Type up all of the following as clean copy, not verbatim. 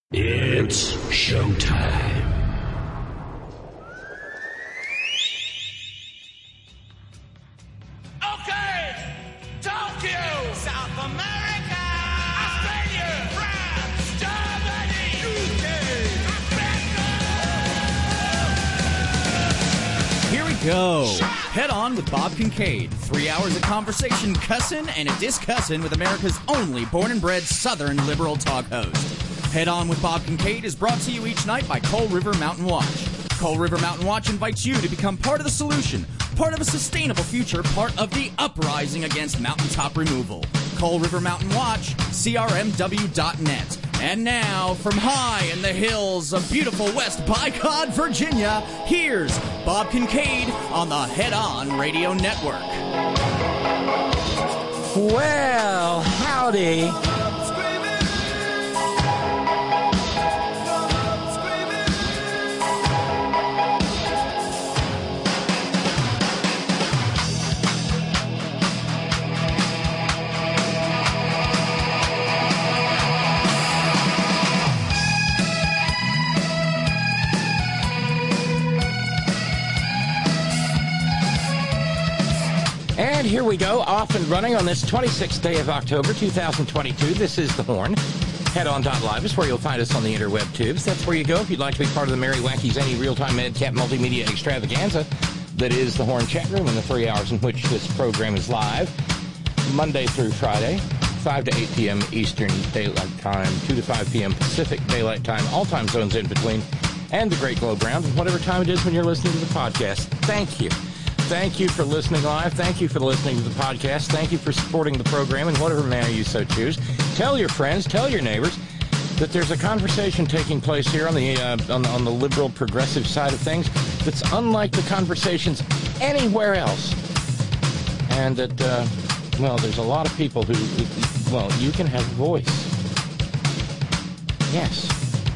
It's showtime. Okay, Tokyo, South America, Australia, France, Germany, UK, Here we go. Head on with Bob Kincaid. 3 hours of conversation, cussin' and a discussin' with America's only born and bred Southern liberal talk host. Head On with Bob Kincaid is brought to you each night by Coal River Mountain Watch. Coal River Mountain Watch invites you to become part of the solution, part of a sustainable future, part of the uprising against mountaintop removal. Coal River Mountain Watch, crmw.net. And now, from high in the hills of beautiful West Bicod, Virginia, here's Bob Kincaid on the Head On Radio Network. Well, howdy. And here we go, off and running on this 26th day of October, 2022. This is The Horn. Headon.live is where you'll find us on the interweb tubes. That's where you go if you'd like to be part of the Merry Wacky Zany Real-Time Madcap Multimedia Extravaganza that is the Horn Chat Room in the 3 hours in which this program is live, Monday through Friday, 5 to 8 p.m. Eastern Daylight Time, 2 to 5 p.m. Pacific Daylight Time, all time zones in between, and the Great Globe Round, and whatever time it is when you're listening to the podcast. Thank you. Thank you for listening live. Thank you for listening to the podcast. Thank you for supporting the program in whatever manner you so choose. Tell your friends, tell your neighbors that there's a conversation taking place here on the liberal progressive side of things that's unlike the conversations anywhere else. And that, there's a lot of people who, you can have a voice. Yes.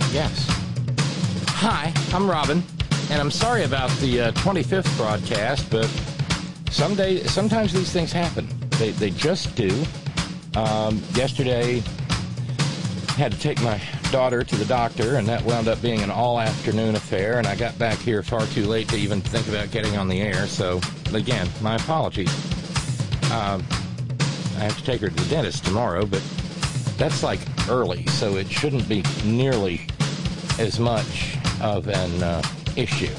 Hi, I'm Robin. And I'm sorry about the 25th broadcast, but sometimes these things happen. They just do. Yesterday, had to take my daughter to the doctor, and that wound up being an all-afternoon affair, and I got back here far too late to even think about getting on the air. So, again, my apologies. I have to take her to the dentist tomorrow, but that's like early, so it shouldn't be nearly as much of an issue.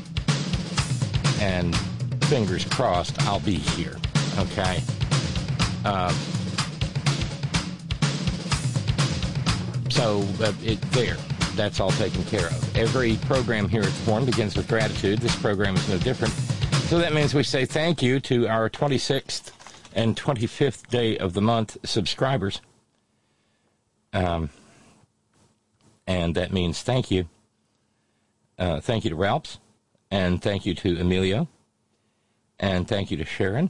And fingers crossed, I'll be here. Okay. There. That's all taken care of. Every program here at The Horn begins with gratitude. This program is no different. So that means we say thank you to our 26th and 25th day of the month subscribers. And that means thank you. Thank you to Ralphs, and thank you to Emilio, and thank you to Sharon,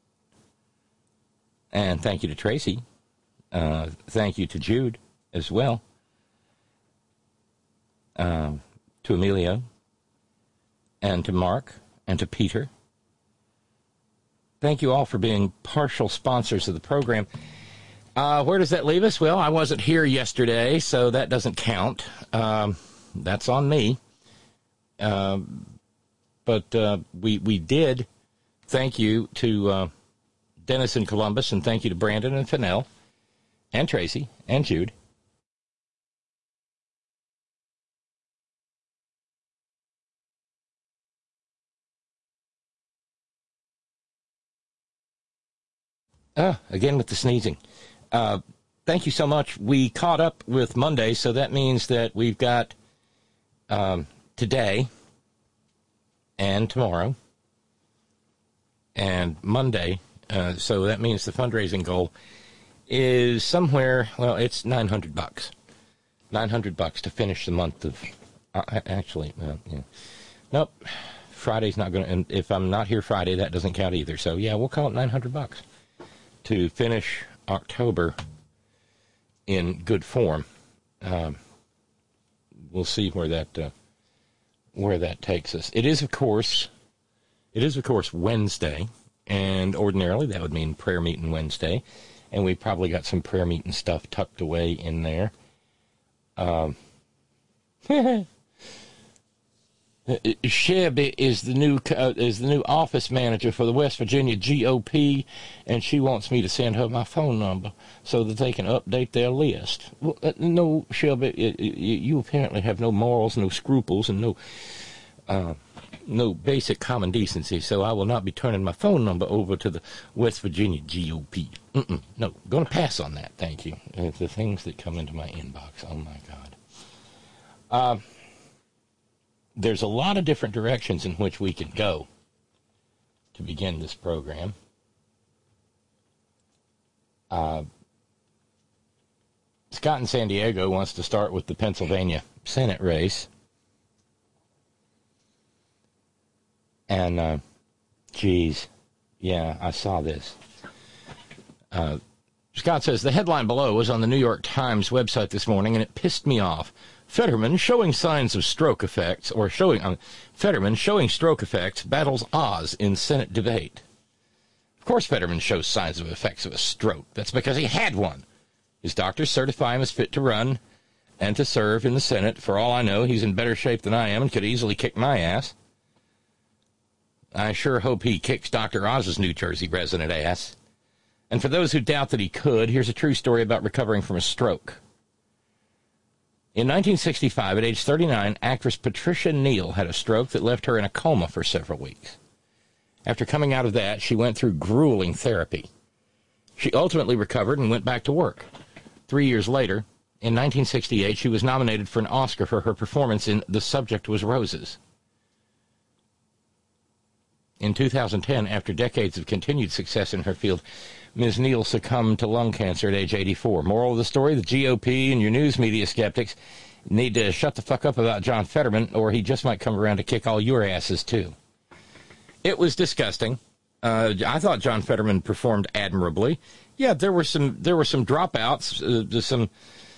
and thank you to Tracy, thank you to Jude as well, to Emilio, and to Mark, and to Peter. Thank you all for being partial sponsors of the program. Where does that leave us? Well, I wasn't here yesterday, so that doesn't count. That's on me. But we did thank you to Dennis in Columbus, and thank you to Brandon and Fennell, and Tracy, and Jude. Again with the sneezing. Thank you so much. We caught up with Monday, so that means that we've got today and tomorrow and Monday. So that means the fundraising goal is somewhere, it's $900. $900 to finish the month of, Nope. Friday's not going to, and if I'm not here Friday, that doesn't count either. So yeah, we'll call it $900 to finish October in good form. We'll see where that takes us. It is, of course, Wednesday, and ordinarily that would mean prayer meeting Wednesday, and we probably got some prayer meeting stuff tucked away in there. Sheb is the new office manager for the West Virginia GOP, and she wants me to send her my phone number so that they can update their list. Well, no, Sheb, you apparently have no morals, no scruples, and no basic common decency, so I will not be turning my phone number over to the West Virginia GOP. No, I'm going to pass on that, thank you. The things that come into my inbox, oh my God. There's a lot of different directions in which we could go to begin this program. Scott in San Diego wants to start with the Pennsylvania Senate race. And, geez, yeah, I saw this. Scott says, the headline below was on the New York Times website this morning, and it pissed me off. Fetterman showing signs of stroke effects, Fetterman showing stroke effects, battles Oz in Senate debate. Of course Fetterman shows signs of effects of a stroke. That's because he had one. His doctors certify him as fit to run and to serve in the Senate. For all I know, he's in better shape than I am and could easily kick my ass. I sure hope he kicks Dr. Oz's New Jersey resident ass. And for those who doubt that he could, here's a true story about recovering from a stroke. In 1965, at age 39, actress Patricia Neal had a stroke that left her in a coma for several weeks. After coming out of that, she went through grueling therapy. She ultimately recovered and went back to work. 3 years later, in 1968, she was nominated for an Oscar for her performance in The Subject Was Roses. In 2010, after decades of continued success in her field, Ms. Neal succumbed to lung cancer at age 84. Moral of the story, the GOP and your news media skeptics need to shut the fuck up about John Fetterman, or he just might come around to kick all your asses, too. It was disgusting. I thought John Fetterman performed admirably. Yeah, there were some dropouts, some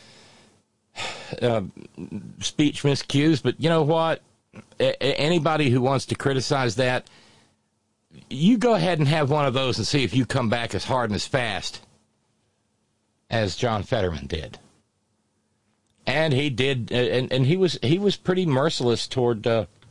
speech miscues, but you know what? Anybody who wants to criticize that, you go ahead and have one of those and see if you come back as hard and as fast as John Fetterman did. And he did, and he was pretty merciless toward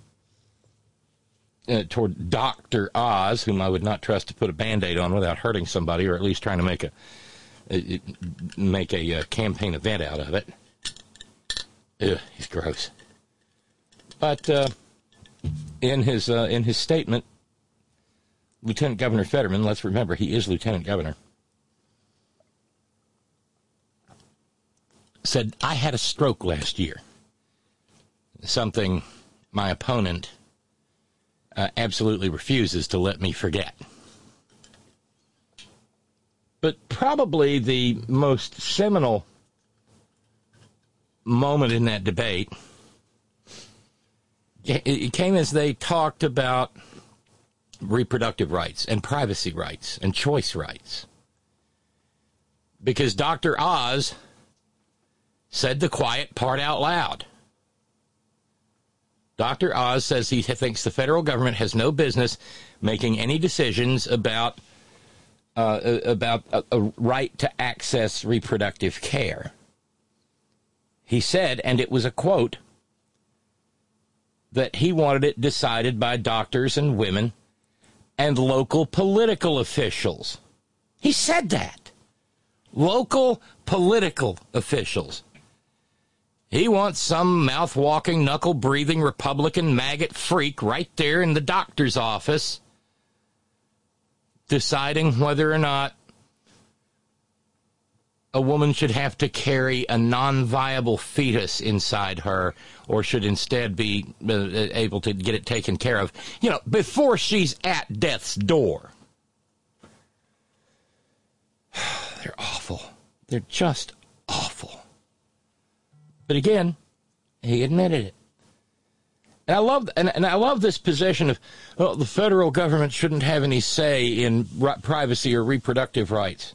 Dr. Oz, whom I would not trust to put a Band-Aid on without hurting somebody, or at least trying to make a campaign event out of it. Ugh, he's gross. But in his statement, Lieutenant Governor Fetterman, let's remember he is Lieutenant Governor, said, I had a stroke last year. Something my opponent absolutely refuses to let me forget. But probably the most seminal moment in that debate, it came as they talked about reproductive rights and privacy rights and choice rights. Because Dr. Oz said the quiet part out loud. Dr. Oz says he thinks the federal government has no business making any decisions about a right to access reproductive care. He said, and it was a quote, that he wanted it decided by doctors and women and local political officials. He said that. Local political officials. He wants some mouth-walking, knuckle-breathing Republican maggot freak right there in the doctor's office deciding whether or not a woman should have to carry a non-viable fetus inside her or should instead be able to get it taken care of, before she's at death's door. They're awful. They're just awful. But again, he admitted it. And I love this position of, the federal government shouldn't have any say in privacy or reproductive rights.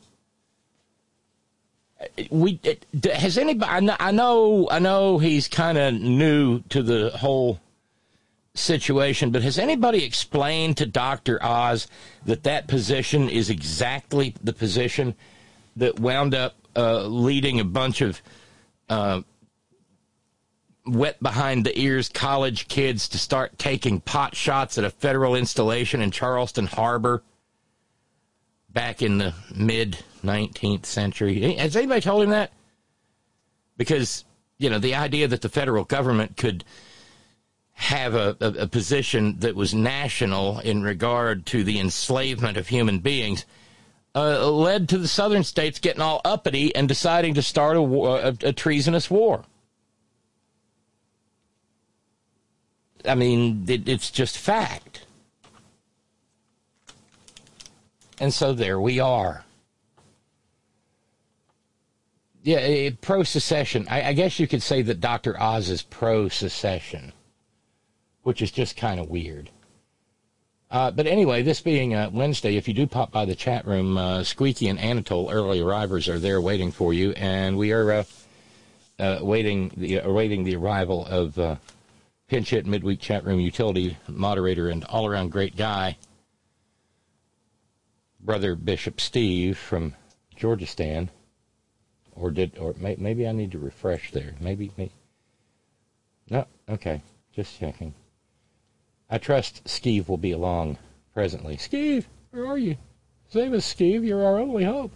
Has anybody? I know he's kind of new to the whole situation, but has anybody explained to Dr. Oz that position is exactly the position that wound up leading a bunch of wet behind the ears college kids to start taking pot shots at a federal installation in Charleston Harbor back in the mid-19th century. Has anybody told him that? Because, the idea that the federal government could have a position that was national in regard to the enslavement of human beings led to the southern states getting all uppity and deciding to start a treasonous war. I mean, it's just fact. And so there we are. Yeah, pro-secession. I guess you could say that Dr. Oz is pro-secession, which is just kind of weird. But anyway, this being Wednesday, if you do pop by the chat room, Squeaky and Anatole, early arrivers, are there waiting for you, and we are awaiting the arrival of Pinch Hit Midweek Chat Room Utility Moderator and all-around great guy, Brother Bishop Steve from Georgistan. Or maybe I need to refresh there. Maybe. No, okay, just checking. I trust Steve will be along presently. Steve, where are you? Save us, Steve. You're our only hope.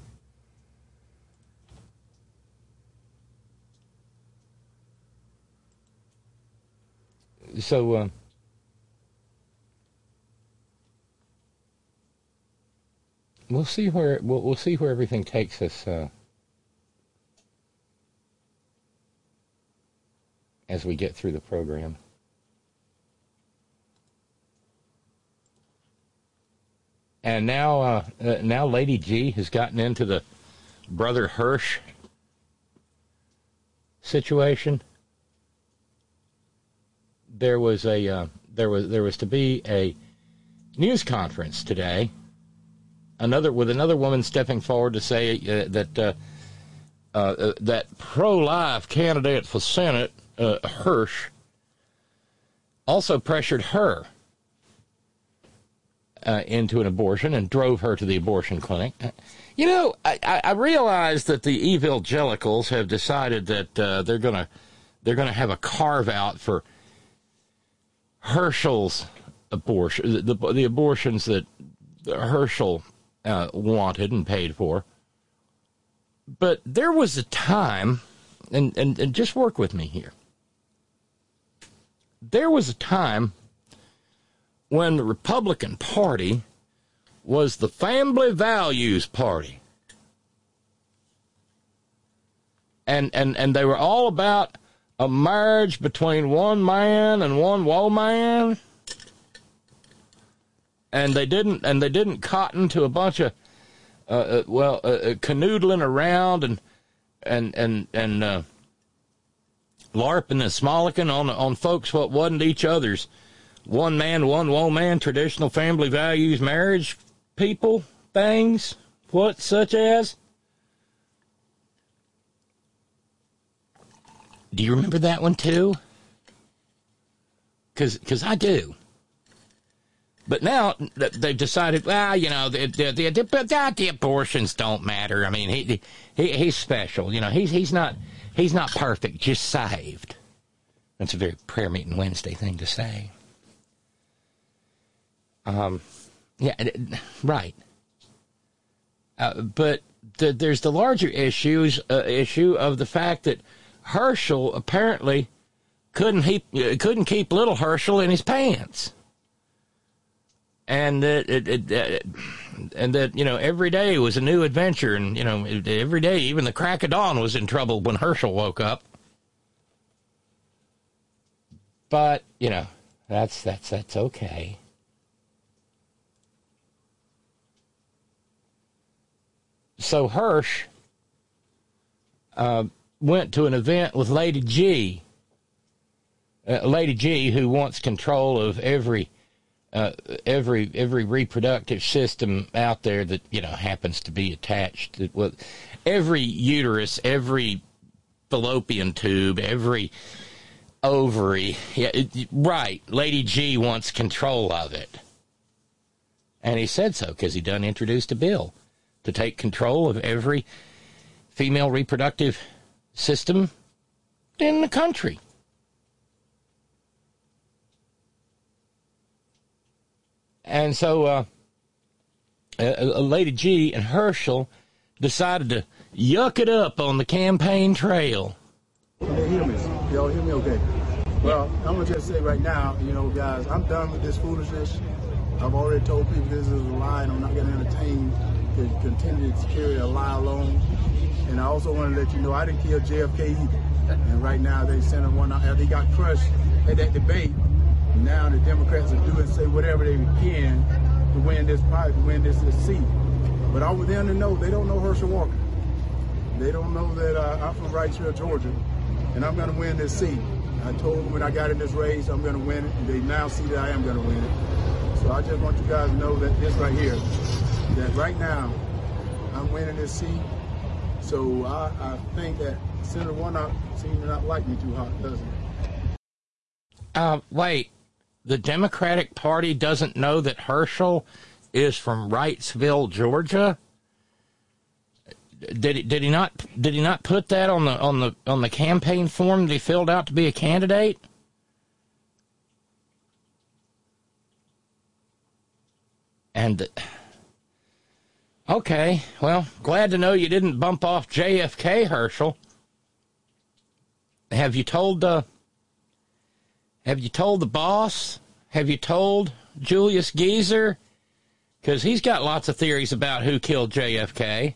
So, we'll see where everything takes us as we get through the program. And now Lady G has gotten into the Brother Hirsch situation. There was to be a news conference today. Another woman stepping forward to say that pro-life candidate for Senate, Hirsch, also pressured her into an abortion and drove her to the abortion clinic. I realize that the evangelicals have decided that they're gonna have a carve out for Herschel's abortion, the abortions that Herschel wanted and paid for. But there was a time, and just work with me here. There was a time when the Republican Party was the family values party. And they were all about a marriage between one man and one woman. And they didn't cotton to a bunch of canoodling around and LARPing and smolicking on folks what wasn't each other's one man, one woman, traditional family values, marriage, people, things, what such as. Do you remember that one too? Because I do. But now they've decided, the abortions don't matter. I mean, he's special. He's not perfect, just saved. That's a very prayer meeting Wednesday thing to say. Right. But there's the larger issue of the fact that Herschel apparently couldn't keep little Herschel in his pants. And that every day was a new adventure, and every day, even the crack of dawn was in trouble when Herschel woke up. But that's okay. So Hirsch went to an event with Lady G. Lady G, who wants control of every reproductive system out there that happens to be attached with every uterus, every fallopian tube, every ovary. Right. Lady G wants control of it, and he said so because he done introduced a bill to take control of every female reproductive system in the country. And so Lady G and Herschel decided to yuck it up on the campaign trail. Can you hear me? Y'all hear me okay? Well, I'm going to just say right now, you know, guys, I'm done with this foolishness. I've already told people this is a lie, and I'm not going to entertain to continue to carry a lie alone. And I also want to let you know I didn't kill JFK either. And right now they sent one out. They got crushed at that debate. Now the Democrats are doing say whatever they can to win this fight, to win this seat. But I want them to know they don't know Herschel Walker. They don't know that I'm from Wrightsville, Georgia, and I'm going to win this seat. I told them when I got in this race I'm going to win it, and they now see that I am going to win it. So I just want you guys to know that this right here, that right now I'm winning this seat. So I think that Senator Warnock seems to not like me too hot, doesn't he? Wait. The Democratic Party doesn't know that Herschel is from Wrightsville, Georgia? Did he not put that on the campaign form that he filled out to be a candidate? And okay, well, glad to know you didn't bump off JFK, Herschel. Have you told the boss? Have you told Julius Geezer? Because he's got lots of theories about who killed JFK,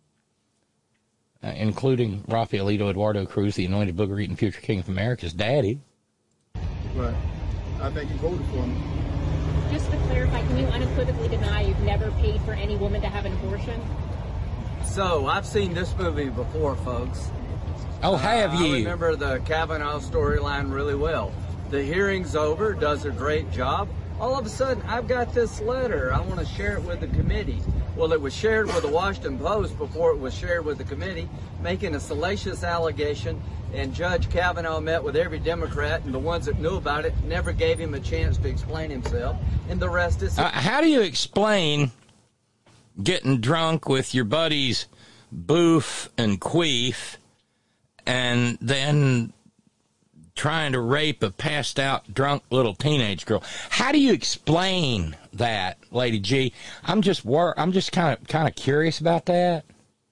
including Rafaelito Eduardo Cruz, the anointed booger-eating future king of America's daddy. But I think he voted for me. Just to clarify, can you unequivocally deny you've never paid for any woman to have an abortion? So, I've seen this movie before, folks. Oh, have you? I remember the Kavanaugh storyline really well. The hearing's over, does a great job. All of a sudden, I've got this letter. I want to share it with the committee. Well, it was shared with the Washington Post before it was shared with the committee, making a salacious allegation, and Judge Kavanaugh met with every Democrat, and the ones that knew about it never gave him a chance to explain himself, and the rest is... How do you explain getting drunk with your buddies Boof and Queef and then trying to rape a passed-out, drunk little teenage girl? How do you explain that, Lady G? I'm just kind of curious about that.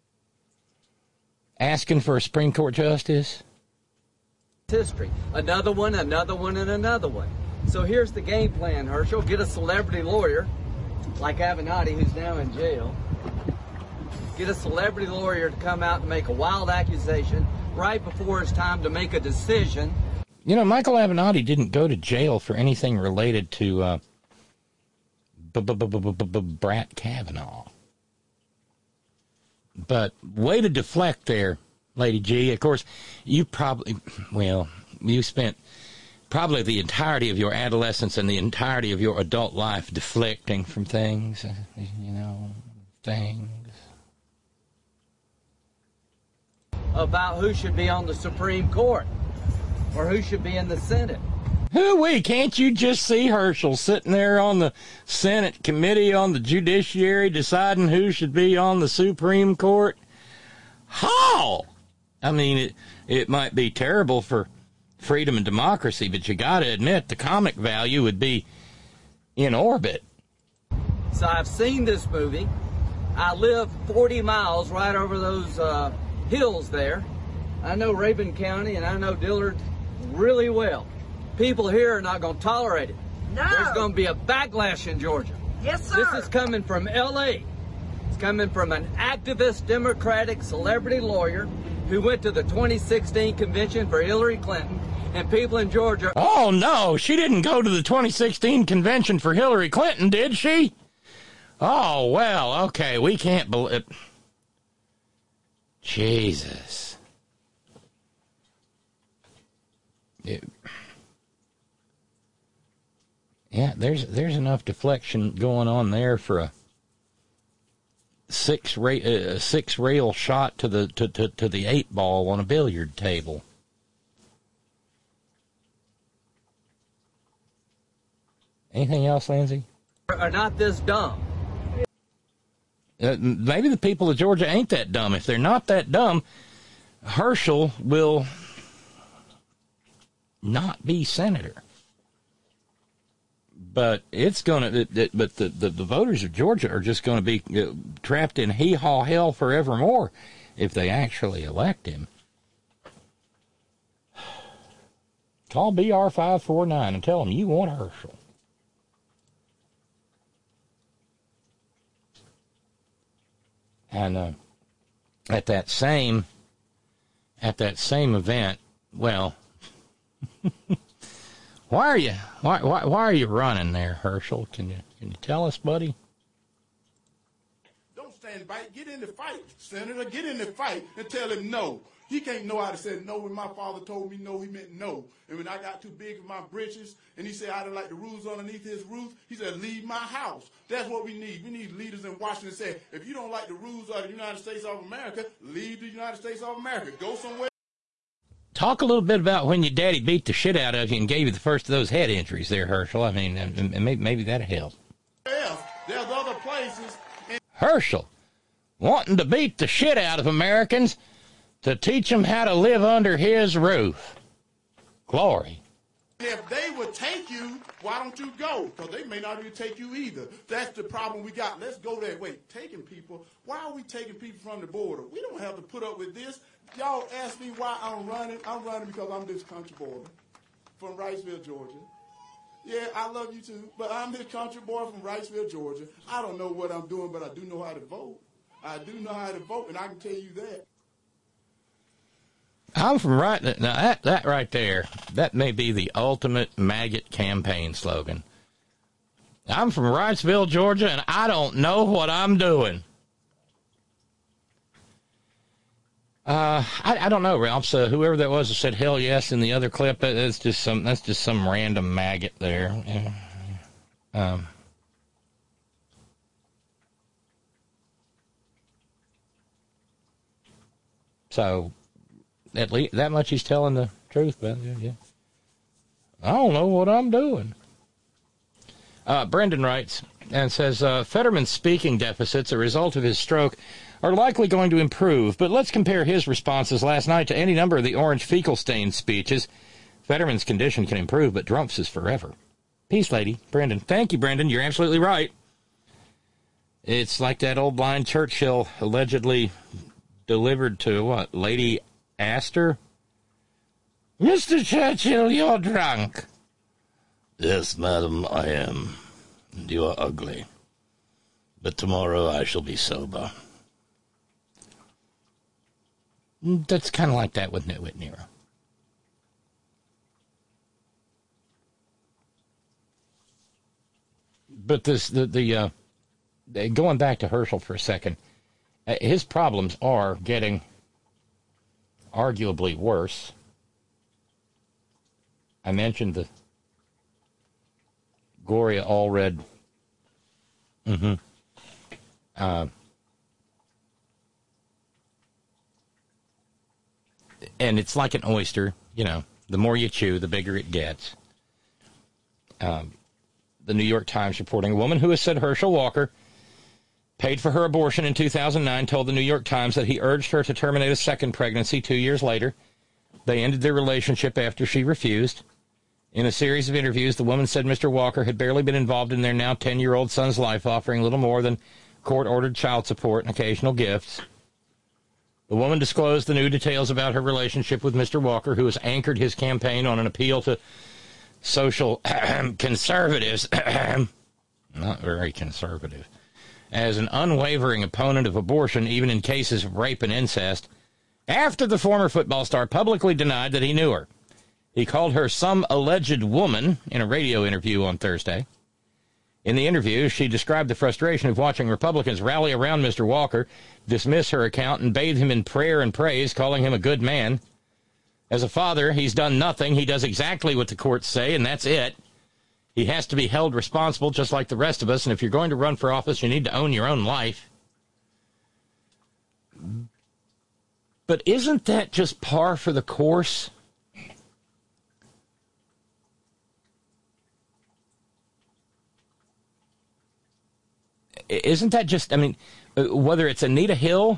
Asking for a Supreme Court justice. History. Another one, and another one. So here's the game plan, Herschel. Get a celebrity lawyer, like Avenatti, who's now in jail. Get a celebrity lawyer to come out and make a wild accusation right before it's time to make a decision. You know, Michael Avenatti didn't go to jail for anything related to Brett Kavanaugh. But way to deflect there, Lady G. Of course, you spent probably the entirety of your adolescence and the entirety of your adult life deflecting from things, things. About who should be on the Supreme Court or who should be in the Senate. Hoo-wee, can't you just see Herschel sitting there on the Senate Committee on the Judiciary deciding who should be on the Supreme Court? How? I mean, it might be terrible for freedom and democracy, but you got to admit the comic value would be in orbit. So I've seen this movie. I live 40 miles right over those hills there. I know Rabun County and I know Dillard really well. People here are not going to tolerate it. No. There's going to be a backlash in Georgia. Yes, sir. This is coming from L.A. It's coming from an activist Democratic celebrity lawyer who went to the 2016 convention for Hillary Clinton, and people in Georgia... Oh, no, she didn't go to the 2016 convention for Hillary Clinton, did she? Oh, well, okay, we can't believe... Jesus. Yeah, there's enough deflection going on there for a six rail shot to the 8 ball on a billiard table. Anything else, Lindsay? Are not this dumb. Maybe the people of Georgia ain't that dumb. If they're not that dumb, Herschel will not be senator. But it's going to. But the voters of Georgia are just going to be trapped in hee-haw hell forevermore if they actually elect him. Call BR 549 and tell them you want Herschel. And at that same event, well, why are you running there, Herschel? Can you tell us, buddy? Don't stand back. Get in the fight, Senator. Get in the fight and tell him no. He can't know how to say no. When my father told me no, he meant no. And when I got too big for my britches, and he said I didn't like the rules underneath his roof, he said, leave my house. That's what we need. We need leaders in Washington say, if you don't like the rules of the United States of America, leave the United States of America. Go somewhere. Talk a little bit about when your daddy beat the shit out of you and gave you the first of those head injuries there, Herschel. I mean, maybe that'll help. Yes, there's other places. Herschel, wanting to beat the shit out of Americans to teach them how to live under his roof. Glory. If they would take you, why don't you go? Because they may not even take you either. That's the problem we got. Let's go that way. Taking people. Why are we taking people from the border? We don't have to put up with this. Y'all ask me why I'm running. I'm running because I'm this country boy from Wrightsville, Georgia. Yeah, I love you too, but I'm this country boy from Wrightsville, Georgia. I don't know what I'm doing, but I do know how to vote. I do know how to vote, and I can tell you that. I'm from now that right there, that may be the ultimate maggot campaign slogan. I'm from Wrightsville, Georgia, and I don't know what I'm doing. I don't know, Ralph. So whoever that was that said hell yes in the other clip, that's just some random maggot there. Yeah. So at least that much he's telling the truth, but yeah. I don't know what I'm doing. Brendan writes and says, Fetterman's speaking deficits, a result of his stroke, are likely going to improve, but let's compare his responses last night to any number of the orange fecal-stained speeches. Fetterman's condition can improve, but Trump's is forever. Peace, lady. Brendan. Thank you, Brendan. You're absolutely right. It's like that old blind Churchill allegedly delivered to, what, Lady Astor? Mr. Churchill, you're drunk. Yes, madam, I am. And you are ugly. But tomorrow I shall be sober. That's kind of like that with Nero. But going back to Herschel for a second, his problems are getting arguably worse. I mentioned the Gloria Allred. And it's like an oyster, you know, the more you chew, the bigger it gets. The New York Times reporting, a woman who has said Herschel Walker paid for her abortion in 2009 told the New York Times that he urged her to terminate a second pregnancy 2 years later. They ended their relationship after she refused. In a series of interviews, the woman said Mr. Walker had barely been involved in their now 10-year-old son's life, offering little more than court-ordered child support and occasional gifts. The woman disclosed the new details about her relationship with Mr. Walker, who has anchored his campaign on an appeal to social conservatives, not very conservative, as an unwavering opponent of abortion, even in cases of rape and incest, after the former football star publicly denied that he knew her. He called her some alleged woman in a radio interview on Thursday. In the interview, she described the frustration of watching Republicans rally around Mr. Walker, dismiss her account, and bathe him in prayer and praise, calling him a good man. As a father, he's done nothing. He does exactly what the courts say, and that's it. He has to be held responsible just like the rest of us, and if you're going to run for office, you need to own your own life. But isn't that just par for the course? Isn't that just, I mean, whether it's Anita Hill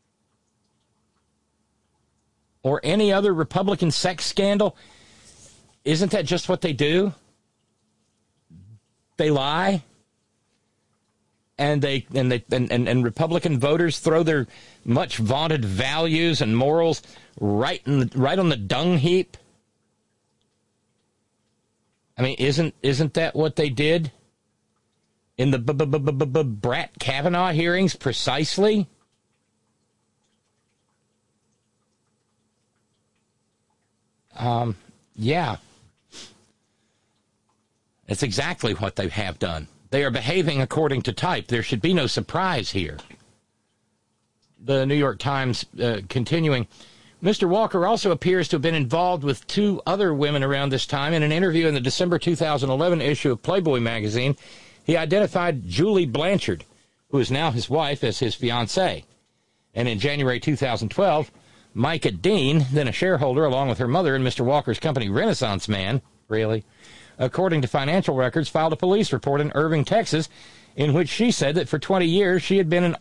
or any other Republican sex scandal, isn't that just what they do? they lie, and Republican voters throw their much vaunted values and morals right on the dung heap. I mean, isn't that what they did in the Brett Kavanaugh hearings precisely? Yeah. It's exactly what they have done. They are behaving according to type. There should be no surprise here. The New York Times continuing. Mr. Walker also appears to have been involved with two other women around this time. In an interview in the December 2011 issue of Playboy magazine, he identified Julie Blanchard, who is now his wife, as his fiancée. And in January 2012, Micah Dean, then a shareholder, along with her mother and Mr. Walker's company Renaissance Man, really, according to financial records, filed a police report in Irving, Texas, in which she said that for 20 years she had been an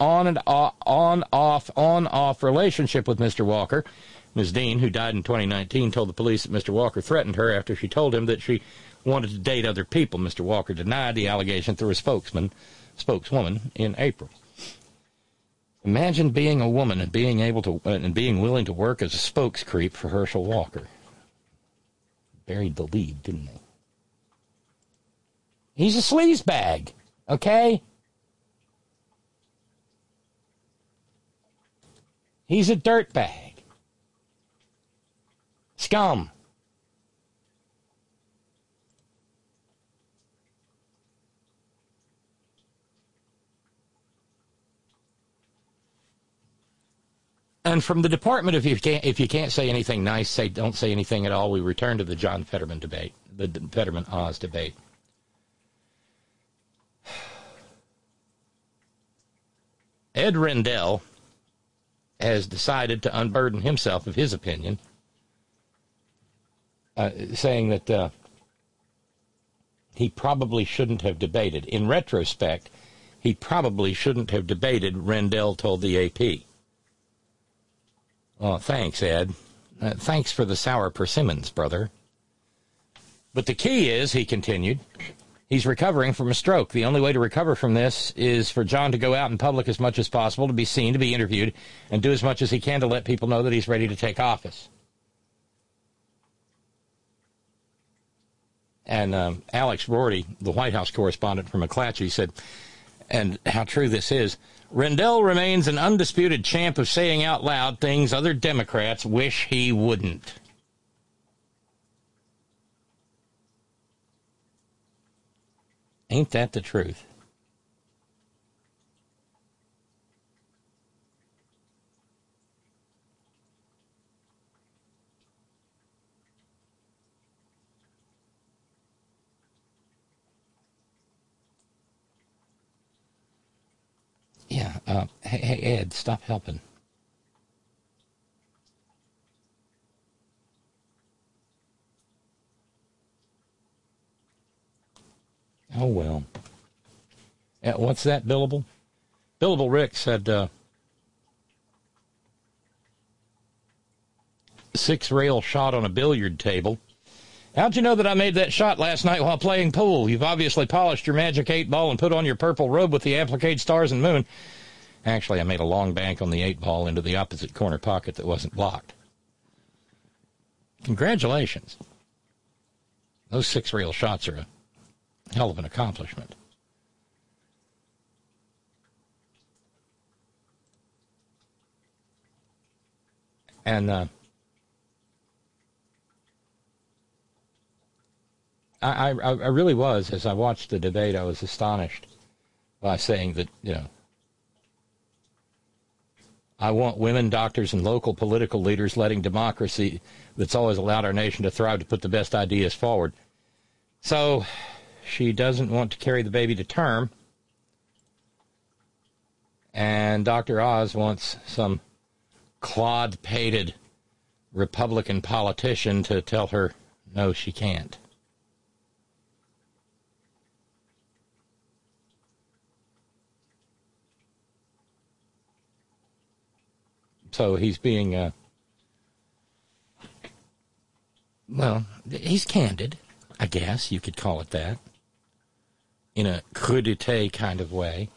on-off relationship with Mr. Walker. Ms. Dean, who died in 2019, told the police that Mr. Walker threatened her after she told him that she wanted to date other people. Mr. Walker denied the allegation through his spokeswoman in April. Imagine being a woman and being able to and being willing to work as a spokescreep for Herschel Walker. Buried the lead, didn't they? He's a sleazebag, okay? He's a dirtbag. Scum. And from the department, if you can't say anything nice, don't say anything at all. We return to the John Fetterman debate, the Fetterman-Oz debate. Ed Rendell has decided to unburden himself of his opinion, saying that he probably shouldn't have debated. In retrospect, he probably shouldn't have debated, Rendell told the AP. Well, thanks, Ed. Thanks for the sour persimmons, brother. But the key is, he continued, he's recovering from a stroke. The only way to recover from this is for John to go out in public as much as possible, to be seen, to be interviewed, and do as much as he can to let people know that he's ready to take office. And Alex Rorty, the White House correspondent from McClatchy, said, and how true this is, Rendell remains an undisputed champ of saying out loud things other Democrats wish he wouldn't. Ain't that the truth? Yeah, hey, Ed, stop helping. Oh, well. What's that, Billable? Billable Rick said, 6-rail shot on a billiard table. How'd you know that I made that shot last night while playing pool? You've obviously polished your magic 8-ball and put on your purple robe with the appliqué stars and moon. Actually, I made a long bank on the 8-ball into the opposite corner pocket that wasn't blocked. Congratulations. Those 6-rail shots are a hell of an accomplishment. And I really was, as I watched the debate, I was astonished by saying that, I want women, doctors, and local political leaders letting democracy that's always allowed our nation to thrive to put the best ideas forward. So she doesn't want to carry the baby to term. And Dr. Oz wants some clod-pated Republican politician to tell her, no, she can't. So he's being, well, he's candid, I guess you could call it that. in a crudité kind of way.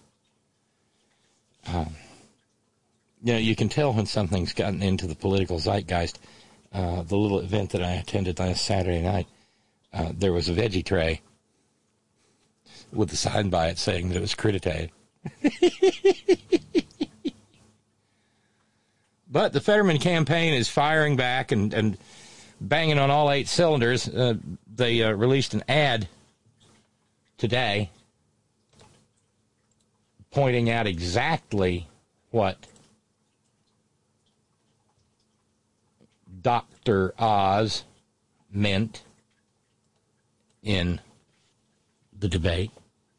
You can tell when something's gotten into the political zeitgeist. The little event that I attended last Saturday night, there was a veggie tray with a sign by it saying that it was crudité. But the Fetterman campaign is firing back and banging on all 8 cylinders. They released an ad today pointing out exactly what Dr. Oz meant in the debate.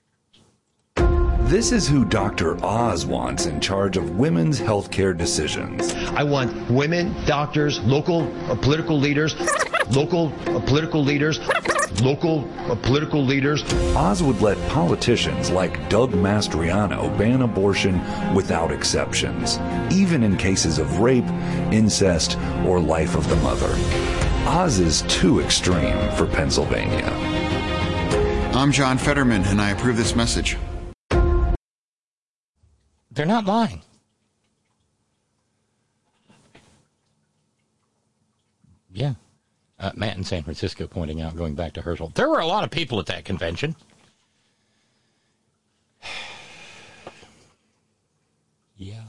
This is who Dr. Oz wants in charge of women's healthcare decisions. I want women, doctors, local political leaders, local political leaders. Oz would let politicians like Doug Mastriano ban abortion without exceptions, even in cases of rape, incest, or life of the mother. Oz is too extreme for Pennsylvania. I'm John Fetterman, and I approve this message. They're not lying. Yeah. Matt in San Francisco pointing out, going back to Herschel, there were a lot of people at that convention. Yeah.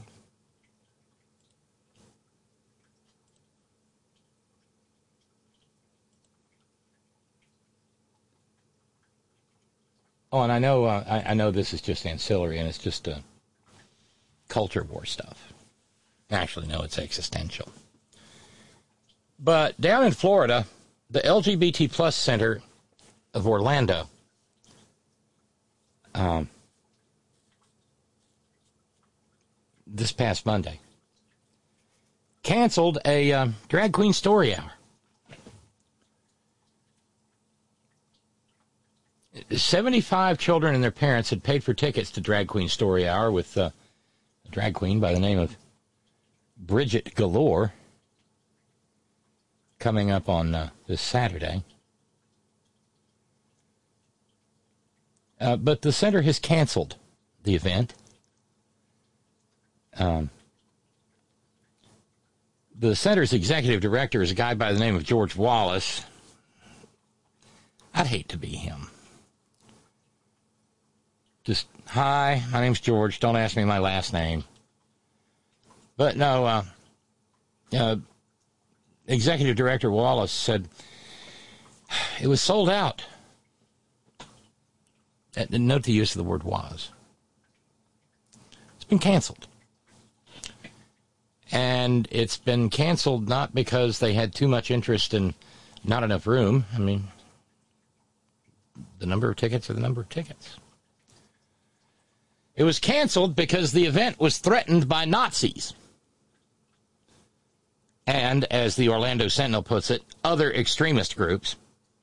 Oh, and I know this is just ancillary, and it's just culture war stuff. Actually, no, it's existential. But down in Florida, the LGBT Plus Center of Orlando this past Monday canceled a drag queen story hour. 75 children and their parents had paid for tickets to drag queen story hour with a drag queen by the name of Bridget Galore coming up on this Saturday. But the center has canceled the event. The center's executive director is a guy by the name of George Wallace. I'd hate to be him. Just, hi, my name's George. Don't ask me my last name. But no, Executive Director Wallace said it was sold out. Note the use of the word was. It's been canceled. And it's been canceled not because they had too much interest and not enough room. I mean, the number of tickets are the number of tickets. It was canceled because the event was threatened by Nazis. And, as the Orlando Sentinel puts it, other extremist groups.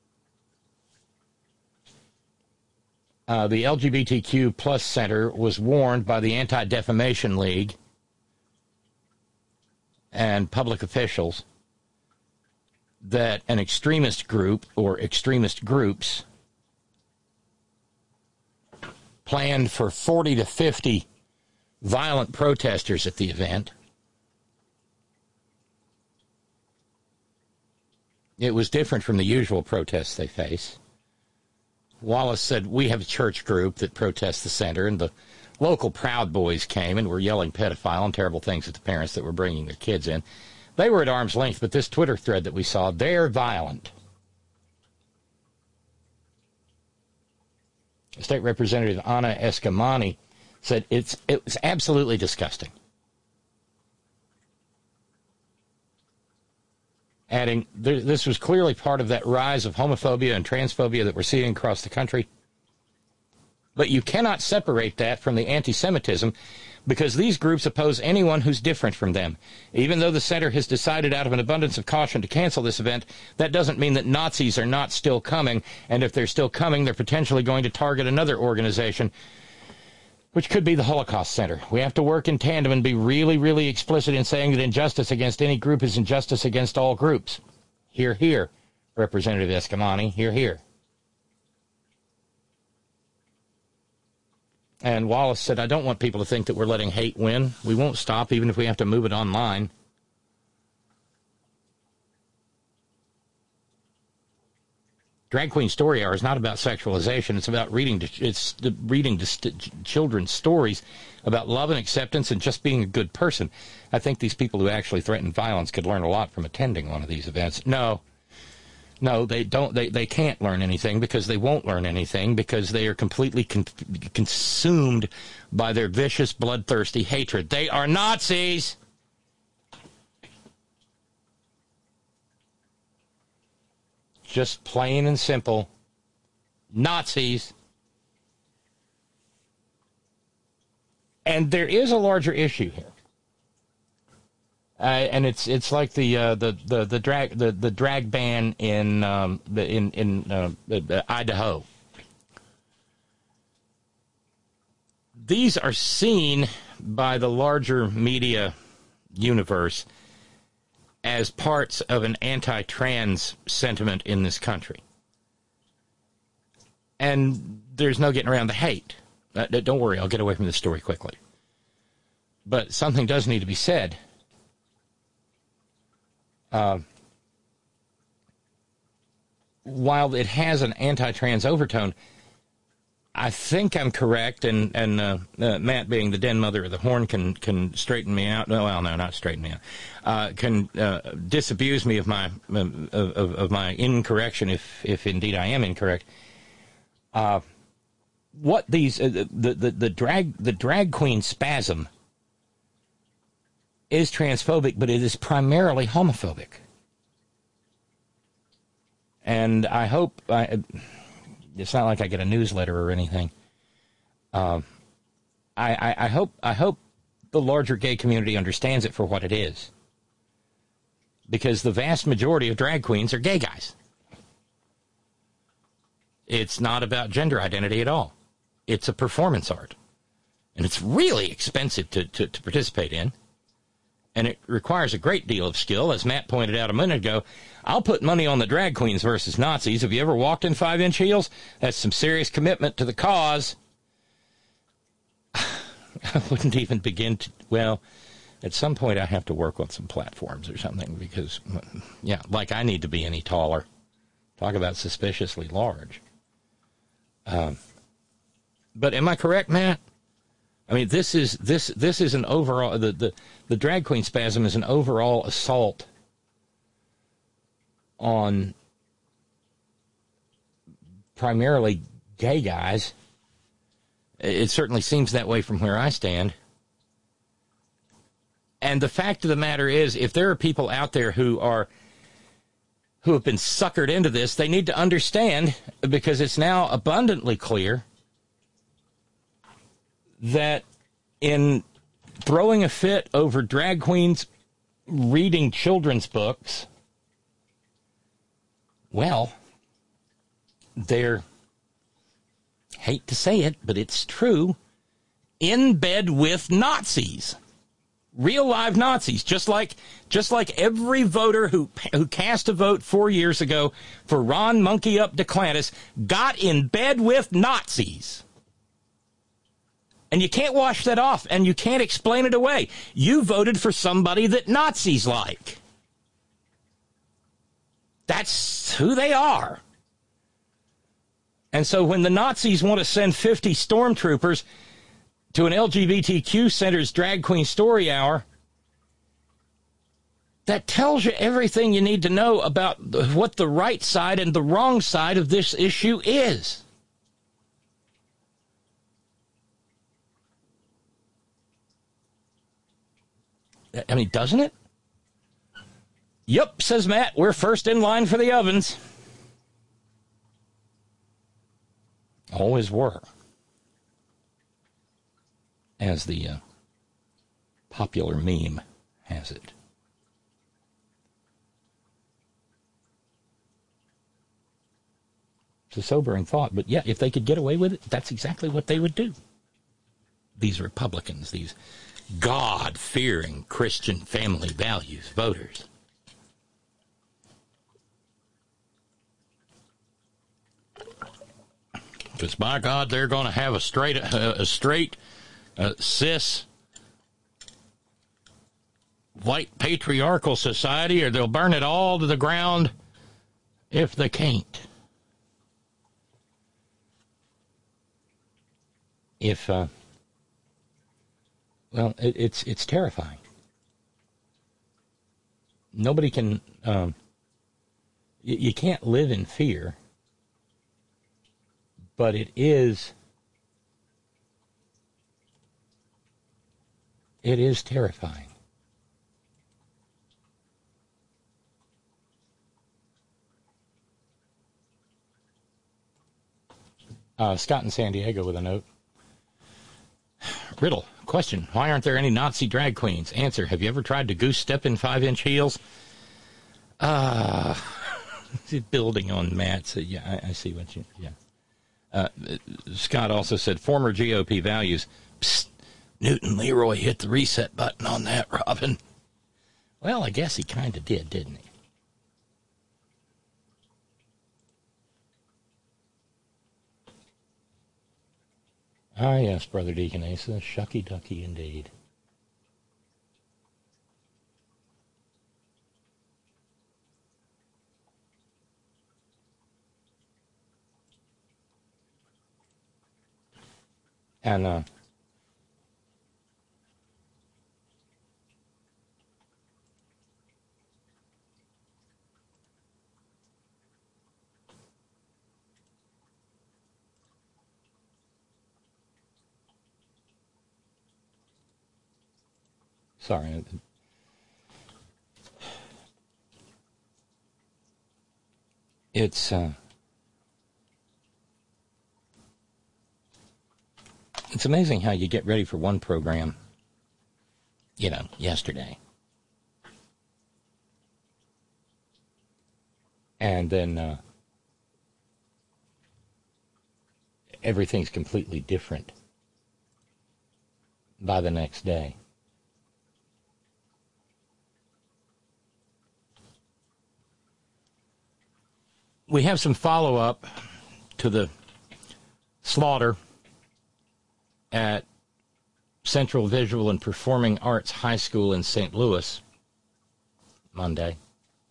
The LGBTQ Plus Center was warned by the Anti-Defamation League and public officials that an extremist group or extremist groups planned for 40 to 50 violent protesters at the event. It was different from the usual protests they face. Wallace said, we have a church group that protests the center, and the local Proud Boys came and were yelling pedophile and terrible things at the parents that were bringing their kids in. They were at arm's length, but this Twitter thread that we saw, they're violent. State Representative Anna Eskamani said it was absolutely disgusting. Adding, this was clearly part of that rise of homophobia and transphobia that we're seeing across the country. But you cannot separate that from the anti-Semitism because these groups oppose anyone who's different from them. Even though the center has decided out of an abundance of caution to cancel this event, that doesn't mean that Nazis are not still coming, and if they're still coming, they're potentially going to target another organization, which could be the Holocaust Center. We have to work in tandem and be really, really explicit in saying that injustice against any group is injustice against all groups. Hear, hear, Representative Eskamani. Hear, hear. And Wallace said, I don't want people to think that we're letting hate win. We won't stop even if we have to move it online. Drag Queen Story Hour is not about sexualization. It's about reading children's stories about love and acceptance and just being a good person. I think these people who actually threaten violence could learn a lot from attending one of these events. No, they don't. They can't learn anything because they won't learn anything because they are completely consumed by their vicious, bloodthirsty hatred. They are Nazis. Just plain and simple, Nazis. And there is a larger issue here, and it's like the drag ban in Idaho. These are seen by the larger media universe as parts of an anti-trans sentiment in this country. And there's no getting around the hate. Don't worry, I'll get away from this story quickly. But something does need to be said. While it has an anti-trans overtone, I think I'm correct, and Matt, being the den mother of the horn, can straighten me out. Well, no, not straighten me out. Can disabuse me of my incorrection if indeed I am incorrect. What these the drag queen spasm is transphobic, but it is primarily homophobic, and I hope it's not like I get a newsletter or anything. I hope the larger gay community understands it for what it is. Because the vast majority of drag queens are gay guys. It's not about gender identity at all. It's a performance art. And it's really expensive to participate in. And it requires a great deal of skill. As Matt pointed out a minute ago, I'll put money on the drag queens versus Nazis. Have you ever walked in 5-inch heels? That's some serious commitment to the cause. I wouldn't even begin to, well, at some point I have to work on some platforms or something because, yeah, like I need to be any taller. Talk about suspiciously large. But am I correct, Matt? I mean, this is an overall, the drag queen spasm is an overall assault on primarily gay guys. It certainly seems that way from where I stand. And the fact of the matter is, if there are people out there who have been suckered into this, they need to understand, because it's now abundantly clear that in throwing a fit over drag queens reading children's books, well, they're, hate to say it, but it's true, in bed with Nazis. Real live Nazis, just like every voter who cast a vote 4 years ago for Ron Monkey Up DeClantis got in bed with Nazis. And you can't wash that off, and you can't explain it away. You voted for somebody that Nazis like. That's who they are. And so when the Nazis want to send 50 stormtroopers to an LGBTQ center's drag queen story hour, that tells you everything you need to know about what the right side and the wrong side of this issue is. I mean, doesn't it? Yep, says Matt, we're first in line for the ovens. Always were. As the popular meme has it. It's a sobering thought, but yeah, if they could get away with it, that's exactly what they would do. These Republicans, these God-fearing Christian family values voters. Because, by God, they're going to have a straight cis, white patriarchal society, or they'll burn it all to the ground if they can't. It's terrifying. Nobody can, you can't live in fear, but it is terrifying. Scott in San Diego with a note. Riddle, question, why aren't there any Nazi drag queens? Answer, have you ever tried to goose step in 5-inch heels? Building on Matt, so yeah, I see what you, yeah. Scott also said, former GOP values. Psst, Newton Leroy hit the reset button on that, Robin. Well, I guess he kind of did, didn't he? Ah, yes, Brother Deacon Asa, shucky ducky indeed. And, sorry. It's amazing how you get ready for one program, yesterday. And then everything's completely different by the next day. We have some follow-up to the slaughter at Central Visual and Performing Arts High School in St. Louis Monday.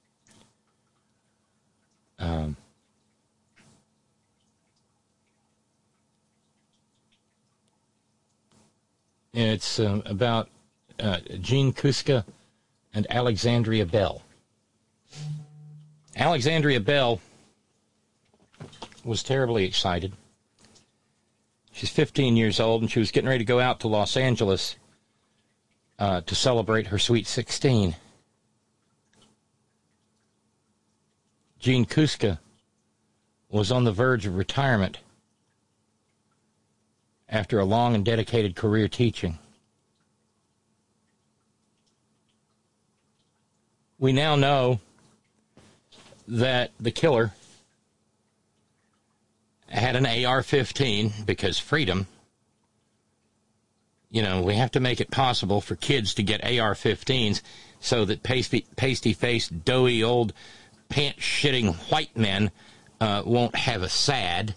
It's about Gene Kuska and Alexandria Bell. Alexandria Bell was terribly excited. She's 15 years old, and she was getting ready to go out to Los Angeles to celebrate her Sweet 16. Gene Kuska was on the verge of retirement after a long and dedicated career teaching. We now know that the killer had an AR-15 because freedom. We have to make it possible for kids to get AR-15s so that pasty-faced, doughy, old, pants-shitting white men won't have a SAD.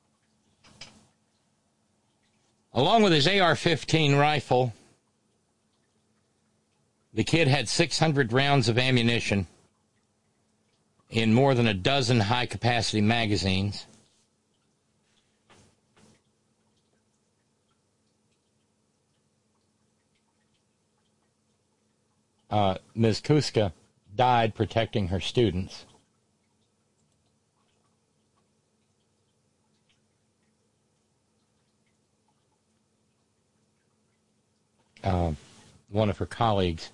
Along with his AR-15 rifle, the kid had 600 rounds of ammunition in more than a dozen high-capacity magazines. Ms. Kuska died protecting her students. One of her colleagues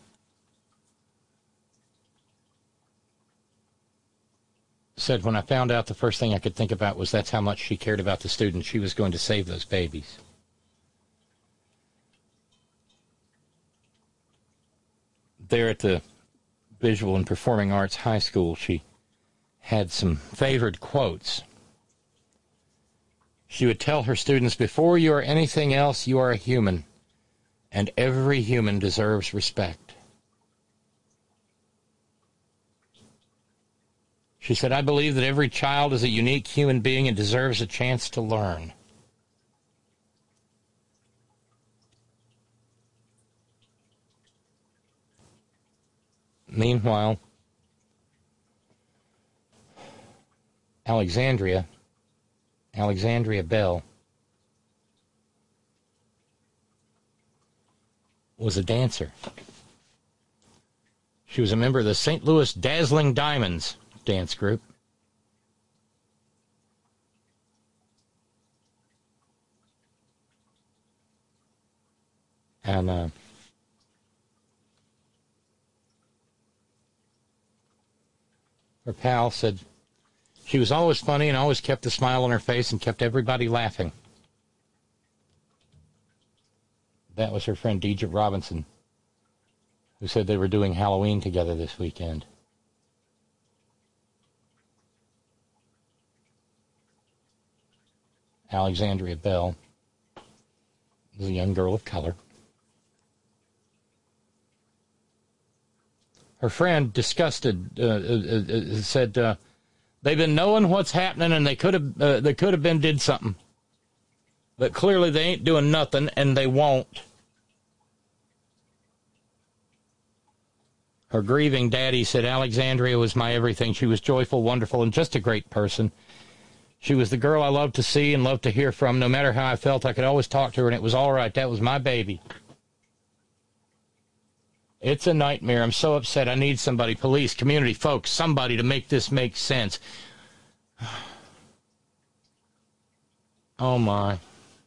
said, when I found out, the first thing I could think about was that's how much she cared about the students. She was going to save those babies. There at the Visual and Performing Arts High School, she had some favored quotes. She would tell her students, before you are anything else, you are a human, and every human deserves respect. She said, I believe that every child is a unique human being and deserves a chance to learn. Meanwhile, Alexandria Bell, was a dancer. She was a member of the St. Louis Dazzling Diamonds dance group. And her pal said she was always funny and always kept a smile on her face and kept everybody laughing. That was her friend Deidre Robinson, who said they were doing Halloween together this weekend. Alexandria Bell was a young girl of color. Her friend, disgusted, said they've been knowing what's happening and they could have been did something, but clearly they ain't doing nothing and they won't. Her grieving daddy said Alexandria was my everything. She was joyful, wonderful, and just a great person. She was the girl I loved to see and loved to hear from. No matter how I felt, I could always talk to her, and it was all right. That was my baby. It's a nightmare. I'm so upset. I need somebody, police, community, folks, somebody to make this make sense. Oh, my.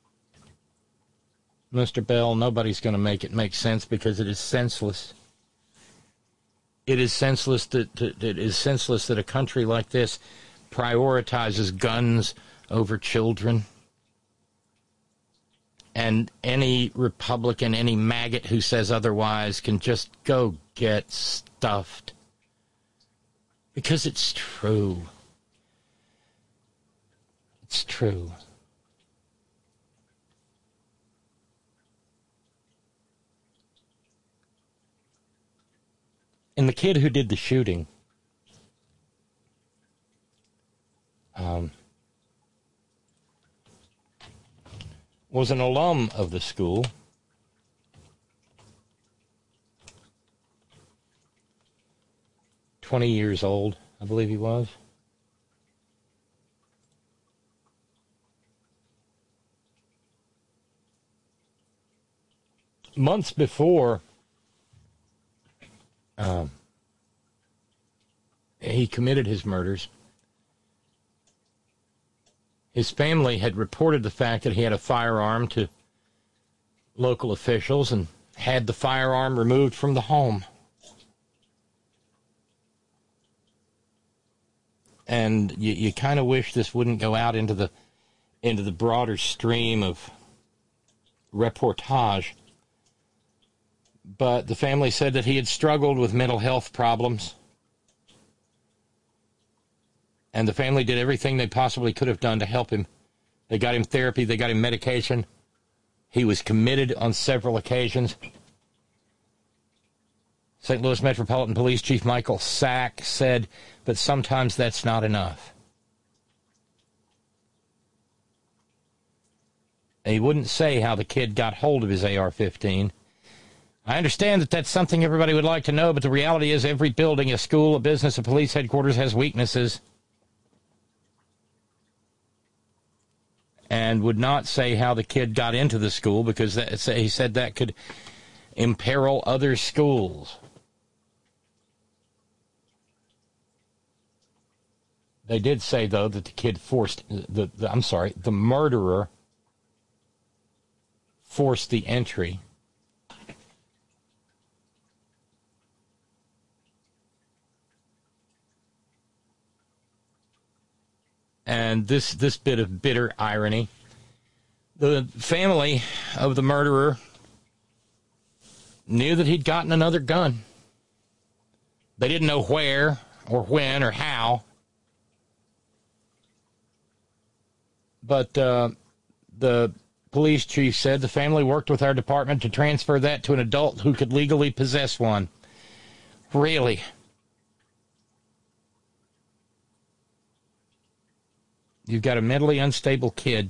Mr. Bell, nobody's going to make it make sense because it is senseless. It is senseless that a country like this prioritizes guns over children. And any Republican, any maggot who says otherwise can just go get stuffed. Because it's true. It's true. And the kid who did the shooting, was an alum of the school. "20 years old, I believe he was. Months before he committed his murders, his family had reported the fact that he had a firearm to local officials and had the firearm removed from the home. And you kind of wish this wouldn't go out into the broader stream of reportage. But the family said that he had struggled with mental health problems. And the family did everything they possibly could have done to help him. They got him therapy. They got him medication. He was committed on several occasions. St. Louis Metropolitan Police Chief Michael Sack said, but sometimes that's not enough. And he wouldn't say how the kid got hold of his AR-15. I understand that that's something everybody would like to know, but the reality is every building, a school, a business, a police headquarters has weaknesses. And would not say how the kid got into the school because he said that could imperil other schools. They did say, though, that the kid forced, the murderer forced the entry. And this bit of bitter irony. The family of the murderer knew that he'd gotten another gun. They didn't know where or when or how. But the police chief said the family worked with our department to transfer that to an adult who could legally possess one. Really? You've got a mentally unstable kid.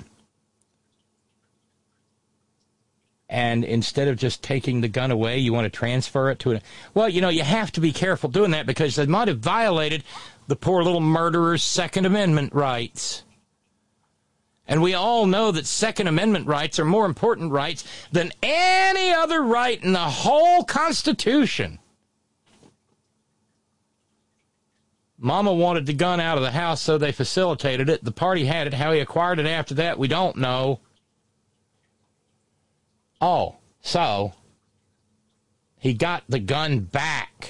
And instead of just taking the gun away, you want to transfer it to a... Well, you know, you have to be careful doing that because they might have violated the poor little murderer's Second Amendment rights. And we all know that Second Amendment rights are more important rights than any other right in the whole Constitution. Mama wanted the gun out of the house, so they facilitated it. The party had it. How he acquired it after that, we don't know. Oh, so he got the gun back.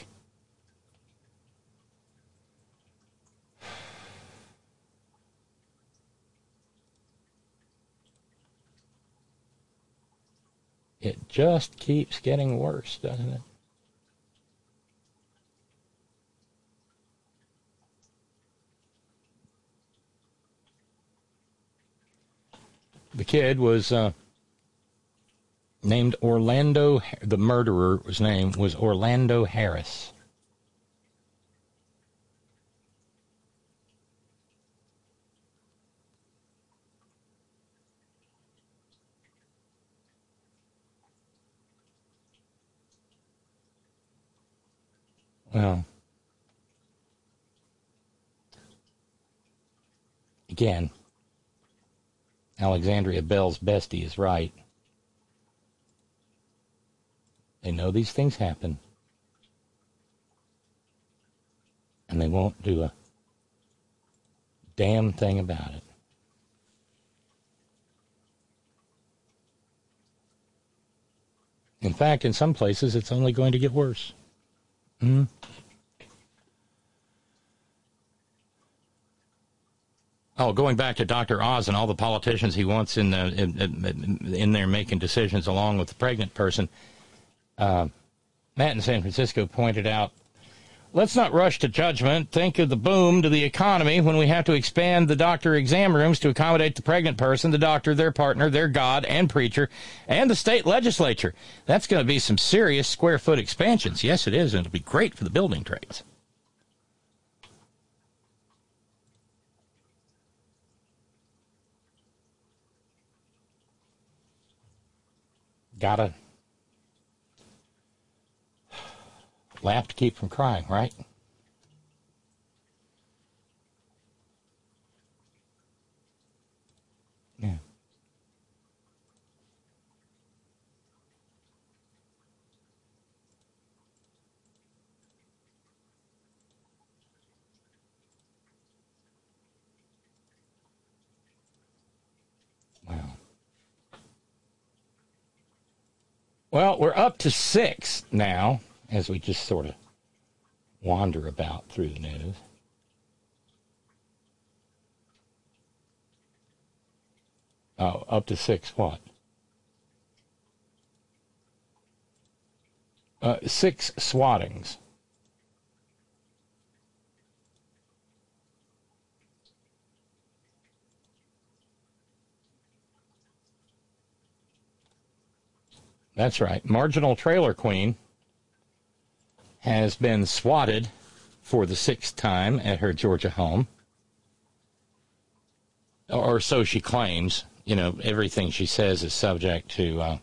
It just keeps getting worse, doesn't it? The kid was named Orlando. The murderer's name was Orlando Harris. Well, again, Alexandria Bell's bestie is right. They know these things happen. And they won't do a damn thing about it. In fact, in some places, it's only going to get worse. Oh, going back to Dr. Oz and all the politicians he wants in there making decisions along with the pregnant person, Matt in San Francisco pointed out, let's not rush to judgment. Think of the boom to the economy when we have to expand the doctor exam rooms to accommodate the pregnant person, the doctor, their partner, their God, and preacher, and the state legislature. That's going to be some serious square foot expansions. Yes, it is, and it'll be great for the building trades. Gotta laugh to keep from crying, right? Yeah. Wow. Well, we're up to 6 now, as we just sort of wander about through the news. Oh, up to 6 what? 6 swattings. That's right. Marginal Trailer Queen has been swatted for the 6th time at her Georgia home. Or so she claims. You know, everything she says is subject to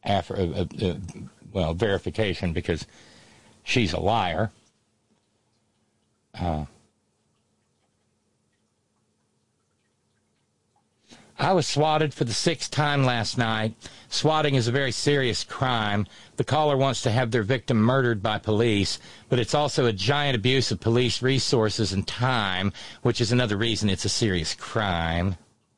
verification because she's a liar. I was swatted for the 6th time last night. Swatting is a very serious crime. The caller wants to have their victim murdered by police, but it's also a giant abuse of police resources and time, which is another reason it's a serious crime.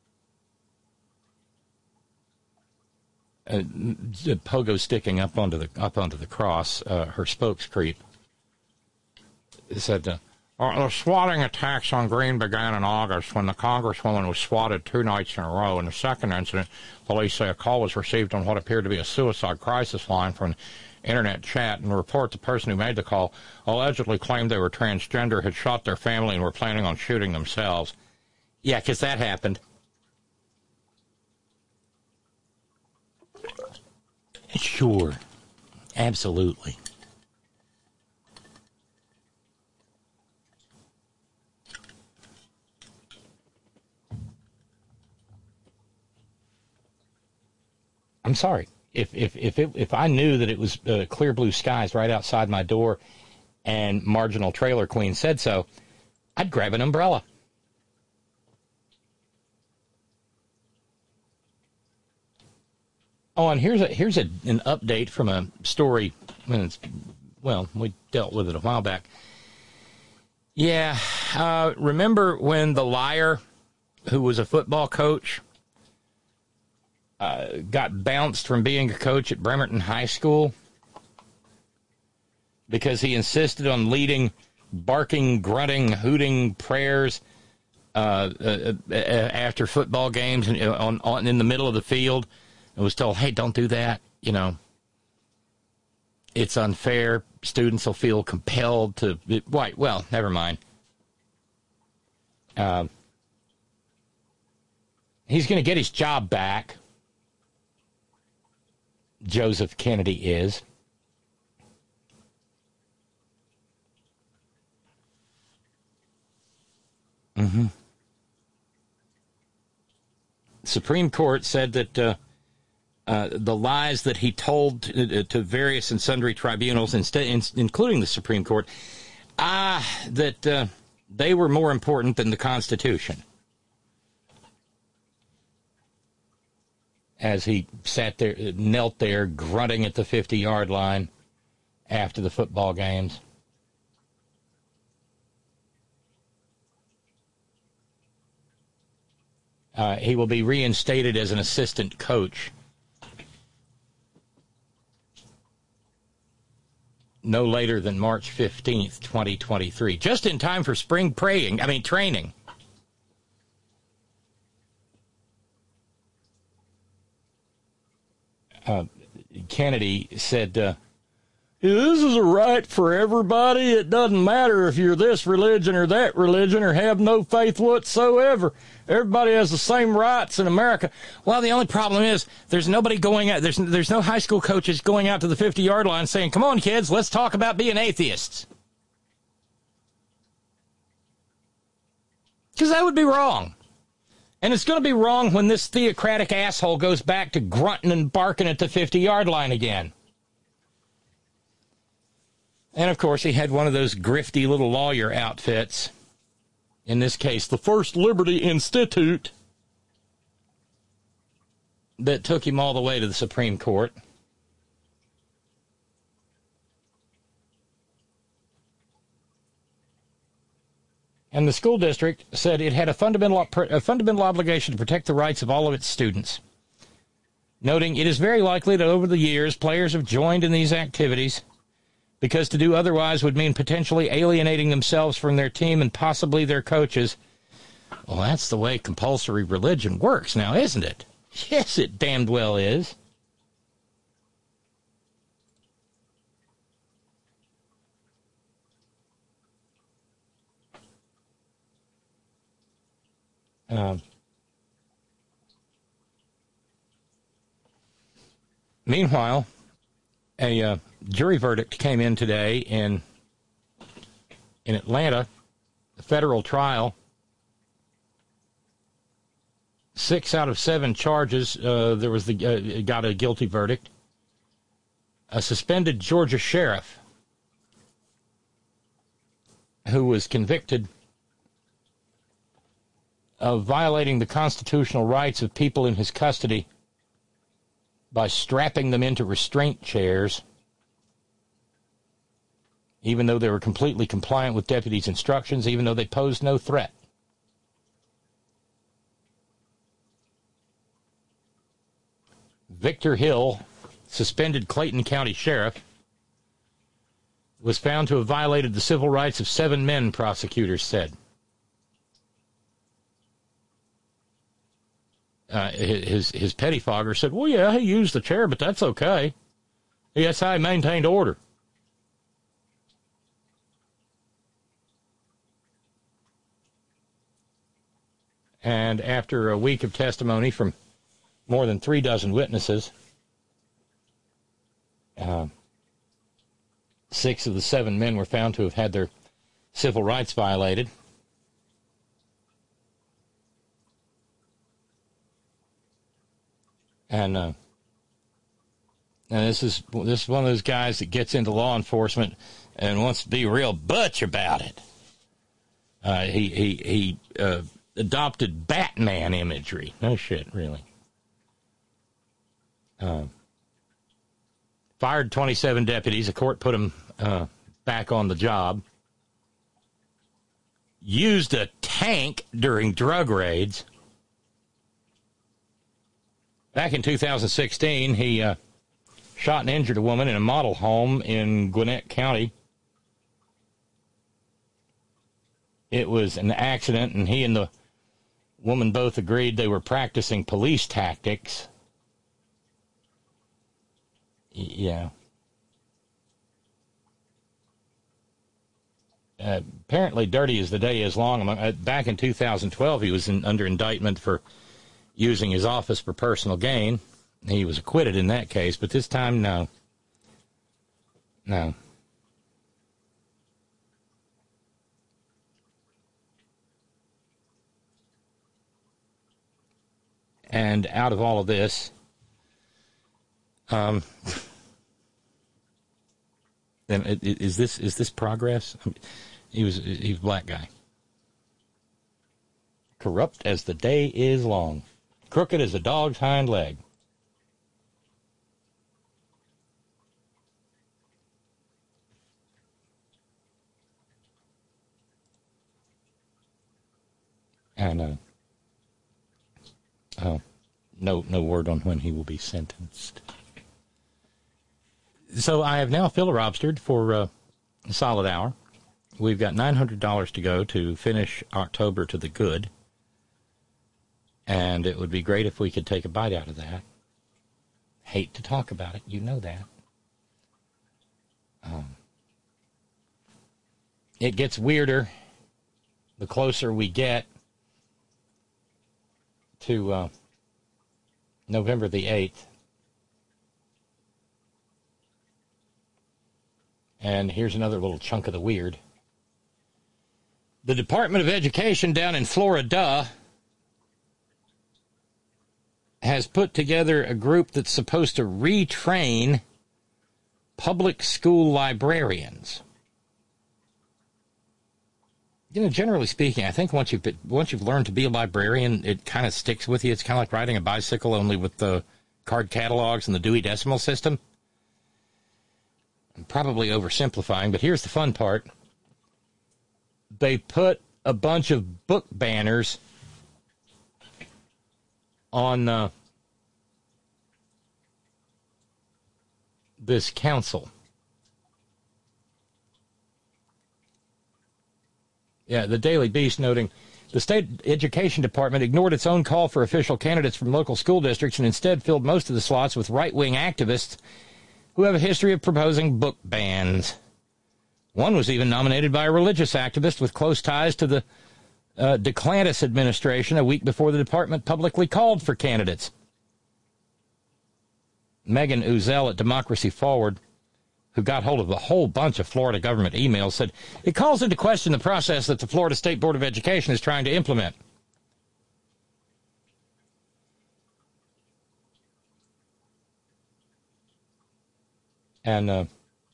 Pogo sticking up onto the cross. Her spokes creep said, the swatting attacks on Green began in August when the congresswoman was swatted 2 nights in a row. In the second incident, police say a call was received on what appeared to be a suicide crisis line from an internet chat. In the report, the person who made the call allegedly claimed they were transgender, had shot their family, and were planning on shooting themselves. Yeah, because that happened. Sure. Absolutely. I'm sorry. If I knew that it was clear blue skies right outside my door and Marginal Trailer Queen said so, I'd grab an umbrella. Oh, and here's an update from a story we dealt with it a while back. Yeah, remember when the liar, who was a football coach, got bounced from being a coach at Bremerton High School because he insisted on leading barking, grunting, hooting prayers after football games and in the middle of the field, and was told, hey, don't do that, it's unfair. Students will feel compelled to... Well, never mind. He's going to get his job back. Joseph Kennedy is. Mm-hmm. Supreme Court said that the lies that he told to various and sundry tribunals, including the Supreme Court, that they were more important than the Constitution. As he sat there, knelt there, grunting at the 50-yard line after the football games. He will be reinstated as an assistant coach no later than March 15th, 2023. Just in time for spring training. Kennedy said, this is a right for everybody. It doesn't matter if you're this religion or that religion or have no faith whatsoever. Everybody has the same rights in America. Well, the only problem is there's nobody going out. There's no high school coaches going out to the 50-yard line saying, come on, kids, let's talk about being atheists. Because that would be wrong. And it's going to be wrong when this theocratic asshole goes back to grunting and barking at the 50-yard line again. And, of course, he had one of those grifty little lawyer outfits. In this case, the First Liberty Institute, that took him all the way to the Supreme Court. And the school district said it had a fundamental obligation to protect the rights of all of its students, noting it is very likely that over the years players have joined in these activities because to do otherwise would mean potentially alienating themselves from their team and possibly their coaches. Well, that's the way compulsory religion works now, isn't it? Yes, it damned well is. Meanwhile, a jury verdict came in today in Atlanta, a federal trial. 6 out of 7 charges. Got a guilty verdict. A suspended Georgia sheriff who was convicted of violating the constitutional rights of people in his custody by strapping them into restraint chairs, even though they were completely compliant with deputies' instructions, even though they posed no threat. Victor Hill, suspended Clayton County Sheriff, was found to have violated the civil rights of 7 men, prosecutors said. His pettifogger said, well, yeah, he used the chair, but that's okay. That's how he maintained order. And after a week of testimony from more than 3 dozen witnesses, 6 of the 7 men were found to have had their civil rights violated. And And this is one of those guys that gets into law enforcement and wants to be real butch about it. He adopted Batman imagery. No shit, really. Fired 27 deputies. The court put him back on the job. Used a tank during drug raids. Back in 2016, he shot and injured a woman in a model home in Gwinnett County. It was an accident, and he and the woman both agreed they were practicing police tactics. Yeah. Apparently, dirty as the day is long. Back in 2012, he was under indictment for using his office for personal gain. He was acquitted in that case, but this time, no. No. And out of all of this, is this progress? He was a black guy. Corrupt as the day is long. Crooked as a dog's hind leg. And no word on when he will be sentenced. So I have now filibustered for a solid hour. We've got $900 to go to finish October to the good. And it would be great if we could take a bite out of that. Hate to talk about it. You know that. It gets weirder the closer we get to November the 8th. And here's another little chunk of the weird. The Department of Education down in Florida has put together a group that's supposed to retrain public school librarians. You know, generally speaking, I think once you've learned to be a librarian, it kind of sticks with you. It's kind of like riding a bicycle, only with the card catalogs and the Dewey Decimal System. I'm probably oversimplifying, but here's the fun part. They put a bunch of book banners on this council. Yeah, the Daily Beast noting, the state education department ignored its own call for official candidates from local school districts and instead filled most of the slots with right-wing activists who have a history of proposing book bans. One was even nominated by a religious activist with close ties to the DeClantis administration a week before the department publicly called for candidates. Megan Uzel at Democracy Forward, who got hold of a whole bunch of Florida government emails, said it calls into question the process that the Florida State Board of Education is trying to implement. And,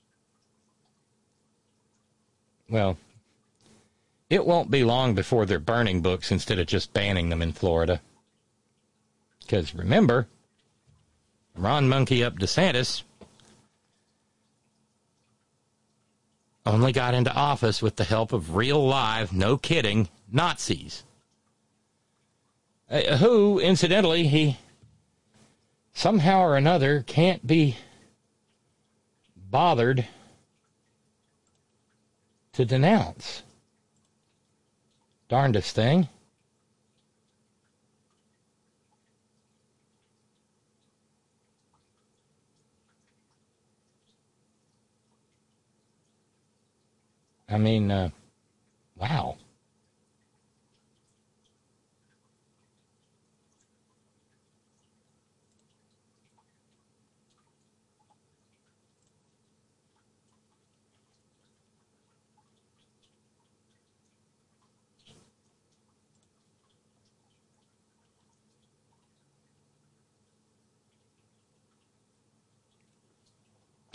well, it won't be long before they're burning books instead of just banning them in Florida. Because remember, Ron Monkey Up DeSantis only got into office with the help of real live, no kidding, Nazis. Who, incidentally, he somehow or another can't be bothered to denounce. Darndest thing. I mean, wow.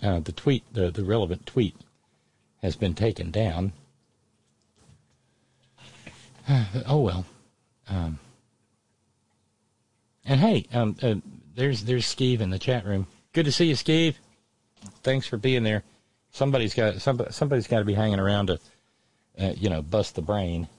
the relevant tweet has been taken down. Oh, well. And hey, there's Skeeve in the chat room. Good to see you, Skeeve. Thanks for being there. Somebody's got to be hanging around to, bust the brain.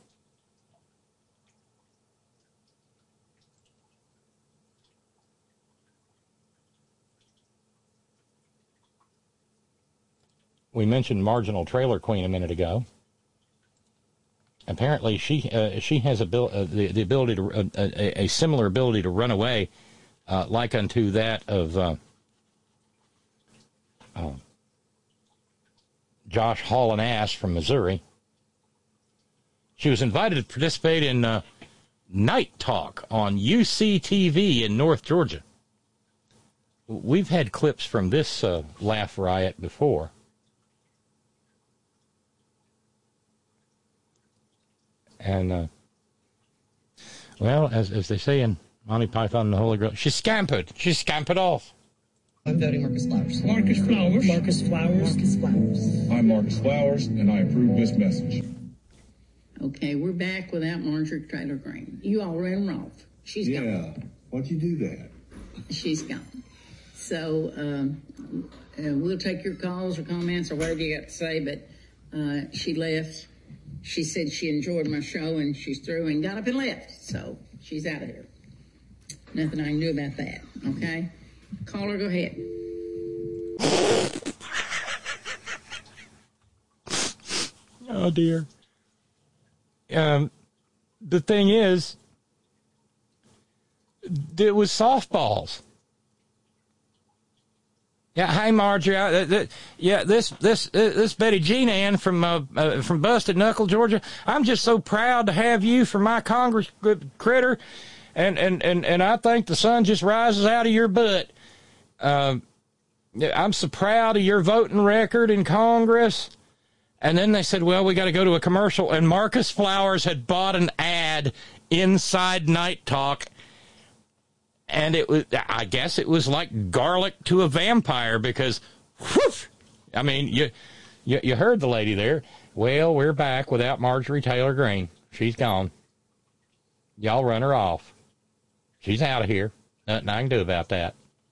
We mentioned Marginal Trailer Queen a minute ago. Apparently, she has the ability to a similar ability to run away, like unto that of Josh Hall and Ass from Missouri. She was invited to participate in Night Talk on UCTV in North Georgia. We've had clips from this laugh riot before. And, well, as they say in Monty Python and the Holy Grail, she scampered. She scampered off. I'm voting Marcus Flowers. Marcus Flowers. Marcus Flowers. Marcus Flowers. I'm Marcus Flowers, and I approve this message. Okay, we're back without Marjorie Taylor Greene. You all ran her off. She's gone. Yeah, why'd you do that? She's gone. So, we'll take your calls or comments or whatever you got to say, but she left. She said she enjoyed my show, and she's through and got up and left. So she's out of here. Nothing I can do about that, okay? Caller, go ahead. Oh, dear. The thing is, it was softballs. Yeah, hi Marjorie. This Betty Jean Ann from Busted Knuckle, Georgia. I'm just so proud to have you for my Congress critter, and I think the sun just rises out of your butt. I'm so proud of your voting record in Congress. And then they said, well, we got to go to a commercial, and Marcus Flowers had bought an ad inside Night Talk. And I guess it was like garlic to a vampire because, whew, I mean, you heard the lady there. Well, we're back without Marjorie Taylor Greene. She's gone. Y'all run her off. She's out of here. Nothing I can do about that.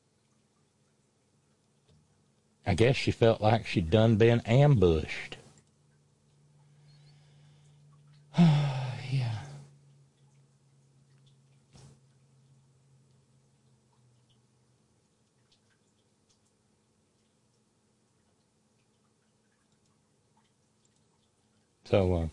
I guess she felt like she'd done been ambushed. Yeah. So,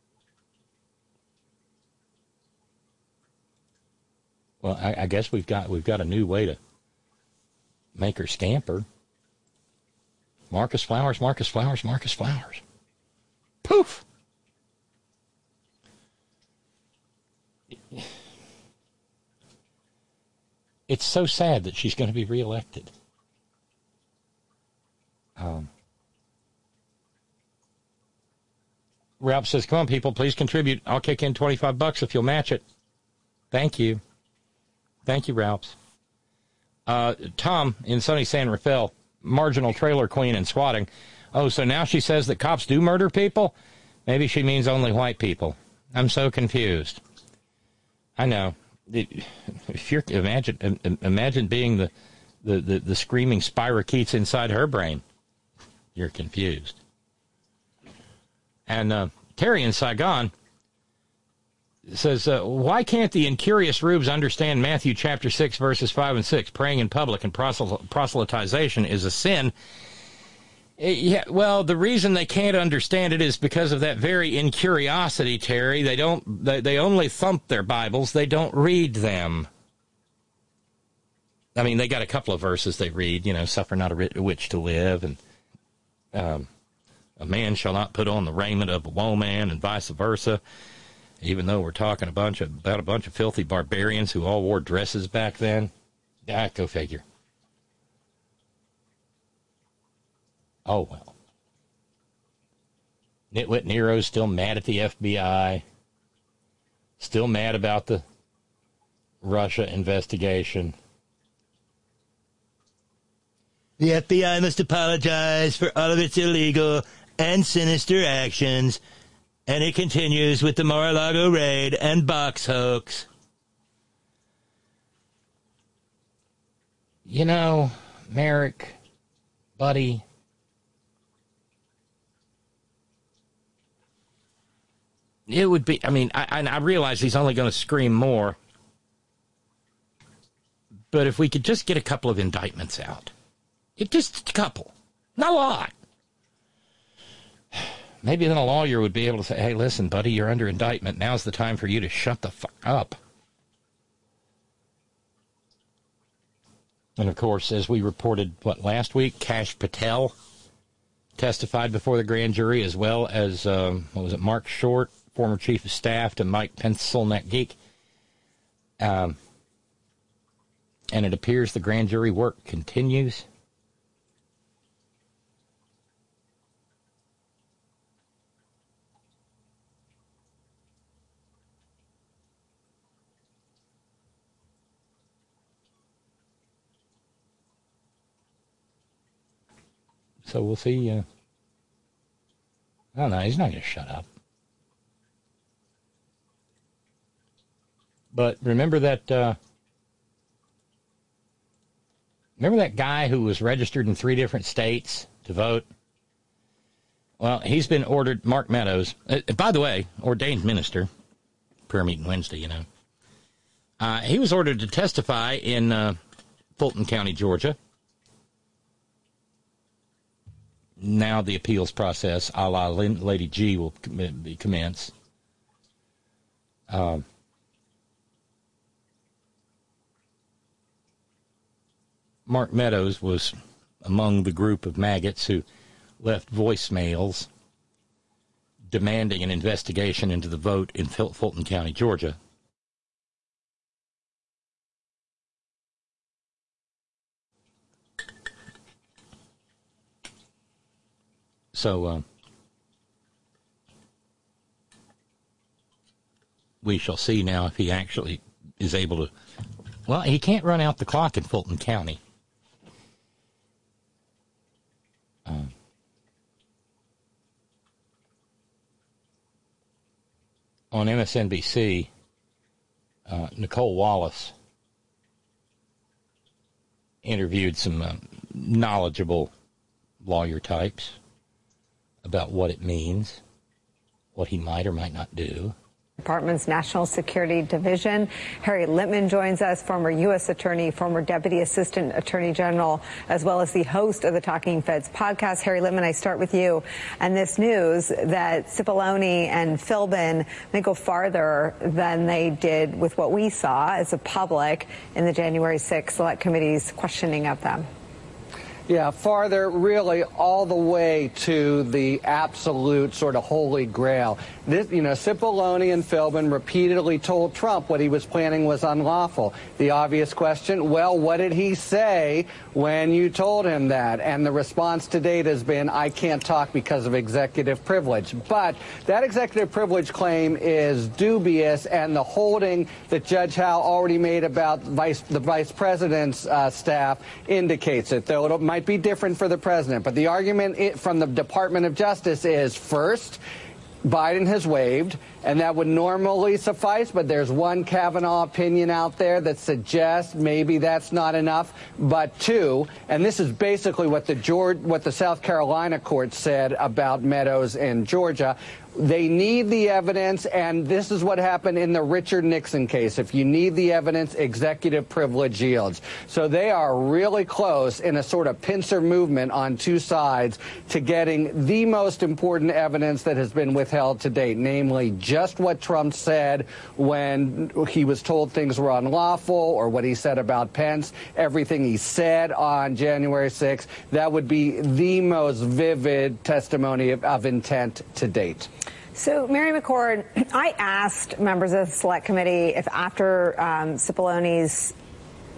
well, I guess we've got a new way to make her scamper. Marcus Flowers, Marcus Flowers, Marcus Flowers. Poof! It's so sad that she's going to be reelected. Ralph says, come on, people, please contribute. I'll kick in $25 if you'll match it. Thank you. Thank you, Ralph. Tom in sunny San Rafael, Marginal Trailer Queen and swatting. Oh, so now she says that cops do murder people? Maybe she means only white people. I'm so confused. I know. If you're imagine being the screaming spirochetes inside her brain. You're confused. And Terry in Saigon says, why can't the incurious rubes understand Matthew chapter 6, verses 5 and 6? Praying in public and proselytization is a sin. Yeah, well, the reason they can't understand it is because of that very incuriosity, Terry. They only thump their Bibles. They don't read them. I mean, they got a couple of verses they read, suffer not a witch to live, and a man shall not put on the raiment of a woman, and vice versa. Even though we're talking about a bunch of filthy barbarians who all wore dresses back then. Yeah, go figure. Oh, well. Nitwit Nero's still mad at the FBI. Still mad about the Russia investigation. The FBI must apologize for all of its illegal and sinister actions, and it continues with the Mar-a-Lago raid and box hoax. You know, Merrick, buddy, it would be, I mean, I realize he's only going to scream more, but if we could just get a couple of indictments out. Just a couple. Not a lot. Maybe then a lawyer would be able to say, hey, listen, buddy, you're under indictment. Now's the time for you to shut the fuck up. And, of course, as we reported, last week, Kash Patel testified before the grand jury, as well as, Mark Short, former chief of staff to Mike Pencilneck Geek. And it appears the grand jury work continues. So we'll see. I don't know. He's not going to shut up. But remember that guy who was registered in 3 different states to vote? Well, he's been ordered, Mark Meadows, by the way, ordained minister, prayer meeting Wednesday, you know. He was ordered to testify in Fulton County, Georgia. Now the appeals process, a la Lady G, will commence. Mark Meadows was among the group of maggots who left voicemails demanding an investigation into the vote in Fulton County, Georgia. So, we shall see now if he actually is able to... Well, he can't run out the clock in Fulton County. On MSNBC, Nicole Wallace interviewed some knowledgeable lawyer types about what it means, what he might or might not do. Department's National Security Division. Harry Litman joins us, former U.S. Attorney, former Deputy Assistant Attorney General, as well as the host of the Talking Feds podcast. Harry Litman, I start with you. And this news that Cipollone and Philbin may go farther than they did with what we saw as a public in the January 6th Select Committee's questioning of them. Yeah, farther, really, all the way to the absolute sort of holy grail. This, you know, Cipollone and Philbin repeatedly told Trump what he was planning was unlawful. The obvious question, well, what did he say when you told him that? And the response to date has been, I can't talk because of executive privilege. But that executive privilege claim is dubious, and the holding that Judge Howe already made about the vice president's staff indicates it, though it might be different for the president. But the argument from the Department of Justice is, first, Biden has waived, and that would normally suffice, but there's one Kavanaugh opinion out there that suggests maybe that's not enough. But two, and this is basically what the South Carolina court said about Meadows in Georgia, they need the evidence, and this is what happened in the Richard Nixon case. If you need the evidence, executive privilege yields. So they are really close in a sort of pincer movement on two sides to getting the most important evidence that has been withheld to date, namely just what Trump said when he was told things were unlawful, or what he said about Pence, everything he said on January 6th. That would be the most vivid testimony of intent to date. So, Mary McCord, I asked members of the Select Committee if after Cipollone's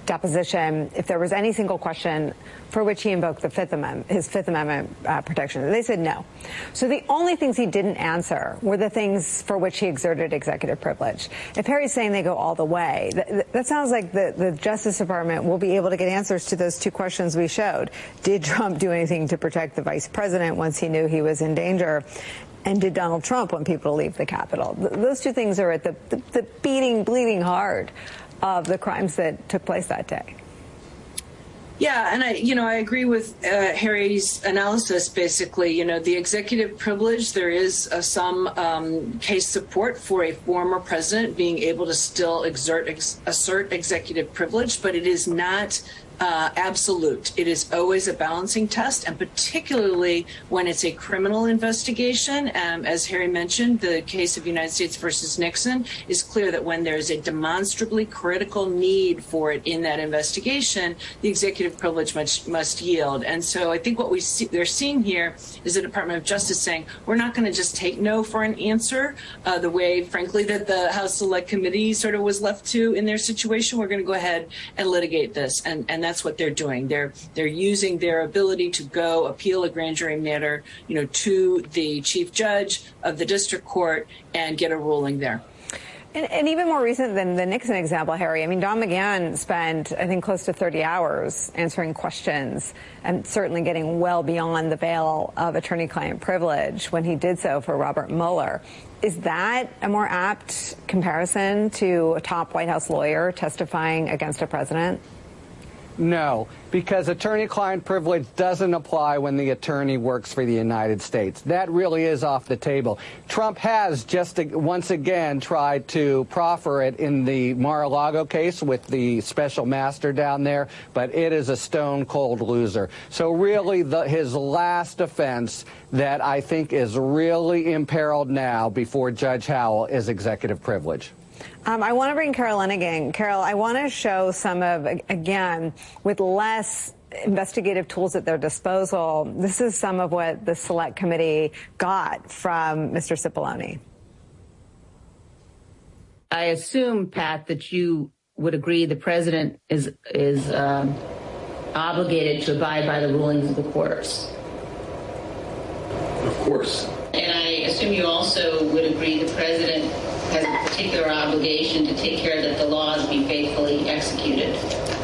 deposition if there was any single question for which he invoked the his Fifth Amendment protection. They said no. So the only things he didn't answer were the things for which he exerted executive privilege. If Harry's saying they go all the way, that sounds like the Justice Department will be able to get answers to those two questions we showed. Did Trump do anything to protect the vice president once he knew he was in danger? And did Donald Trump want people to leave the Capitol? Those two things are at the beating, bleeding heart of the crimes that took place that day. Yeah, and I agree with Harry's analysis. Basically, the executive privilege, there is some case support for a former president being able to still assert executive privilege, but it is not absolute. It is always a balancing test, and particularly when it's a criminal investigation. As Harry mentioned, the case of United States versus Nixon is clear that when there's a demonstrably critical need for it in that investigation, the executive privilege must yield. And so I think what they're seeing here is the Department of Justice saying, we're not going to just take no for an answer, the way, frankly, that the House Select Committee sort of was left to in their situation. We're going to go ahead and litigate this. And that's what they're doing. They're using their ability to go appeal a grand jury matter, to the chief judge of the district court and get a ruling there. And even more recent than the Nixon example, Harry, I mean, Don McGahn spent, I think, close to 30 hours answering questions and certainly getting well beyond the veil of attorney-client privilege when he did so for Robert Mueller. Is that a more apt comparison to a top White House lawyer testifying against a president? No, because attorney-client privilege doesn't apply when the attorney works for the United States. That really is off the table. Trump has just once again tried to proffer it in the Mar-a-Lago case with the special master down there, but it is a stone-cold loser. So really his last offense that I think is really imperiled now before Judge Howell is executive privilege. I want to bring Carol in again. Carol, I want to show some of, again, with less investigative tools at their disposal, this is some of what the Select Committee got from Mr. Cipollone. I assume, Pat, that you would agree the president is obligated to abide by the rulings of the courts. Of course. And I assume you also would agree the president has a particular obligation to take care that the laws be faithfully executed.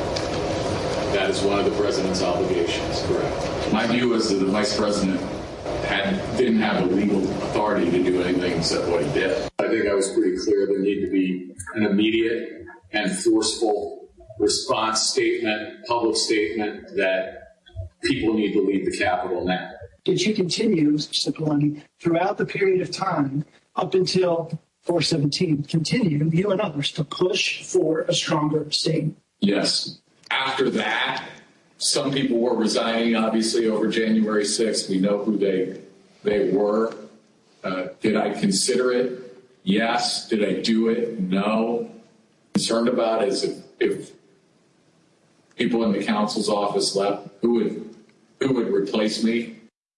That is one of the president's obligations, correct. My view is that the vice president didn't have the legal authority to do anything except what he did. I think I was pretty clear there needed to be an immediate and forceful response statement, public statement that people need to leave the Capitol now. Did you continue, Mr. Cipollone, throughout the period of time up until 4/17, continue, you and others, to push for a stronger statement? Yes. After that, some people were resigning, obviously, over January 6th. We know who they were. Did I consider it? Yes. Did I do it? No. Concerned about is if people in the counsel's office left, who would replace me?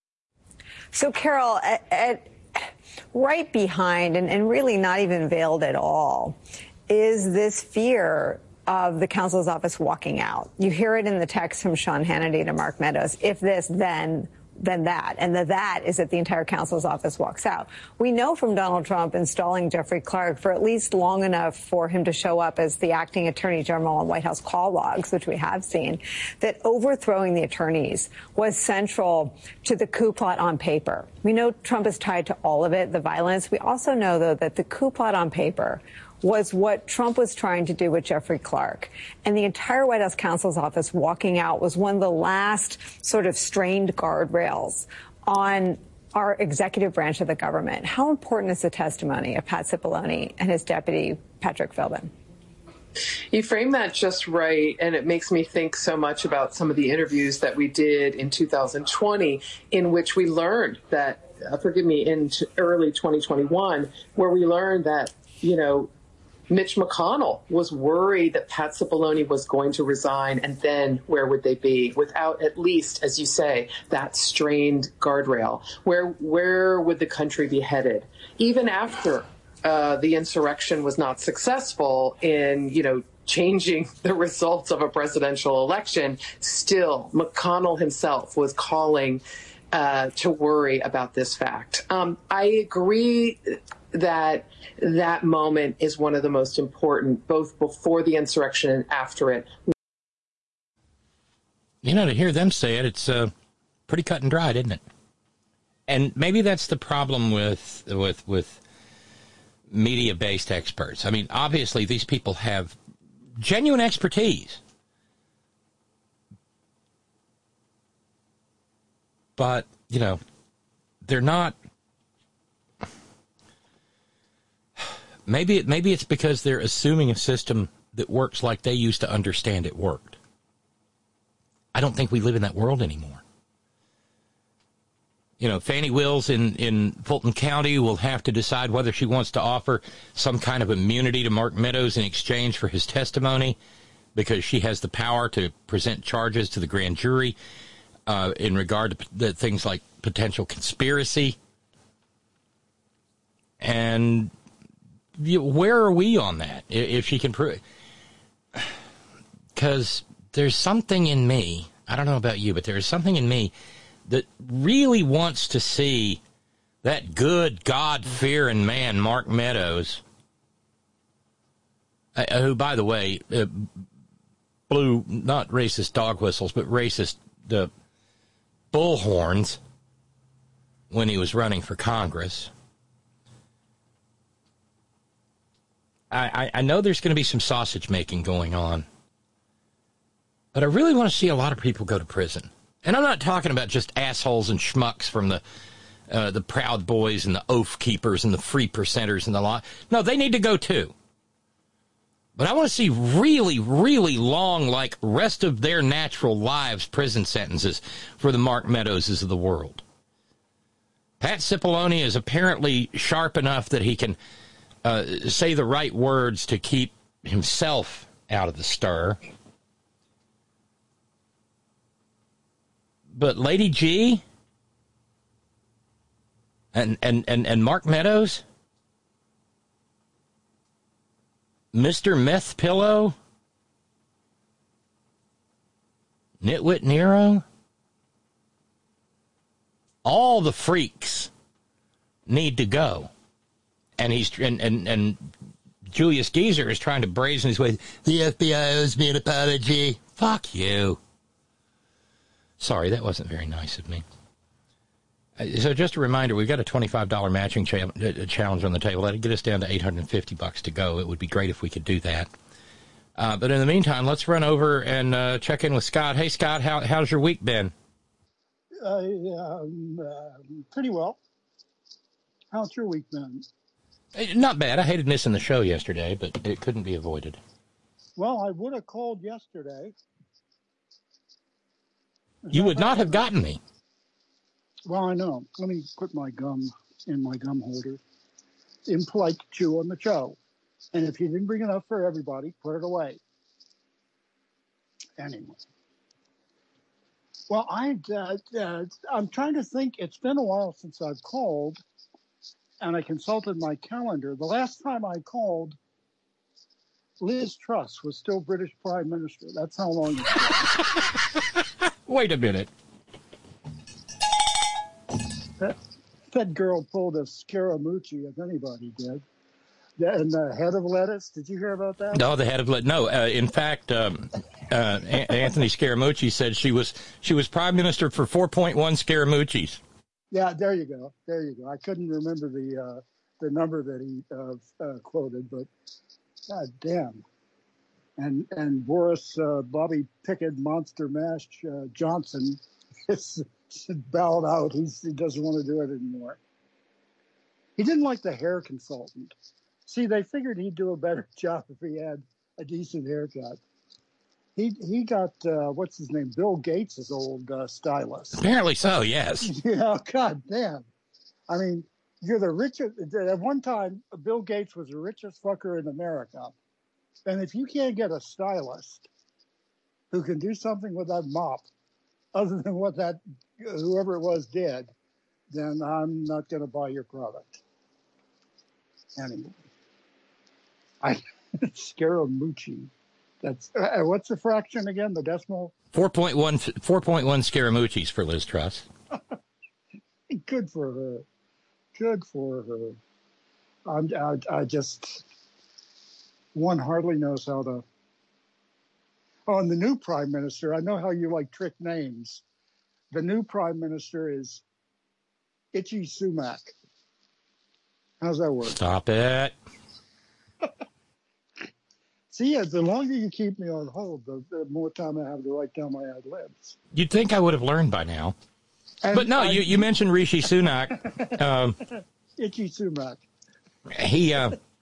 So, Carol, right behind, and really not even veiled at all, is this fear of the counsel's office walking out. You hear it in the text from Sean Hannity to Mark Meadows. If this, then that. And that is that the entire counsel's office walks out. We know from Donald Trump installing Jeffrey Clark for at least long enough for him to show up as the acting attorney general on White House call logs, which we have seen, that overthrowing the attorneys was central to the coup plot on paper. We know Trump is tied to all of it, the violence. We also know, though, that the coup plot on paper was what Trump was trying to do with Jeffrey Clark. And the entire White House counsel's office walking out was one of the last sort of strained guardrails on our executive branch of the government. How important is the testimony of Pat Cipollone and his deputy, Patrick Philbin? You frame that just right, and it makes me think so much about some of the interviews that we did in 2020, in which we learned that, in early 2021, where we learned that, Mitch McConnell was worried that Pat Cipollone was going to resign, and then where would they be without at least, as you say, that strained guardrail? Where would the country be headed? Even after the insurrection was not successful in, changing the results of a presidential election, still McConnell himself was calling to worry about this fact. I agree that that moment is one of the most important, both before the insurrection and after it. You know, to hear them say it, it's pretty cut and dried, isn't it? And maybe that's the problem with media-based experts. I mean, obviously, these people have genuine expertise. But, you know, they're not... Maybe it's because they're assuming a system that works like they used to understand it worked. I don't think we live in that world anymore. You know, Fannie Wills in Fulton County will have to decide whether she wants to offer some kind of immunity to Mark Meadows in exchange for his testimony, because she has the power to present charges to the grand jury in regard to things like potential conspiracy. And where are we on that, if she can prove it? Because there's something in me, I don't know about you, but there's something in me that really wants to see that good, God-fearing man, Mark Meadows, who, by the way, blew not racist dog whistles, but racist bullhorns when he was running for Congress. I know there's going to be some sausage making going on, but I really want to see a lot of people go to prison. And I'm not talking about just assholes and schmucks from the Proud Boys and the Oath Keepers and the Free Percenters and the lot. No, they need to go too. But I want to see really, really long, like rest of their natural lives prison sentences for the Mark Meadowses of the world. Pat Cipollone is apparently sharp enough that he can say the right words to keep himself out of the stir. But Lady G and Mark Meadows, Mr. Meth Pillow, Nitwit Nero, all the freaks need to go. And and Julius Geezer is trying to brazen his way. The FBI owes me an apology. Fuck you. Sorry, that wasn't very nice of me. So just a reminder, we've got a $25 matching challenge on the table. That'd get us down to $850 to go. It would be great if we could do that. But in the meantime, let's run over and check in with Scott. Hey, Scott, how's your week been? Pretty well. How's your week been? Not bad. I hated missing the show yesterday, but it couldn't be avoided. Well, I would have called yesterday. You would not have gotten me. Well, I know. Let me put my gum in my gum holder. Impolite to chew on the show. And if you didn't bring enough for everybody, put it away. Anyway. Well, I'm trying to think. It's been a while since I've called, and I consulted my calendar. The last time I called, Liz Truss was still British Prime Minister. That's how long it's been. Wait a minute. That girl pulled a Scaramucci, if anybody did. And the head of lettuce, did you hear about that? No, the head of lettuce. No, in fact, Anthony Scaramucci said she was Prime Minister for 4.1 Scaramuccis. Yeah, there you go. There you go. I couldn't remember the number that he quoted, but God damn. And Boris Bobby Pickett Monster Mash Johnson is bowed out. He doesn't want to do it anymore. He didn't like the hair consultant. See, they figured he'd do a better job if he had a decent haircut. He got, what's his name, Bill Gates' old stylist. Apparently so, yes. Yeah, God damn. I mean, you're the richest. At one time, Bill Gates was the richest fucker in America. And if you can't get a stylist who can do something with that mop, other than what that whoever it was did, then I'm not going to buy your product. Anyway, Scaramucci. That's what's the fraction again? The decimal? 4.1 Scaramucci's for Liz Truss. Good for her. Good for her. I just, one hardly knows how to. Oh, and the new prime minister, I know how you like trick names. The new prime minister is Itchy Sumac. How's that work? Stop it. See, the longer you keep me on hold, the more time I have to write down my ad libs. You'd think I would have learned by now. But no, you mentioned Rishi Sunak. Itchy Sumac. He,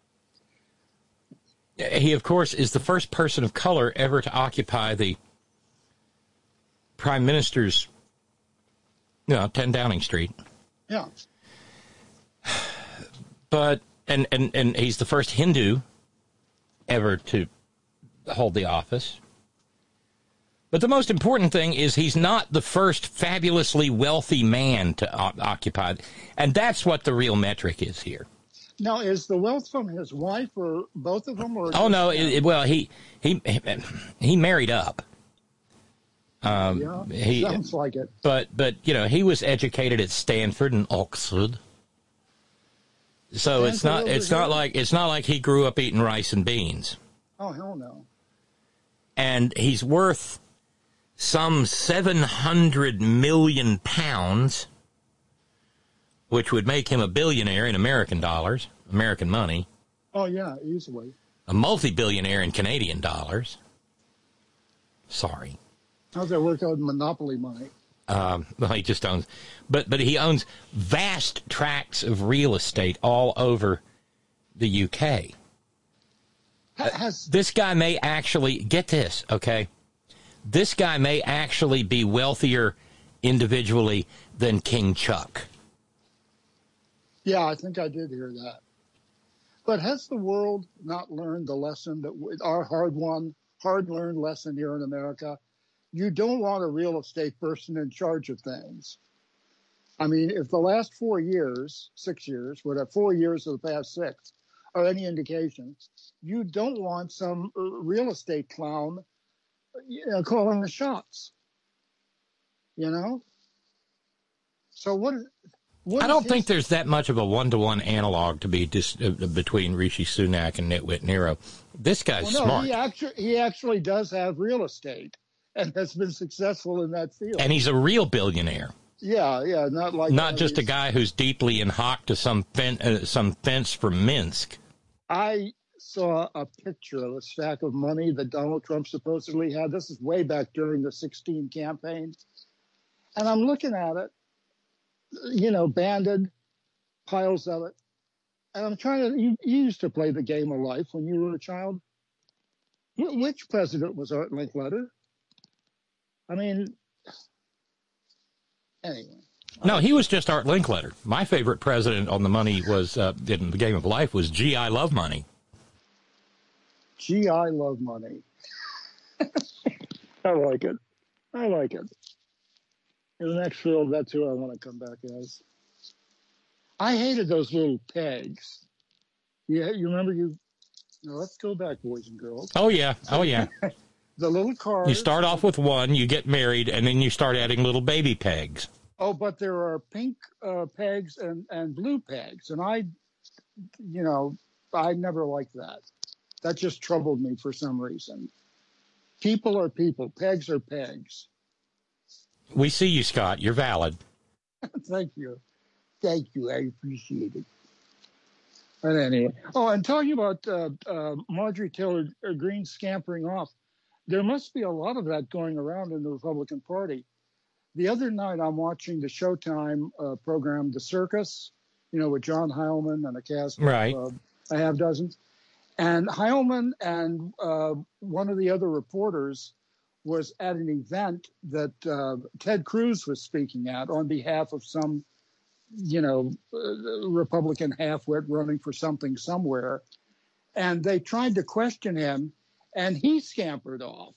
of course, is the first person of color ever to occupy the prime minister's, 10 Downing Street. Yeah. But, and he's the first Hindu ever to hold the office. But the most important thing is he's not the first fabulously wealthy man to occupy. And that's what the real metric is here. Now, is the wealth from his wife or both of them? Or no, he married up. Sounds like it. But he was educated at Stanford and Oxford. So it's not like he grew up eating rice and beans. Oh, hell no. And he's worth some 700 million pounds, which would make him a billionaire in American dollars, American money. Oh, yeah, easily. A multi-billionaire in Canadian dollars. Sorry. How's that work out in monopoly money? Well, he just owns, but he owns vast tracts of real estate all over the UK. This guy may actually, get this, okay? This guy may actually be wealthier individually than King Chuck. Yeah, I think I did hear that. But has the world not learned the lesson, that our hard-learned lesson here in America? You don't want a real estate person in charge of things. I mean, if the last 4 years, 6 years, whatever, 4 years of the past 6 are any indication, you don't want some real estate clown calling the shots. So what I don't think there's that much of a one-to-one analog to be between Rishi Sunak and Nitwit Nero. This guy's smart. He actually does have real estate and has been successful in that field. And he's a real billionaire. Yeah, not just a guy who's deeply in hock to some fence from Minsk. I saw a picture of a stack of money that Donald Trump supposedly had. This is way back during the 2016 campaign. And I'm looking at it, banded piles of it. And I'm trying to, you used to play the game of life when you were a child. Which president was Art Linkletter? I mean, anyway. No, he was just Art Linkletter. My favorite president on the money was, in the game of life, was G.I. Love Money. G.I. Love Money. I like it. In the next field, that's who I want to come back as. I hated those little pegs. Yeah, you remember let's go back, boys and girls. Oh, yeah. The little cars. You start off with one, you get married, and then you start adding little baby pegs. Oh, but there are pink pegs and blue pegs. And I never liked that. That just troubled me for some reason. People are people. Pegs are pegs. We see you, Scott. You're valid. Thank you. I appreciate it. But anyway. Oh, and talking about Marjorie Taylor Greene scampering off, there must be a lot of that going around in the Republican Party. The other night, I'm watching the Showtime program, The Circus, with John Heilman and a cast of a half dozen. And Heilman and one of the other reporters was at an event that Ted Cruz was speaking at on behalf of some, Republican half-wit running for something somewhere. And they tried to question him, and he scampered off.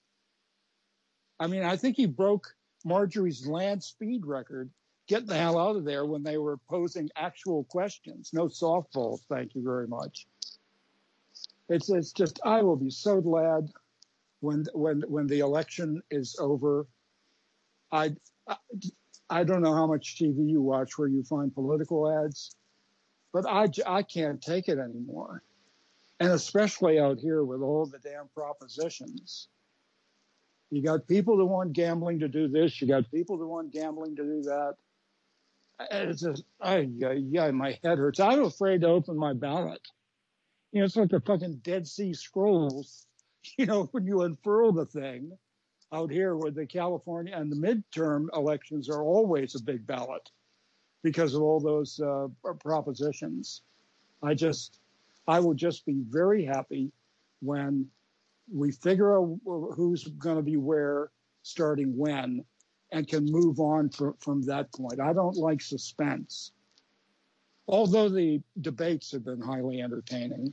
I mean, I think he broke Marjorie's land speed record, getting the hell out of there when they were posing actual questions. No softballs, thank you very much. It's just, I will be so glad when the election is over. I don't know how much TV you watch where you find political ads, but I can't take it anymore. And especially out here with all the damn propositions. You got people that want gambling to do this. You got people that want gambling to do that. It's just, my head hurts. I'm afraid to open my ballot. You know, it's like the fucking Dead Sea Scrolls. You know, when you unfurl the thing out here with the California and the midterm elections are always a big ballot because of all those propositions. I will just be very happy when we figure out who's going to be where, starting when, and can move on from that point. I don't like suspense. Although the debates have been highly entertaining,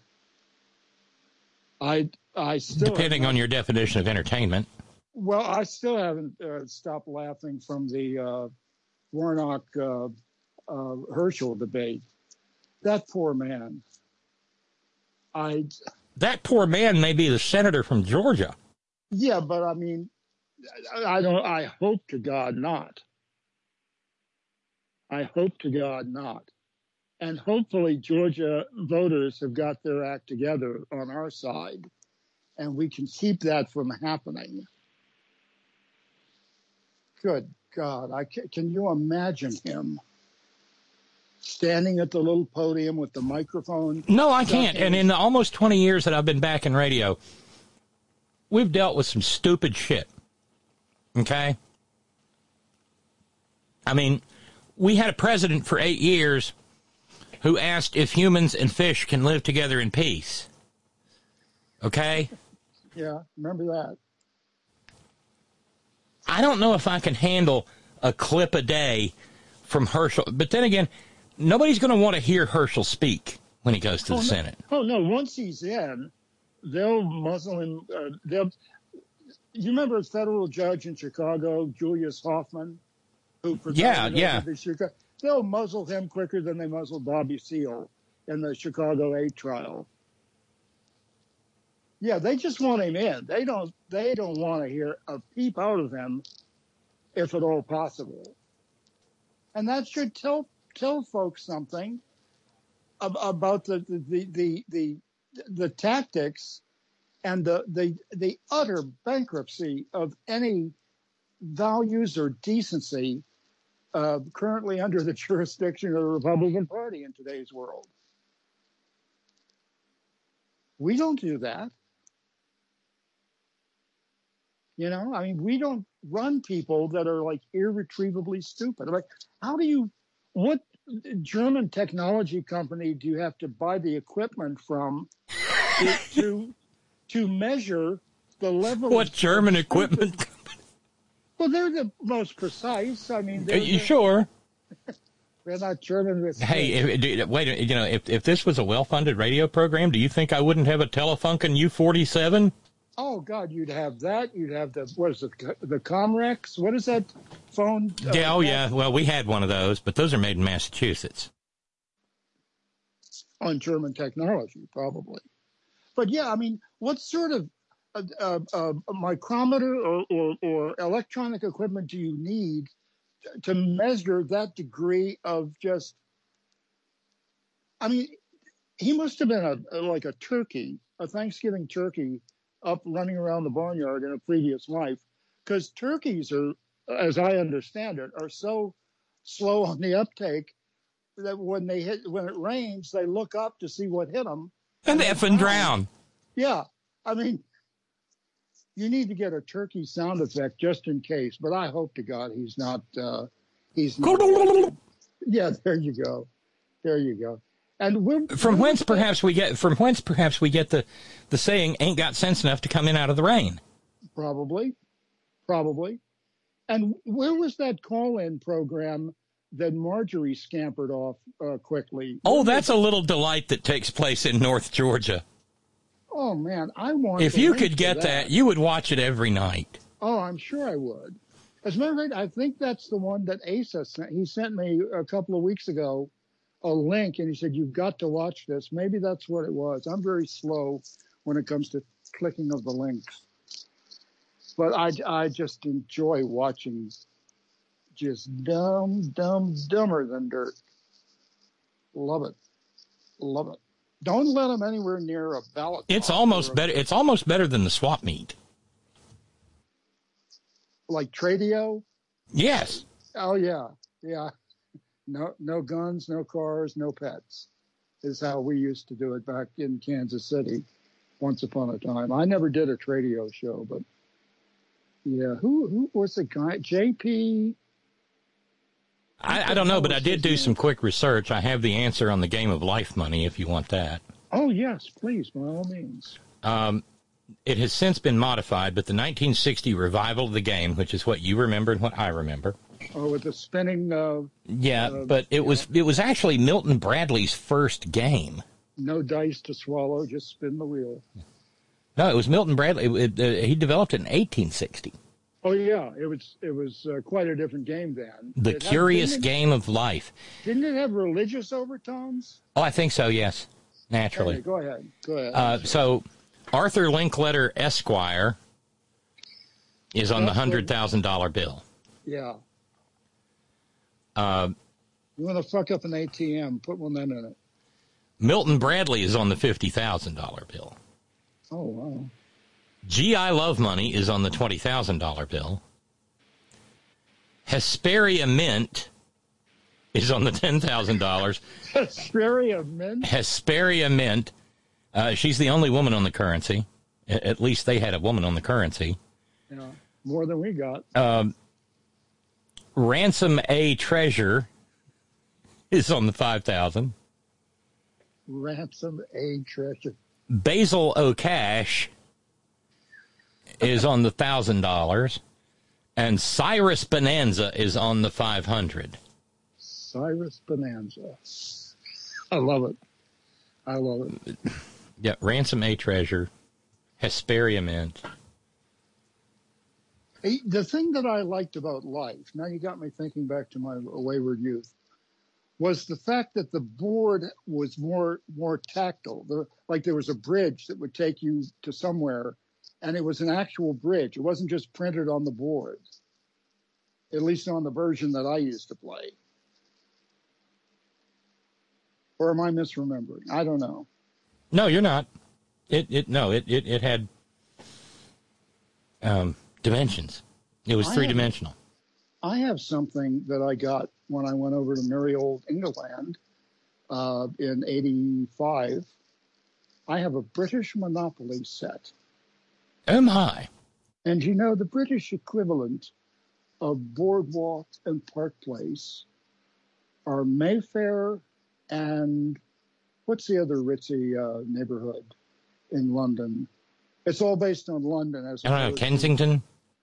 I still... Depending on your definition of entertainment. Well, I still haven't stopped laughing from the Warnock-Herschel debate. That poor man. That poor man may be the senator from Georgia. Yeah, but I mean, I hope to God not. I hope to God not. And hopefully Georgia voters have got their act together on our side, and we can keep that from happening. Good God. Can you imagine him standing at the little podium with the microphone? No, I can't. And in the almost 20 years that I've been back in radio, we've dealt with some stupid shit. Okay? I mean, we had a president for 8 years who asked if humans and fish can live together in peace. Okay? Yeah, remember that. I don't know if I can handle a clip a day from Herschel. But then again, nobody's going to want to hear Herschel speak when he goes to the Senate. Oh, no. Once he's in, they'll muzzle him. You remember a federal judge in Chicago, Julius Hoffman, who presided over the Chicago? They'll muzzle him quicker than they muzzled Bobby Seale in the Chicago 8 trial. Yeah, they just want him in. They don't want to hear a peep out of him, if at all possible. And that should tell folks something about the tactics and the utter bankruptcy of any values or decency currently under the jurisdiction of the Republican Party in today's world. We don't do that. You know, I mean, we don't run people that are like irretrievably stupid. Like, what German technology company do you have to buy the equipment from to measure the level? What German equipment company? Well, they're the most precise. I mean, are you sure? They're not German. Hey, wait, you know, if this was a well-funded radio program, do you think I wouldn't have a Telefunken U-47? Oh, God, you'd have that. You'd have the Comrex. What is that phone? Yeah, well, we had one of those, but those are made in Massachusetts. On German technology, probably. But, yeah, I mean, what sort of micrometer or electronic equipment do you need to measure that degree of just... I mean, he must have been like a turkey, a Thanksgiving turkey, up running around the barnyard in a previous life, because turkeys are, as I understand it, are so slow on the uptake that when it rains, they look up to see what hit them. And they effing drown. Yeah. I mean, you need to get a turkey sound effect just in case, but I hope to God he's not. Yeah, there you go. There you go. And from whence perhaps we get the saying, ain't got sense enough to come in out of the rain. Probably. And where was that call-in program that Marjorie scampered off quickly? Oh, that's a little delight that takes place in North Georgia. Oh, man, I want If you could get that, you would watch it every night. Oh, I'm sure I would. As a matter of fact, I think that's the one that Asa sent. He sent me a couple of weeks ago a link, and he said, you've got to watch this. Maybe that's what it was. I'm very slow when it comes to clicking of the links. But I just enjoy watching just dumber than dirt. Love it. Love it. Don't let them anywhere near a ballot. It's almost better. It's almost better than the swap meet. Like Tradio? Yes. Oh, yeah. Yeah. No guns, no cars, no pets is how we used to do it back in Kansas City once upon a time. I never did a Tradio show, but yeah. Who was the guy? JP? I don't know, but I did do some quick research. I have the answer on the Game of Life money if you want that. Oh, yes, please, by all means. It has since been modified, but the 1960 revival of the game, which is what you remember and what I remember. Oh, with the spinning. But it was actually Milton Bradley's first game. No dice to swallow, just spin the wheel. No, it was Milton Bradley. He developed it in 1860. Oh yeah, it was quite a different game then. The Curious Game of Life. Didn't it have religious overtones? Oh, I think so. Yes, naturally. Hey, go ahead. So, Arthur Linkletter Esquire is on the $100,000 bill. Yeah. You want to fuck up an ATM? Put one in it. Milton Bradley is on the $50,000 bill. Oh wow. G.I. Love Money is on the $20,000 bill. Hesperia Mint is on the $10,000. Hesperia Mint? Hesperia Mint. She's the only woman on the currency. At least they had a woman on the currency. Yeah, more than we got. Ransom A. Treasure is on the $5,000. Ransom A. Treasure. Basil O'Cash is on the $1,000, and Cyrus Bonanza is on the $500. Cyrus Bonanza. I love it. I love it. Yeah, Ransom A. Treasure, Hesperia Mint. The thing that I liked about life, now you got me thinking back to my wayward youth, was the fact that the board was more tactile. Like there was a bridge that would take you to somewhere, and it was an actual bridge. It wasn't just printed on the board, at least on the version that I used to play. Or am I misremembering? I don't know. No, you're not. It had dimensions. It was three-dimensional. I have something that I got when I went over to merry old England in '85. I have a British Monopoly set. Oh, my. And you know, the British equivalent of Boardwalk and Park Place are Mayfair and what's the other ritzy neighborhood in London? It's all based on London. I don't know, Kensington?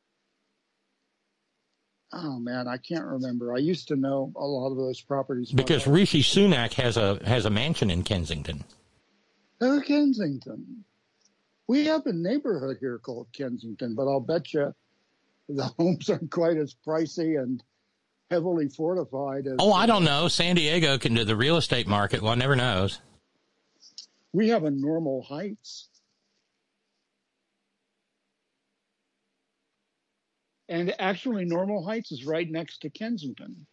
Oh, man, I can't remember. I used to know a lot of those properties. Because Rishi Sunak has a mansion in Kensington. Oh, Kensington. We have a neighborhood here called Kensington, but I'll bet you the homes aren't quite as pricey and heavily fortified as... Oh, I don't know. San Diego can do the real estate market. One never knows. We have a Normal Heights. And actually, Normal Heights is right next to Kensington.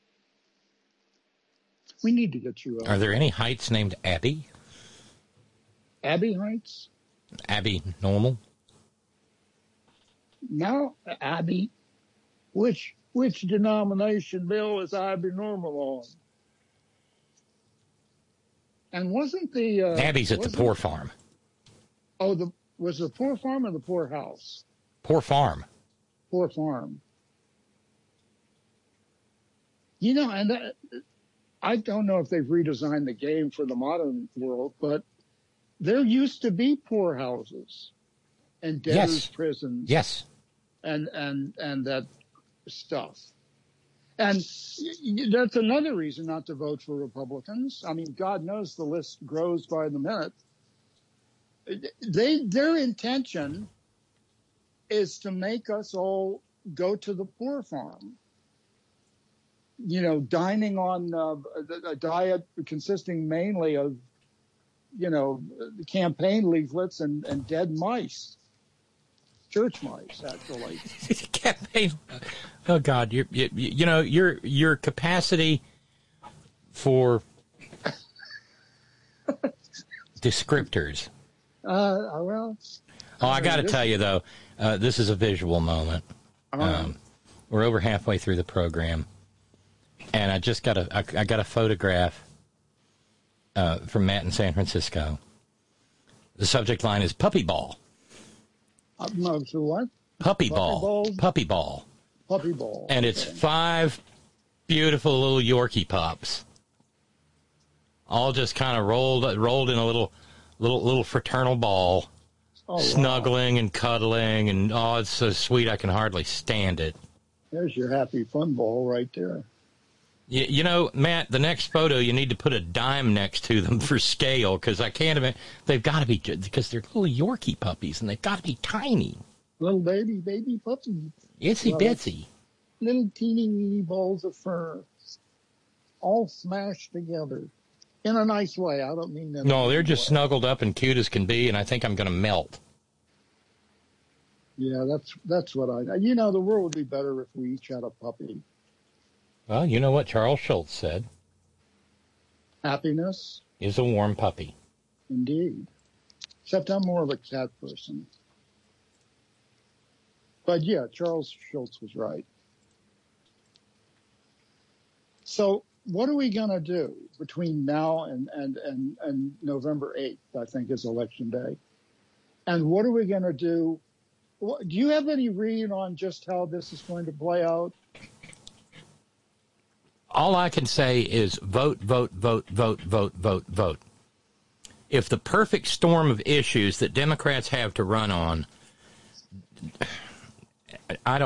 We need to get you out. Are there any heights named Abbey? Abbey Heights? Abbey Normal? No, Abbey. Which denomination, Bill, is Abbey Normal on? And wasn't the... Abbey's at the Poor Farm. Oh, was the Poor Farm or the Poor House? Poor Farm. Poor Farm. You know, and I don't know if they've redesigned the game for the modern world, but there used to be poorhouses and debtors' prisons. Yes. And that stuff. And that's another reason not to vote for Republicans. I mean, God knows the list grows by the minute. Their intention is to make us all go to the Poor Farm. You know, dining on a diet consisting mainly of, you know, campaign leaflets and dead mice. church mice, actually. Campaign. Oh God, you know your capacity for descriptors. Well. Oh, I got to tell you though, this is a visual moment. We're over halfway through the program, and I just got a photograph from Matt in San Francisco. The subject line is puppy ball. So what? Puppy ball. Puppy ball. Puppy ball. And it's 5 beautiful little Yorkie pups, all just kind of rolled in a little fraternal ball, snuggling and cuddling, and it's so sweet I can hardly stand it. There's your happy fun ball right there. You know, Matt, the next photo, you need to put a dime next to them for scale, because I can't imagine. They've got to be, because they're little Yorkie puppies, and they've got to be tiny. Little baby puppies. Itsy bitsy. Little teeny weeny balls of fur. All smashed together. In a nice way. I don't mean that. No, they're just snuggled up and cute as can be, and I think I'm going to melt. Yeah, that's what the world would be better if we each had a puppy. Well, you know what Charles Schultz said. Happiness is a warm puppy. Indeed. Except I'm more of a cat person. But yeah, Charles Schultz was right. So what are we going to do between now and November 8th, I think is election day? And what are we going to do? Do you have any read on just how this is going to play out? All I can say is vote, vote, vote, vote, vote, vote, vote. If the perfect storm of issues that Democrats have to run on, I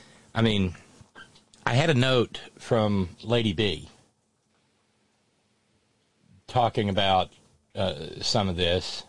had a note from Lady B talking about some of this.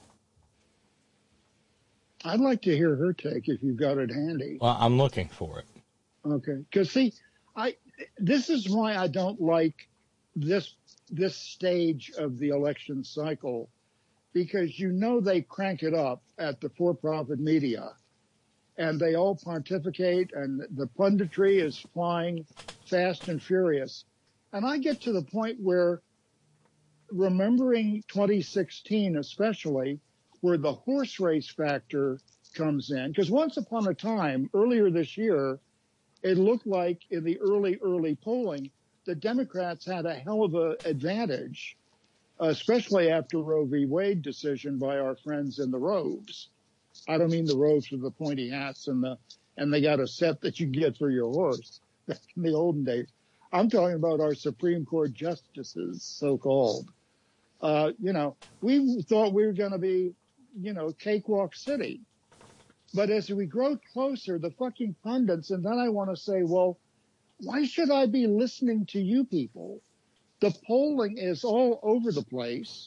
I'd like to hear her take if you've got it handy. Well, I'm looking for it. Okay. Because, see, this is why I don't like this stage of the election cycle, because they crank it up at the for-profit media, and they all pontificate, and the punditry is flying fast and furious. And I get to the point where, remembering 2016 especially, where the horse race factor comes in, because once upon a time, earlier this year, it looked like in the early polling, the Democrats had a hell of an advantage, especially after Roe v. Wade decision by our friends in the robes. I don't mean the robes with the pointy hats and they got a set that you get for your horse back in the olden days. I'm talking about our Supreme Court justices, so-called. We thought we were going to be, cakewalk city. But as we grow closer, the fucking pundits, and then I want to say, well, why should I be listening to you people? The polling is all over the place.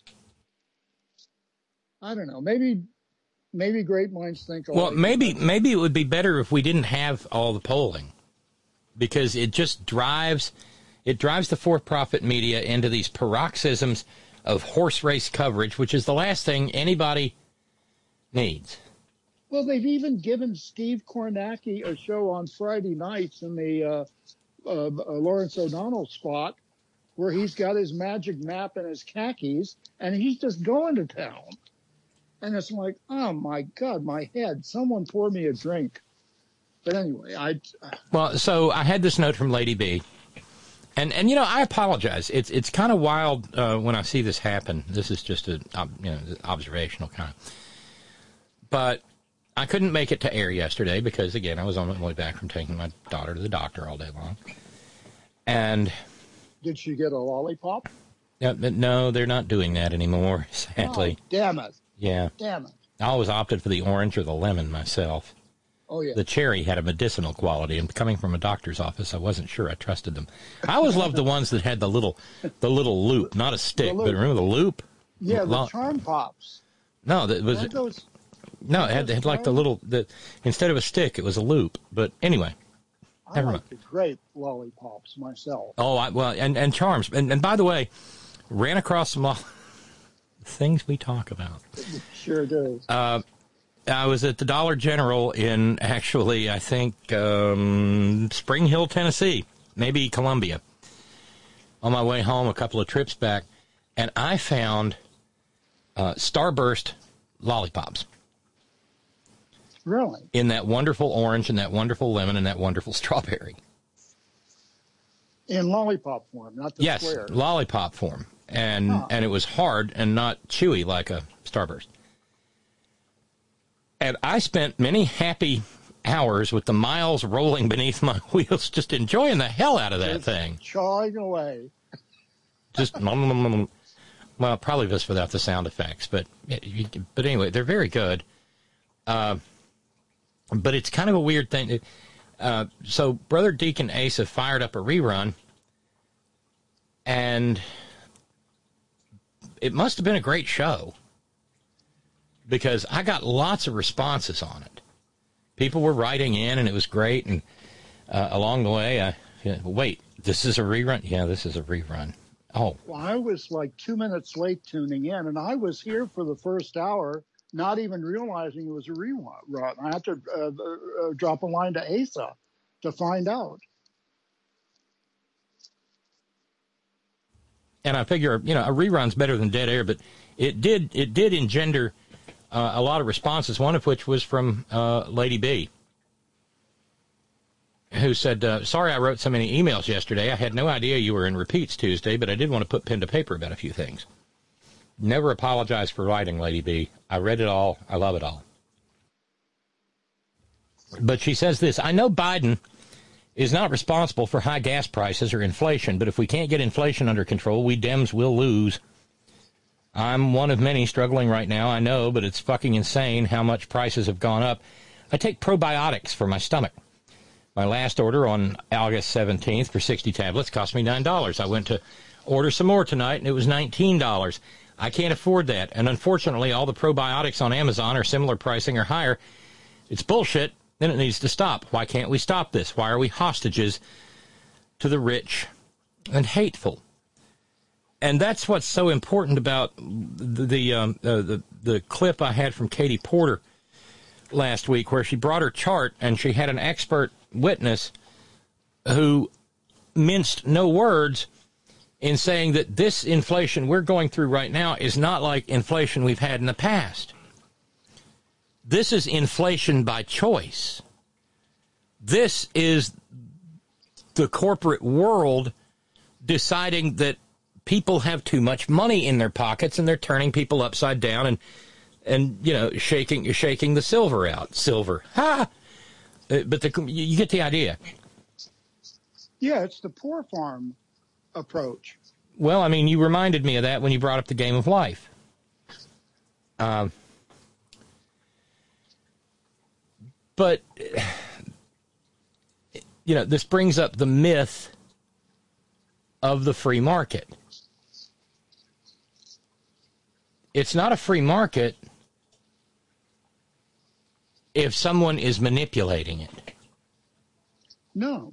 I don't know. Maybe great minds think alike. Well, maybe it would be better if we didn't have all the polling, because it just drives the for-profit media into these paroxysms of horse race coverage, which is the last thing anybody needs. Well, they've even given Steve Kornacki a show on Friday nights in the Lawrence O'Donnell spot, where he's got his magic map and his khakis, and he's just going to town. And it's like, oh, my God, my head. Someone pour me a drink. But anyway, so I had this note from Lady B. And I apologize. It's kind of wild when I see this happen. This is just an observational kind of. But I couldn't make it to air yesterday because, again, I was on my way back from taking my daughter to the doctor all day long. And did she get a lollipop? No, they're not doing that anymore, sadly. Oh, damn it. Yeah. Damn it. I always opted for the orange or the lemon myself. Oh, yeah. The cherry had a medicinal quality, and coming from a doctor's office, I wasn't sure I trusted them. I always loved the ones that had the little loop, not a stick, but remember the loop? Yeah, the Charm Pops. No, that was... No, it had like instead of a stick, it was a loop. But anyway, never mind. I like the grape lollipops myself. Oh, and Charms. And by the way, ran across some things we talk about. Sure do. I was at the Dollar General in, actually, I think, Spring Hill, Tennessee, maybe Columbia, on my way home a couple of trips back, and I found Starburst lollipops. Really? In that wonderful orange and that wonderful lemon and that wonderful strawberry. In lollipop form, not the square. Yes, lollipop form. And it was hard and not chewy like a Starburst. And I spent many happy hours with the miles rolling beneath my wheels, just enjoying the hell out of that thing. Chawing away. Just, well, probably just without the sound effects. But anyway, they're very good. But it's kind of a weird thing. So Brother Deacon Asa fired up a rerun, and it must have been a great show, because I got lots of responses on it. People were writing in, and it was great. And along the way, wait, this is a rerun? Yeah, this is a rerun. Oh. Well, I was like 2 minutes late tuning in, and I was here for the first hour, not even realizing it was a rerun. I had to drop a line to Asa to find out. And I figure, a rerun's better than dead air, but it did engender a lot of responses, one of which was from Lady B, who said, sorry I wrote so many emails yesterday. I had no idea you were in Repeats Tuesday, but I did want to put pen to paper about a few things. Never apologize for writing, Lady B. I read it all. I love it all. But she says this: I know Biden is not responsible for high gas prices or inflation, but if we can't get inflation under control, we Dems will lose. I'm one of many struggling right now, I know, but it's fucking insane how much prices have gone up. I take probiotics for my stomach. My last order on August 17th for 60 tablets cost me $9. I went to order some more tonight, and it was $19. I can't afford that, and unfortunately, all the probiotics on Amazon are similar pricing or higher. It's bullshit, and it needs to stop. Why can't we stop this? Why are we hostages to the rich and hateful? And that's what's so important about the clip I had from Katie Porter last week, where she brought her chart, and she had an expert witness who minced no words in saying that this inflation we're going through right now is not like inflation we've had in the past. This is inflation by choice. This is the corporate world deciding that people have too much money in their pockets, and they're turning people upside down and shaking the silver out. Silver. Ha! But you get the idea. Yeah, it's the poor farm approach. Well, I mean, you reminded me of that when you brought up the game of life. But, this brings up the myth of the free market. It's not a free market if someone is manipulating it. No.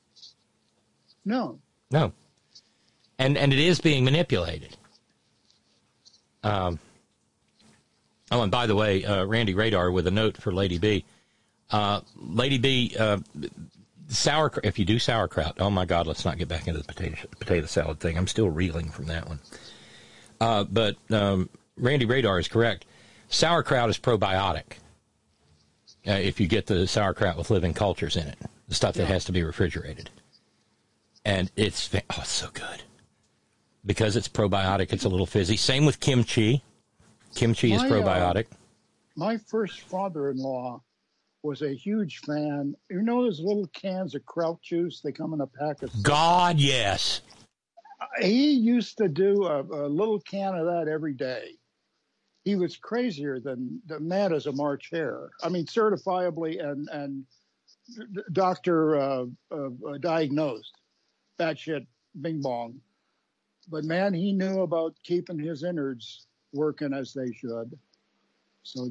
And it is being manipulated. And by the way, Randy Radar with a note for Lady B. Lady B, sauerkraut. If you do sauerkraut, oh my God, let's not get back into the potato salad thing. I'm still reeling from that one. But Randy Radar is correct. Sauerkraut is probiotic. If you get the sauerkraut with living cultures in it, the stuff that has to be refrigerated. And it's so good. Because it's probiotic, it's a little fizzy. Same with kimchi. Kimchi is probiotic. My first father-in-law was a huge fan. You know those little cans of kraut juice? They come in a pack of... God, yes. He used to do a little can of that every day. He was crazier than mad as a March hare. I mean, certifiably and doctor diagnosed. That shit, bing bong. But man, he knew about keeping his innards working as they should. So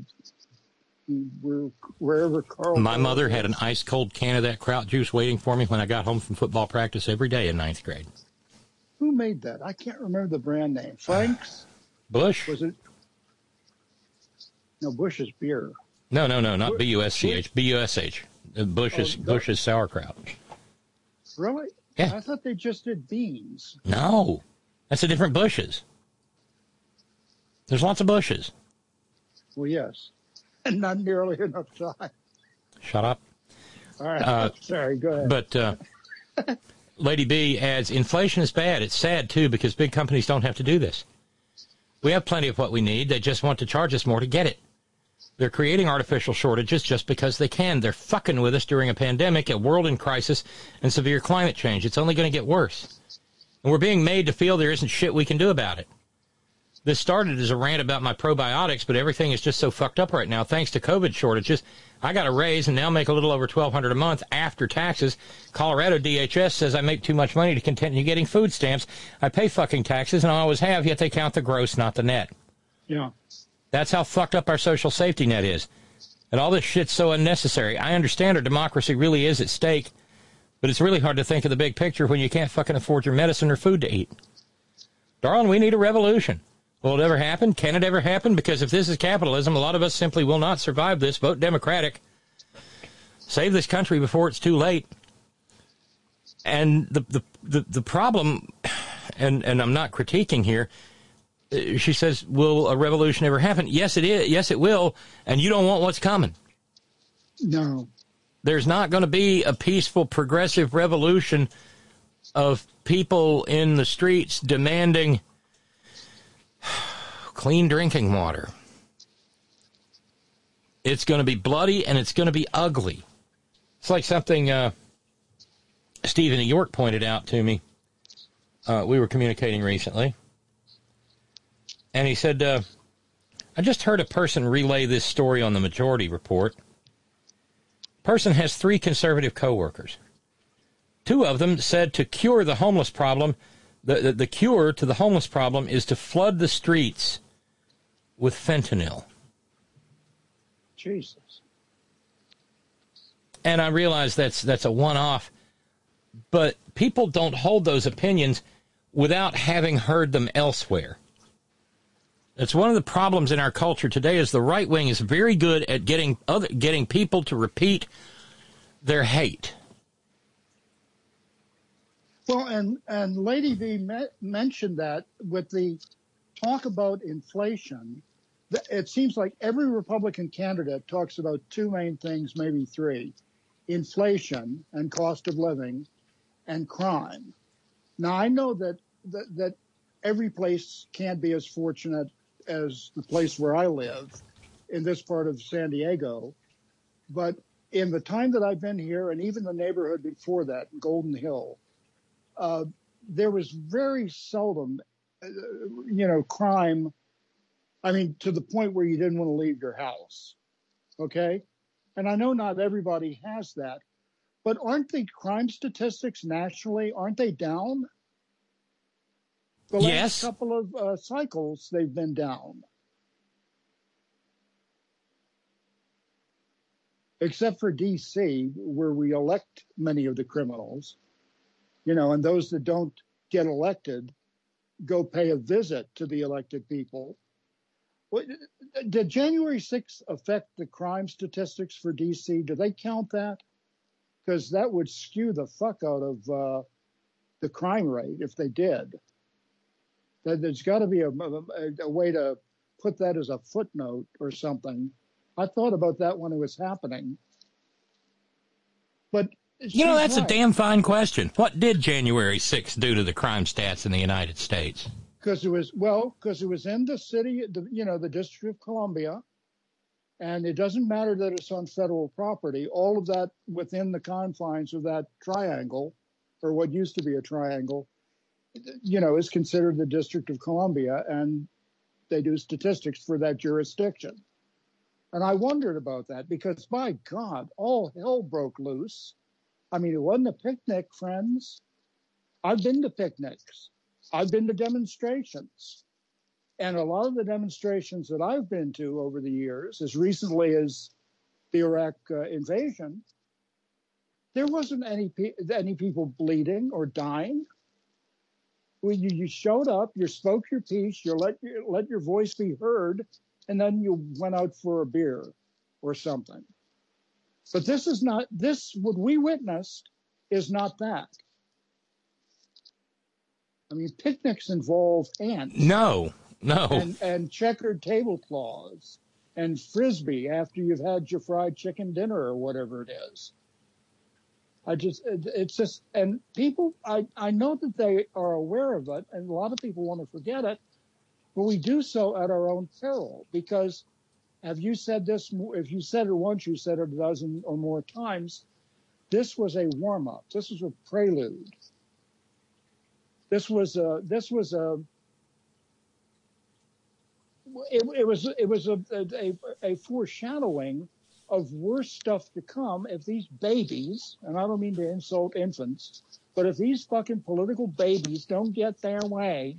wherever Carl... My mother had an ice cold can of that kraut juice waiting for me when I got home from football practice every day in 9th grade. Who made that? I can't remember the brand name. Frank's? Bush? Was it? No, Bush is beer. No, not B-U-S-C-H. B-U-S-H. Bush's sauerkraut. Really? Yeah. I thought they just did beans. No. That's a different Bush's. There's lots of Bushes. Well, yes. And not nearly enough time. Shut up. All right. Sorry, go ahead. But Lady B adds, inflation is bad. It's sad, too, because big companies don't have to do this. We have plenty of what we need. They just want to charge us more to get it. They're creating artificial shortages just because they can. They're fucking with us during a pandemic, a world in crisis, and severe climate change. It's only going to get worse. And we're being made to feel there isn't shit we can do about it. This started as a rant about my probiotics, but everything is just so fucked up right now. Thanks to COVID shortages, I got a raise and now make a little over $1,200 a month after taxes. Colorado DHS says I make too much money to continue getting food stamps. I pay fucking taxes, and I always have, yet they count the gross, not the net. Yeah. That's how fucked up our social safety net is. And all this shit's so unnecessary. I understand our democracy really is at stake, but it's really hard to think of the big picture when you can't fucking afford your medicine or food to eat. Darling, we need a revolution. Will it ever happen? Can it ever happen? Because if this is capitalism, a lot of us simply will not survive this. Vote Democratic. Save this country before it's too late. And the problem, and I'm not critiquing here, she says, will a revolution ever happen? Yes, it is. Yes, it will. And you don't want what's coming. No. There's not going to be a peaceful, progressive revolution of people in the streets demanding clean drinking water. It's going to be bloody and it's going to be ugly. It's like something Steve in New York pointed out to me. We were communicating recently. And he said, I just heard a person relay this story on the Majority Report. Person has 3 conservative coworkers. 2 of them said to cure the homeless problem, the cure to the homeless problem is to flood the streets with fentanyl. Jesus. And I realize that's a one-off, but people don't hold those opinions without having heard them elsewhere. It's one of the problems in our culture today is the right wing is very good at getting people to repeat their hate. Well, and Lady V mentioned that with the talk about inflation, it seems like every Republican candidate talks about 2 main things, maybe 3, inflation and cost of living and crime. Now, I know that every place can't be as fortunate as the place where I live in this part of San Diego, but in the time that I've been here and even the neighborhood before that, Golden Hill, there was very seldom, crime. I mean, to the point where you didn't want to leave your house. Okay. And I know not everybody has that, but aren't the crime statistics nationally, aren't they down? The last couple of cycles, they've been down. Except for D.C., where we elect many of the criminals, and those that don't get elected go pay a visit to the elected people. Did January 6th affect the crime statistics for D.C.? Do they count that? Because that would skew the fuck out of the crime rate if they did. There's got to be a way to put that as a footnote or something. I thought about that when it was happening. But that's a damn fine question. What did January 6th do to the crime stats in the United States? Because it was in the city, the District of Columbia, and it doesn't matter that it's on federal property. All of that within the confines of that triangle, or what used to be a triangle, is considered the District of Columbia, and they do statistics for that jurisdiction. And I wondered about that because, by God, all hell broke loose. I mean, it wasn't a picnic, friends. I've been to picnics. I've been to demonstrations. And a lot of the demonstrations that I've been to over the years, as recently as the Iraq invasion, there wasn't any people bleeding or dying. You showed up, you spoke your piece, you let your voice be heard, and then you went out for a beer. or something. But this is not, what we witnessed is not that. I mean, picnics involve ants. No. And checkered tablecloths and Frisbee after you've had your fried chicken dinner or whatever it is. It's just, and people, I know that they are aware of it, and a lot of people want to forget it, but we do so at our own peril, because have you said this, if you said it once, you said it a dozen or more times, this was a warm-up. This was a prelude. It was a foreshadowing of worse stuff to come if these babies, and I don't mean to insult infants, but if these fucking political babies don't get their way,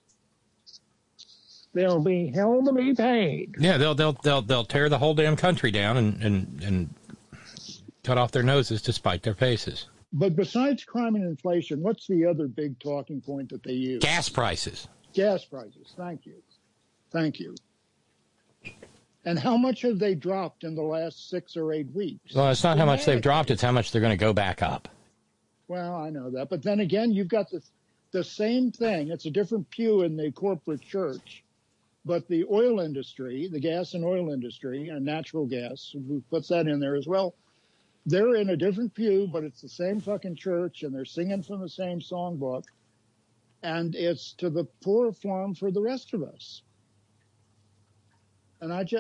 they'll be hell to be paid. Yeah, they'll tear the whole damn country down and cut off their noses to spite their faces. But besides crime and inflation, what's the other big talking point that they use? Gas prices. Gas prices. Thank you. And how much have they dropped in the last 6 or 8 weeks? Well, it's not how much they've dropped, it's how much they're going to go back up. Well, I know that. But then again, you've got the same thing. It's a different pew in the corporate church. But the oil industry, the gas and oil industry, and natural gas, who puts that in there as well, they're in a different pew, but it's the same fucking church, and they're singing from the same songbook. And it's to the poor farm for the rest of us. And it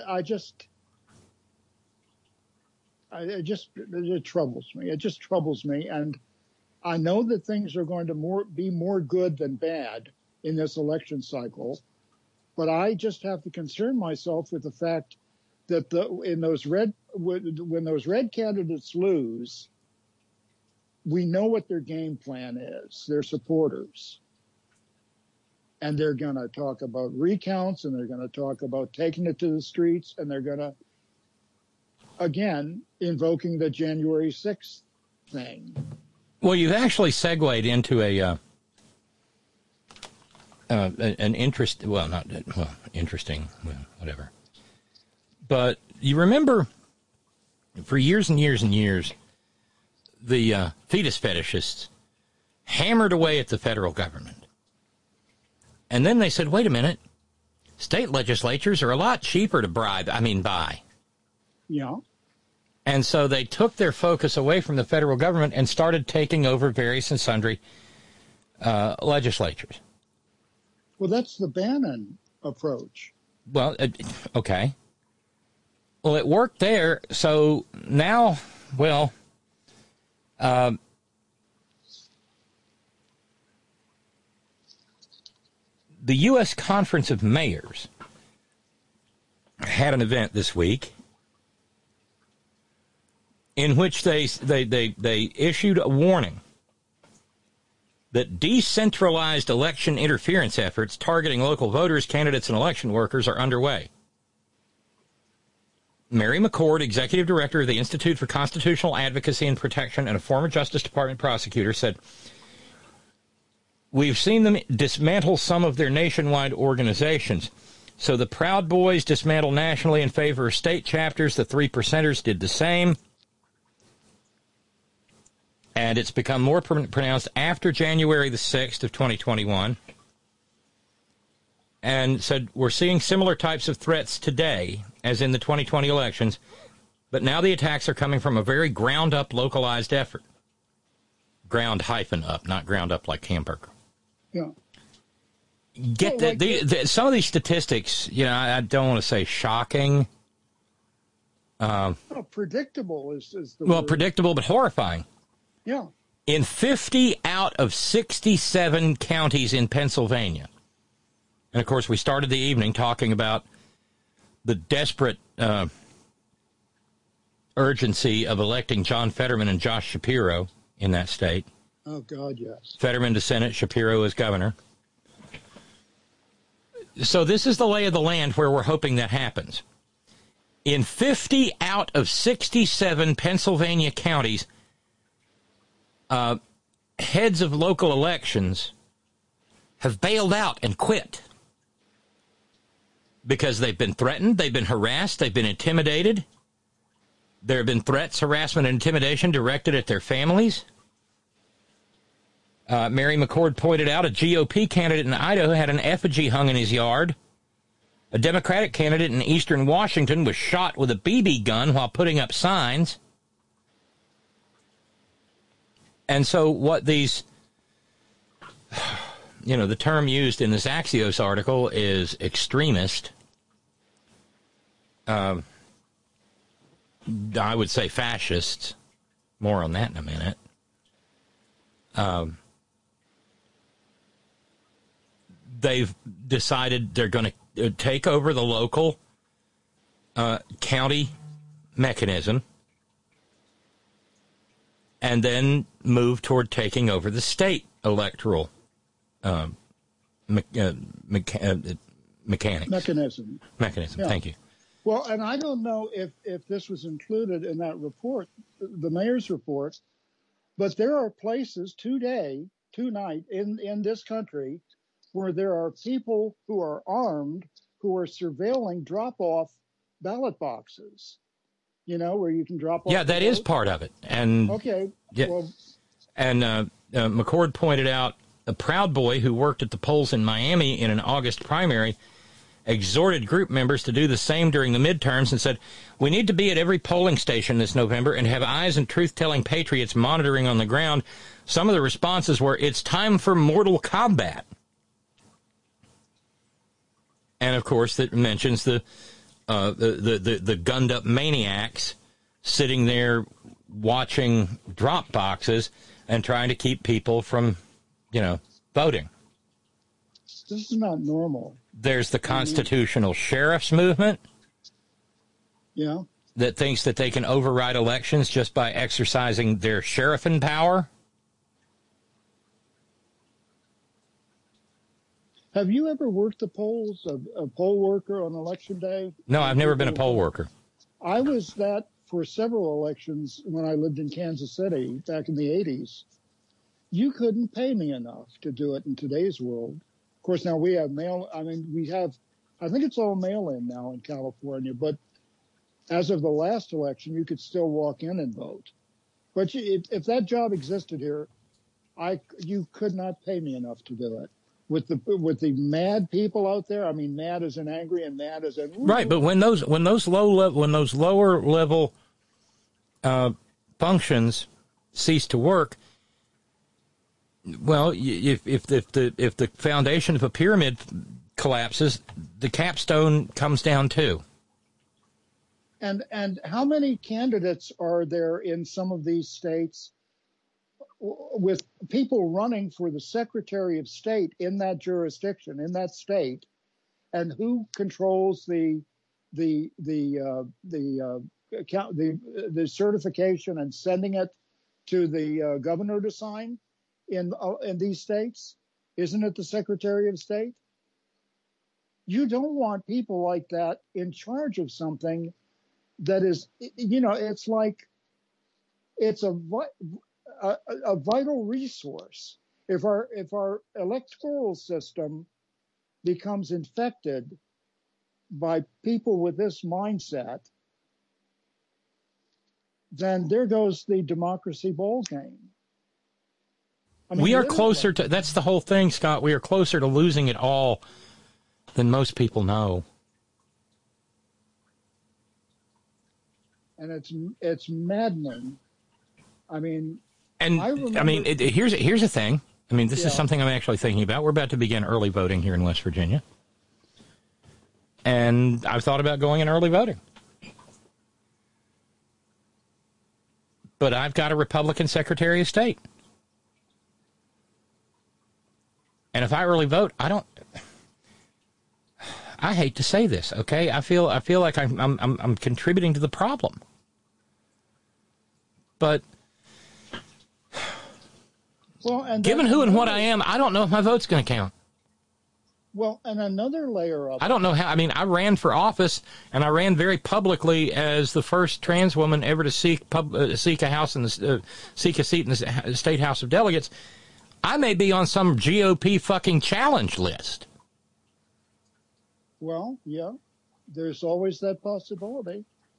troubles me. It just troubles me. And I know that things are going to be more good than bad in this election cycle. But I just have to concern myself with the fact that when those red candidates lose, we know what their game plan is. Their supporters. And they're going to talk about recounts, and they're going to talk about taking it to the streets, and they're going to, again, invoking the January 6th thing. Well, you've actually segued into an interesting, whatever. But you remember, for years and years and years, the fetus fetishists hammered away at the federal government. And then they said, wait a minute, state legislatures are a lot cheaper to buy. Yeah. And so they took their focus away from the federal government and started taking over various and sundry legislatures. Well, that's the Bannon approach. Well, okay. Well, it worked there, so now, the U.S. Conference of Mayors had an event this week in which they issued a warning that decentralized election interference efforts targeting local voters, candidates, and election workers are underway. Mary McCord, executive director of the Institute for Constitutional Advocacy and Protection and a former Justice Department prosecutor, said, "We've seen them dismantle some of their nationwide organizations. So the Proud Boys dismantled nationally in favor of state chapters. The 3%ers did the same. And it's become more pronounced after January the 6th of 2021. And said, we're seeing similar types of threats today as in the 2020 elections, but now the attacks are coming from a very ground-up, localized effort. Ground-up, not ground up like hamburger. Yeah. Get that. Some of these statistics, I don't want to say shocking. Predictable is the well, word. Predictable, but horrifying. Yeah. In 50 out of 67 counties in Pennsylvania, and of course we started the evening talking about the desperate urgency of electing John Fetterman and Josh Shapiro in that state. Oh, God, yes. Fetterman to Senate, Shapiro as governor. So this is the lay of the land where we're hoping that happens. In 50 out of 67 Pennsylvania counties, heads of local elections have bailed out and quit because they've been threatened, they've been harassed, they've been intimidated, There have been threats, harassment, and intimidation directed at their families. Mary McCord pointed out a GOP candidate in Idaho had an effigy hung in his yard. A Democratic candidate in eastern Washington was shot with a BB gun while putting up signs. And so what these, the term used in this Axios article is extremist. I would say fascists. More on that in a minute. They've decided they're going to take over the local county mechanism and then move toward taking over the state electoral mechanism. Yeah. Thank you. Well, and I don't know if this was included in that report, the mayor's report, but there are places tonight in this country where there are people who are armed who are surveilling drop-off ballot boxes, where you can drop off. Yeah, that is part of it. And okay. Yeah. Well, and McCord pointed out a Proud Boy who worked at the polls in Miami in an August primary exhorted group members to do the same during the midterms and said, we need to be at every polling station this November and have eyes and truth-telling patriots monitoring on the ground. Some of the responses were, it's time for Mortal Kombat. And, of course, that mentions the gunned-up maniacs sitting there watching drop boxes and trying to keep people from, voting. This is not normal. There's the constitutional sheriff's movement. Yeah. That thinks that they can override elections just by exercising their sheriffing power. Have you ever worked the polls, a poll worker on election day? No, I've never been a poll worker. I was that for several elections when I lived in Kansas City back in the 80s. You couldn't pay me enough to do it in today's world. Of course, now we have I think it's all mail-in now in California, but as of the last election, you could still walk in and vote. But if that job existed here, you could not pay me enough to do it. With the mad people out there, I mean, mad as in angry and mad as in right. But when those lower level functions cease to work, well, if the foundation of a pyramid collapses, the capstone comes down too. And how many candidates are there in some of these states with people running for the Secretary of State in that jurisdiction, in that state, and who controls the certification and sending it to the governor to sign in these states? Isn't it the Secretary of State? You don't want people like that in charge of something that is, it's like it's a vital resource. If our electoral system becomes infected by people with this mindset, then there goes the democracy ball game. I mean, we are closer to, that's the whole thing, Scott. We are closer to losing it all than most people know. And it's maddening. I mean, here's the thing. I mean, this is something I'm actually thinking about. We're about to begin early voting here in West Virginia. And I've thought about going in early voting. But I've got a Republican Secretary of State. And if I early vote, I hate to say this, okay? I feel like I'm contributing to the problem. But given who and what I am, I don't know if my vote's going to count. Well, and another layer of I don't know how. I mean, I ran for office, and I ran very publicly as the first trans woman ever to seek a seat in the State House of Delegates. I may be on some GOP fucking challenge list. Well, yeah, there's always that possibility.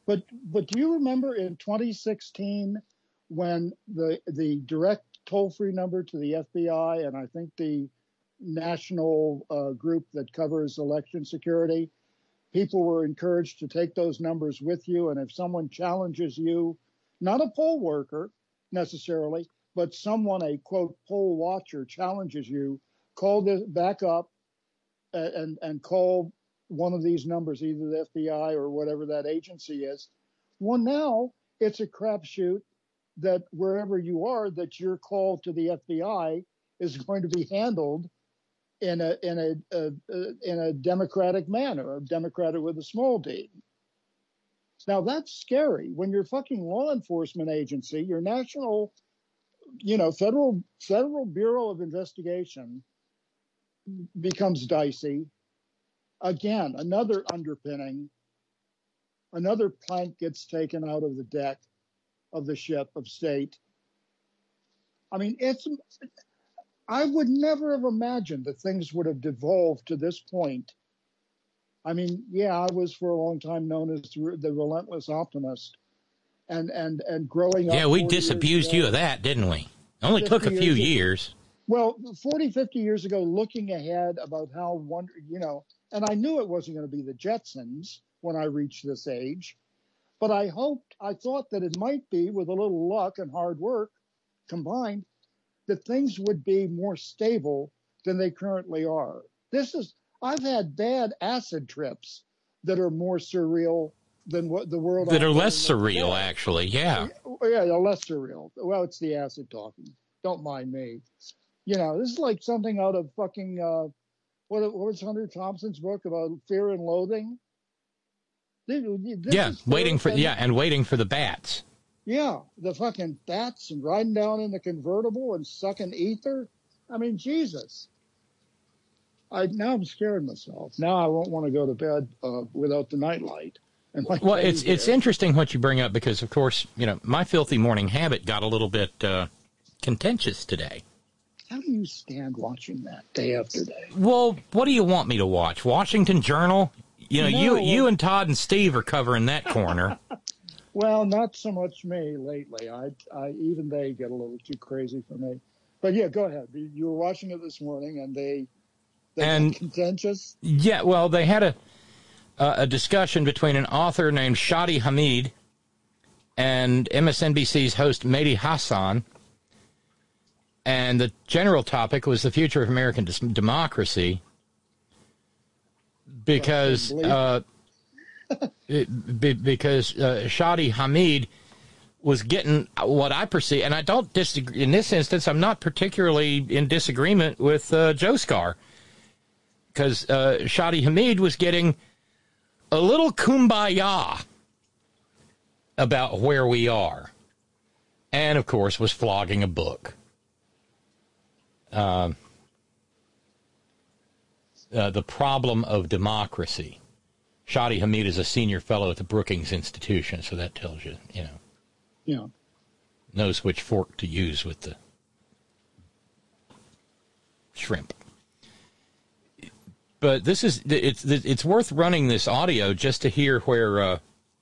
But do you remember in 2016 when the direct toll-free number to the FBI and I think the national group that covers election security, people were encouraged to take those numbers with you, and if someone challenges you, not a poll worker necessarily, but someone, a quote poll watcher, challenges you, call this back up and call one of these numbers, either the FBI or whatever that agency is. Well, now it's a crapshoot that wherever you are, that your call to the FBI is going to be handled in a democratic manner, a democratic with a small d. Now that's scary when your fucking law enforcement agency, your national, federal Bureau of Investigation becomes dicey. Again, another underpinning, another plank gets taken out of the deck of the ship of state. I mean, I would never have imagined that things would have devolved to this point. I mean, yeah, I was for a long time known as the relentless optimist, and growing up. Yeah, we disabused you of that, didn't we? Only took a few years. Well, 40, 50 years ago, looking ahead about how and I knew it wasn't going to be the Jetsons when I reached this age, but I thought that it might be, with a little luck and hard work combined, that things would be more stable than they currently are. I've had bad acid trips that are more surreal than what the world. That are less surreal, actually. Yeah. Yeah, they're less surreal. Well, it's the acid talking. Don't mind me. This is like something out of fucking what was Hunter Thompson's book about fear and loathing. Waiting for the bats. Yeah, the fucking bats and riding down in the convertible and sucking ether. I mean, Jesus. Now I'm scaring myself. Now I won't want to go to bed without the nightlight. Well, it's interesting what you bring up because, of course, my filthy morning habit got a little bit contentious today. How do you stand watching that day after day? Well, what do you want me to watch? Washington Journal? You and Todd and Steve are covering that corner. Well, not so much me lately. Even they get a little too crazy for me. But yeah, go ahead. You were watching it this morning, and they got contentious. Yeah, well, they had a discussion between an author named Shadi Hamid and MSNBC's host Mehdi Hassan, and the general topic was the future of American democracy. Because Shadi Hamid was getting what I perceive, and I don't disagree in this instance. I'm not particularly in disagreement with Joe Scar, because Shadi Hamid was getting a little kumbaya about where we are, and of course was flogging a book. The Problem of Democracy. Shadi Hamid is a senior fellow at the Brookings Institution, so that tells you, Yeah. Knows which fork to use with the shrimp. But it's worth running this audio just to hear where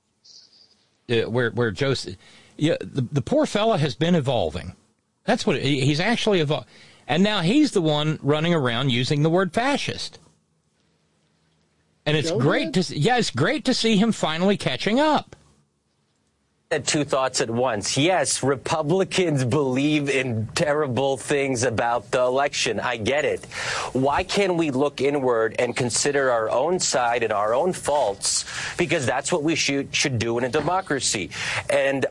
Joseph, the poor fella has been evolving. That's what he's actually evolved. And now he's the one running around using the word fascist. And it's great to see him finally catching up. Two thoughts at once. Yes, Republicans believe in terrible things about the election. I get it. Why can't we look inward and consider our own side and our own faults? Because that's what we should do in a democracy. And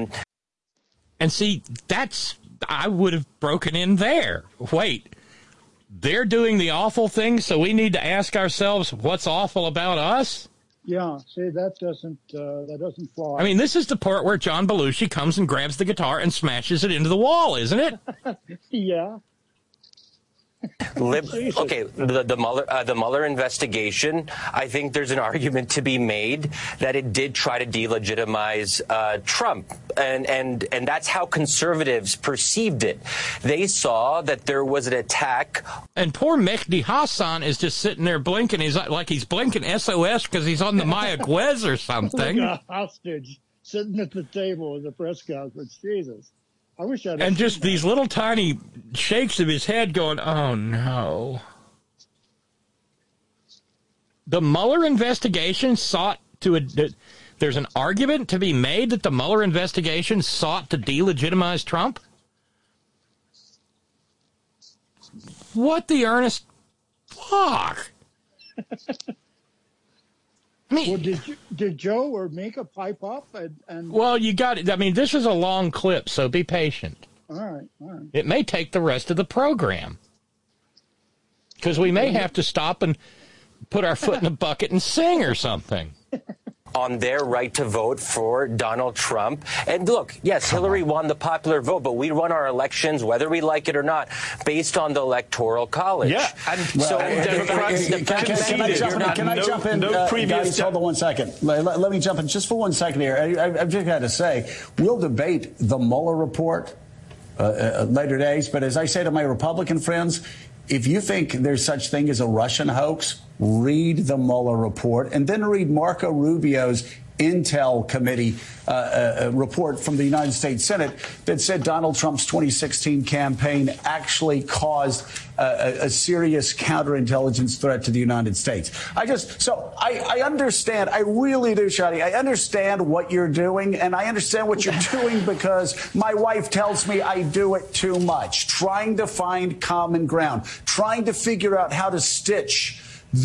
see, I would have broken in there. Wait, they're doing the awful thing, so we need to ask ourselves what's awful about us? Yeah, see, that doesn't fly. I mean, this is the part where John Belushi comes and grabs the guitar and smashes it into the wall, isn't it? Yeah. Okay, the Mueller investigation, I think there's an argument to be made that it did try to delegitimize Trump, and that's how conservatives perceived it. They saw that there was an attack. And poor Mehdi Hassan is just sitting there blinking. He's like he's blinking SOS because he's on the Mayaguez or something. Like a hostage sitting at the table at the press conference. Jesus. I wish I'd. And just these little tiny shakes of his head going, oh, no. The Mueller investigation sought to... There's an argument to be made that the Mueller investigation sought to delegitimize Trump? What the earnest fuck? I mean, well, did Joe or Mika pipe up? And well, you got it. I mean, this is a long clip, so be patient. All right. It may take the rest of the program because we may have to stop and put our foot in the bucket and sing or something. On their right to vote for Donald Trump. And look, yes, Hillary won the popular vote, but we run our elections, whether we like it or not, based on the Electoral College. Yeah. And so can I jump in? Guys, hold on 1 second. Let me jump in just for 1 second here. I've just got to say, we'll debate the Mueller report later days, but as I say to my Republican friends, if you think there's such thing as a Russian hoax, read the Mueller report and then read Marco Rubio's Intel Committee report from the United States Senate that said Donald Trump's 2016 campaign actually caused a serious counterintelligence threat to the United States. I understand. I really do, Shadi. I understand what you're doing, and I understand what you're doing because my wife tells me I do it too much, trying to find common ground, trying to figure out how to stitch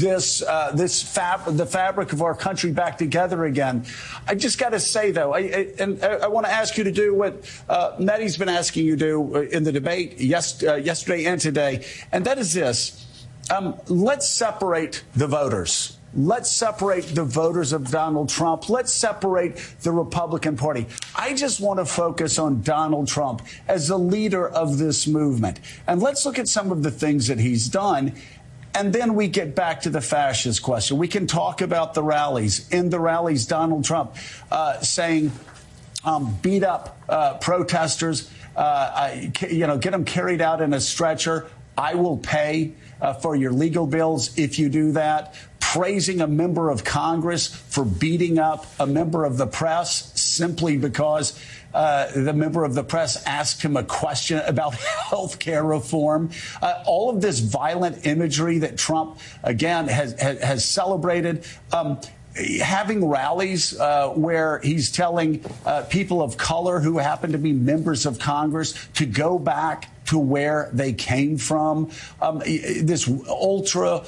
the fabric of our country back together again. I just got to say, though, I want to ask you to do what Mehdi's been asking you to do in the debate yesterday and today, and that is this. Let's separate the voters. Let's separate the voters of Donald Trump. Let's separate the Republican Party. I just want to focus on Donald Trump as the leader of this movement. And let's look at some of the things that he's done. And then we get back to the fascist question. We can talk about the rallies. In the rallies, Donald Trump saying, beat up protesters, get them carried out in a stretcher. I will pay for your legal bills if you do that. Praising a member of Congress for beating up a member of the press simply because the member of the press asked him a question about health care reform. All of this violent imagery that Trump, again, has celebrated. Having rallies where he's telling people of color who happen to be members of Congress to go back to where they came from, this ultra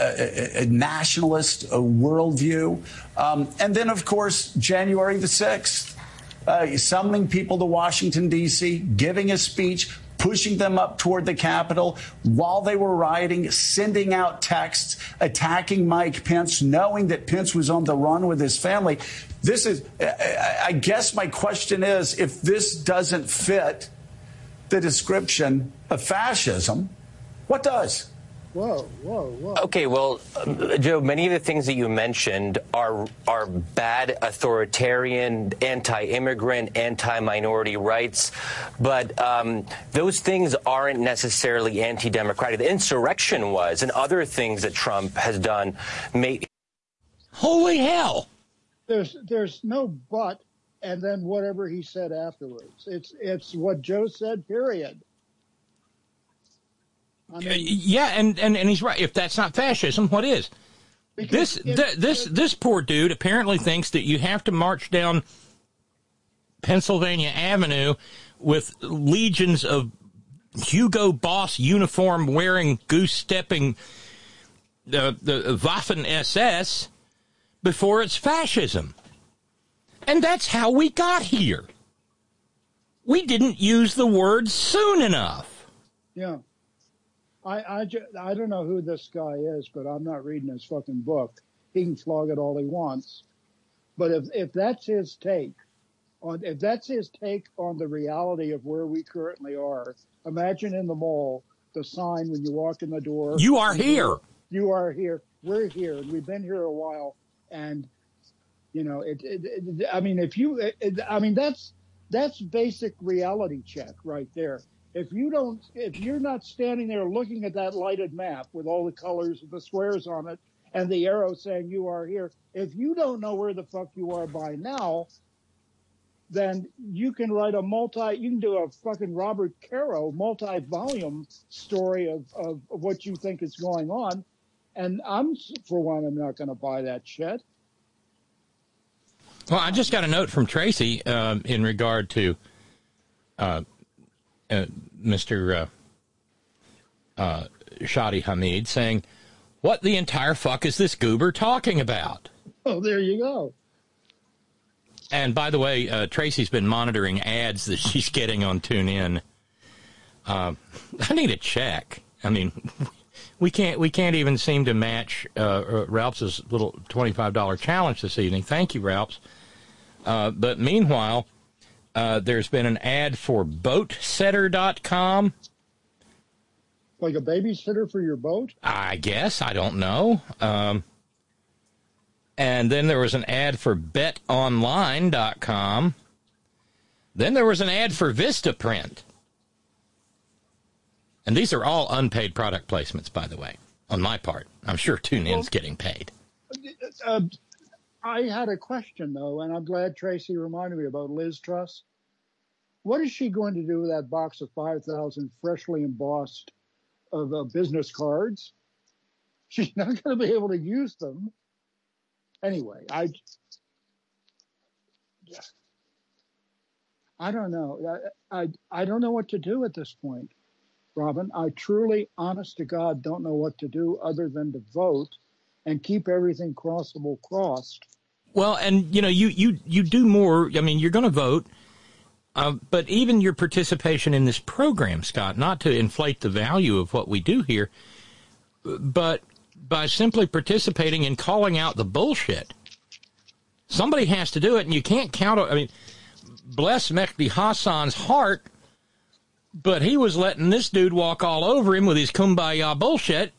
nationalist worldview. And then, of course, January the 6th, summoning people to Washington, D.C., giving a speech, pushing them up toward the Capitol while they were rioting, sending out texts, attacking Mike Pence, knowing that Pence was on the run with his family. This is, I guess my question is, if this doesn't fit the description of fascism, what does? Whoa. Okay, well, Joe, many of the things that you mentioned are bad authoritarian, anti-immigrant, anti-minority rights, but those things aren't necessarily anti-democratic. The insurrection was, and other things that Trump has done. Holy hell! There's no but, and then whatever he said afterwards. It's what Joe said. Period. I mean, yeah, and he's right. If that's not fascism, what is? This poor dude apparently thinks that you have to march down Pennsylvania Avenue with legions of Hugo Boss uniform wearing, goose stepping the Waffen SS before it's fascism. And that's how we got here. We didn't use the word soon enough. Yeah. I don't know who this guy is, but I'm not reading his fucking book. He can flog it all he wants. But if that's his take on the reality of where we currently are, imagine in the mall the sign when you walk in the door. You are here. You are here. We're here, and we've been here a while. And you know, that's basic reality check right there. If you're not standing there looking at that lighted map with all the colors and the squares on it and the arrow saying you are here, if you don't know where the fuck you are by now, then you can write you can do a fucking Robert Caro multi-volume story of what you think is going on. And for one, I'm not going to buy that shit. Well, I just got a note from Tracy in regard to Mr. Shadi Hamid saying, what the entire fuck is this goober talking about? Oh, there you go. And by the way, Tracy's been monitoring ads that she's getting on TuneIn. I need a check. I mean, we can't even seem to match Ralph's little $25 challenge this evening. Thank you, Ralph's. But meanwhile, there's been an ad for boatsetter.com. Like a babysitter for your boat? I guess. I don't know. And then there was an ad for betonline.com. Then there was an ad for Vistaprint. And these are all unpaid product placements, by the way, on my part. I'm sure TuneIn's getting paid. I had a question, though, and I'm glad Tracy reminded me about Liz Truss. What is she going to do with that box of 5,000 freshly embossed of business cards? She's not going to be able to use them. Anyway, I don't know. I don't know what to do at this point, Robin. I truly, honest to God, don't know what to do other than to vote and keep everything crossable crossed. Well, and, you know, you do more. I mean, you're going to vote. But even your participation in this program, Scott, not to inflate the value of what we do here, but by simply participating in calling out the bullshit. Somebody has to do it, and you can't count on, I mean, bless Mehdi Hassan's heart, but he was letting this dude walk all over him with his kumbaya bullshit.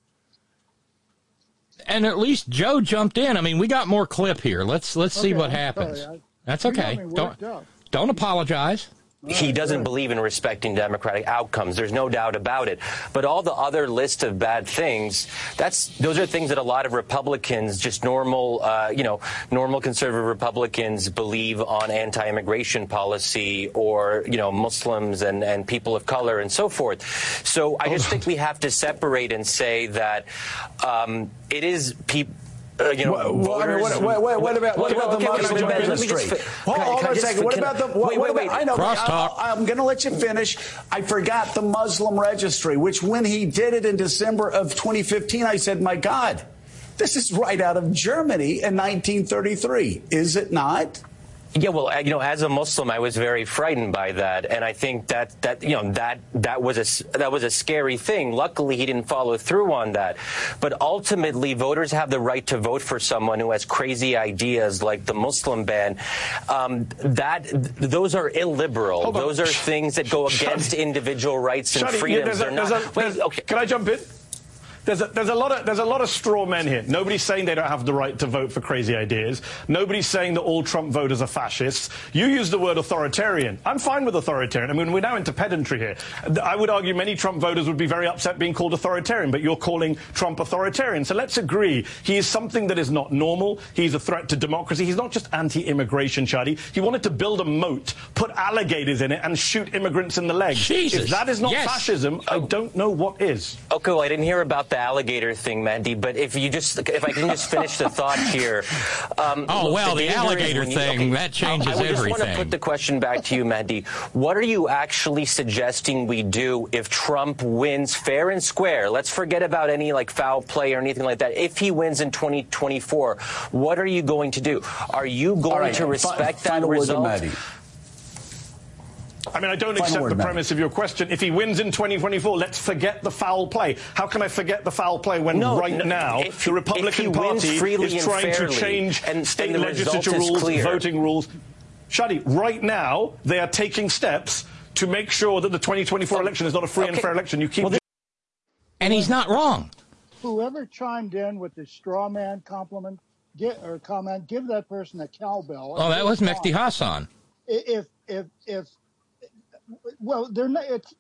And at least Joe jumped in. I mean, we got more clip here. Let's see what happens. That's okay. Don't apologize. He doesn't believe in respecting democratic outcomes. There's no doubt about it. But all the other list of bad things, those are things that a lot of Republicans, just normal conservative Republicans, believe on anti-immigration policy or, Muslims and people of color and so forth. So I just think we have to separate and say that it is people. Wait about the Muslim registry? Hold on a second. What about the? Wait. I know. I'm going to let you finish. I forgot the Muslim registry, which when he did it in December of 2015, I said, "My God, this is right out of Germany in 1933, is it not?" Yeah, well, as a Muslim, I was very frightened by that, and I think that was a scary thing. Luckily, he didn't follow through on that. But ultimately, voters have the right to vote for someone who has crazy ideas like the Muslim ban. Those are illiberal. Those are things that go against individual rights and freedoms. Can I jump in? There's a lot of straw men here. Nobody's saying they don't have the right to vote for crazy ideas. Nobody's saying that all Trump voters are fascists. You use the word authoritarian. I'm fine with authoritarian. I mean, we're now into pedantry here. I would argue many Trump voters would be very upset being called authoritarian, but you're calling Trump authoritarian. So let's agree. He is something that is not normal. He's a threat to democracy. He's not just anti-immigration, Shadi. He wanted to build a moat, put alligators in it, and shoot immigrants in the legs. Jesus. If that is not fascism, I don't know what is. Okay, well, I didn't hear about the alligator thing, Mehdi, but if I can just finish the thought here. The alligator thing, that changes everything. I just want to put the question back to you, Mehdi. What are you actually suggesting we do if Trump wins fair and square? Let's forget about any foul play or anything like that. If he wins in 2024, what are you going to do? Are you going to respect that result? I mean, I don't accept the premise of your question. If he wins in 2024, let's forget the foul play. How can I forget the foul play when now the Republican Party is trying to change state legislature rules, voting rules? Shadi, right now they are taking steps to make sure that the 2024 election is not a free and fair election. You keep And he's not wrong. Whoever chimed in with the straw man comment, give that person a cowbell. Oh, that was Mehdi Hassan. Well, they're not. It's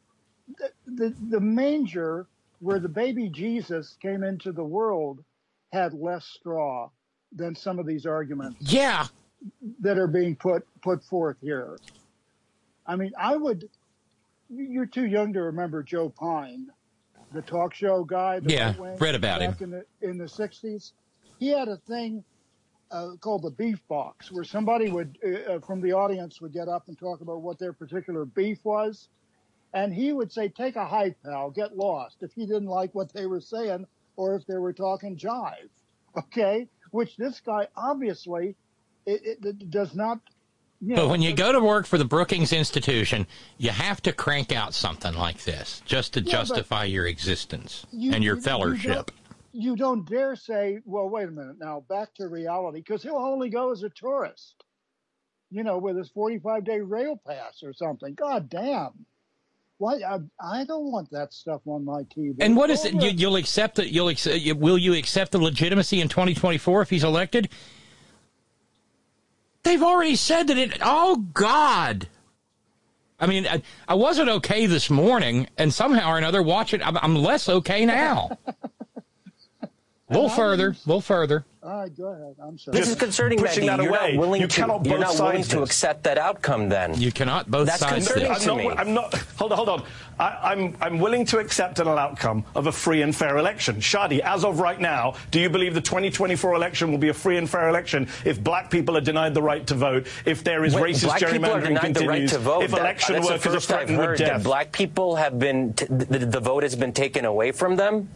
the manger where the baby Jesus came into the world had less straw than some of these arguments. Yeah, that are being put forth here. I mean, you're too young to remember Joe Pine, the talk show guy. Read about him. In the 60s. He had a thing called the beef box, where somebody would, from the audience, would get up and talk about what their particular beef was. And he would say, take a hike, pal, get lost, if he didn't like what they were saying or if they were talking jive. Okay? Which this guy, obviously, it does not... But when you go to work for the Brookings Institution, you have to crank out something like this just to justify your existence and your fellowship. You don't dare say, well, wait a minute now, back to reality, because he'll only go as a tourist, with his 45-day rail pass or something. God damn. Why? I don't want that stuff on my TV. And what is it? You'll accept it? Will you accept the legitimacy in 2024 if he's elected? They've already said that it... Oh, God. I mean, I wasn't okay this morning, and somehow or another, I'm less okay now. A little further. All right, go ahead. I'm sorry. This is concerning, Mehdi. You're not willing to accept that outcome, then. You cannot both sides this. That's concerning to me. I'm not. Hold on. I'm willing to accept an outcome of a free and fair election. Shadi, as of right now, do you believe the 2024 election will be a free and fair election if black people are denied the right to vote, if there is racist gerrymandering continues, if election workers are threatened with death? That black people have been, the vote has been taken away from them?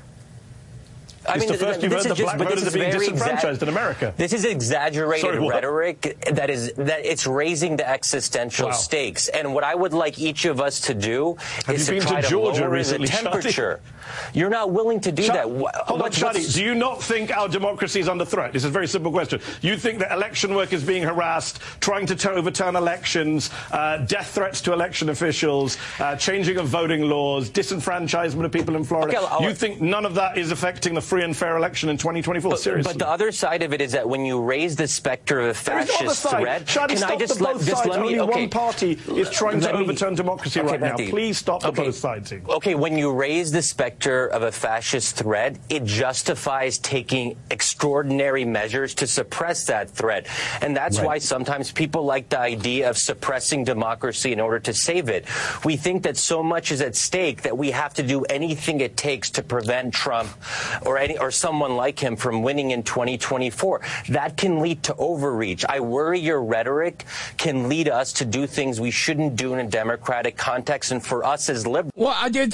It's the first you've heard that black voters are being disenfranchised in America. This is exaggerated rhetoric that it's raising the existential stakes. And what I would like each of us to do is to try to lower the temperature. You're not willing to do that. Hold on, Shadi. Do you not think our democracy is under threat? This is a very simple question. You think that election work is being harassed, trying to overturn elections, death threats to election officials, changing of voting laws, disenfranchisement of people in Florida. You think none of that is affecting the free and fair election in 2024? Seriously. But the other side of it is that when you raise the specter of a fascist threat, Shadi, stop the both sides. Only one party is trying to overturn democracy right now. Please stop the both sides. Okay, when you raise the specter of a fascist threat, it justifies taking extraordinary measures to suppress that threat. And that's why sometimes people like the idea of suppressing democracy in order to save it. We think that so much is at stake that we have to do anything it takes to prevent Trump or someone like him from winning in 2024. That can lead to overreach. I worry your rhetoric can lead us to do things we shouldn't do in a democratic context, and for us as liberals. Well, I did.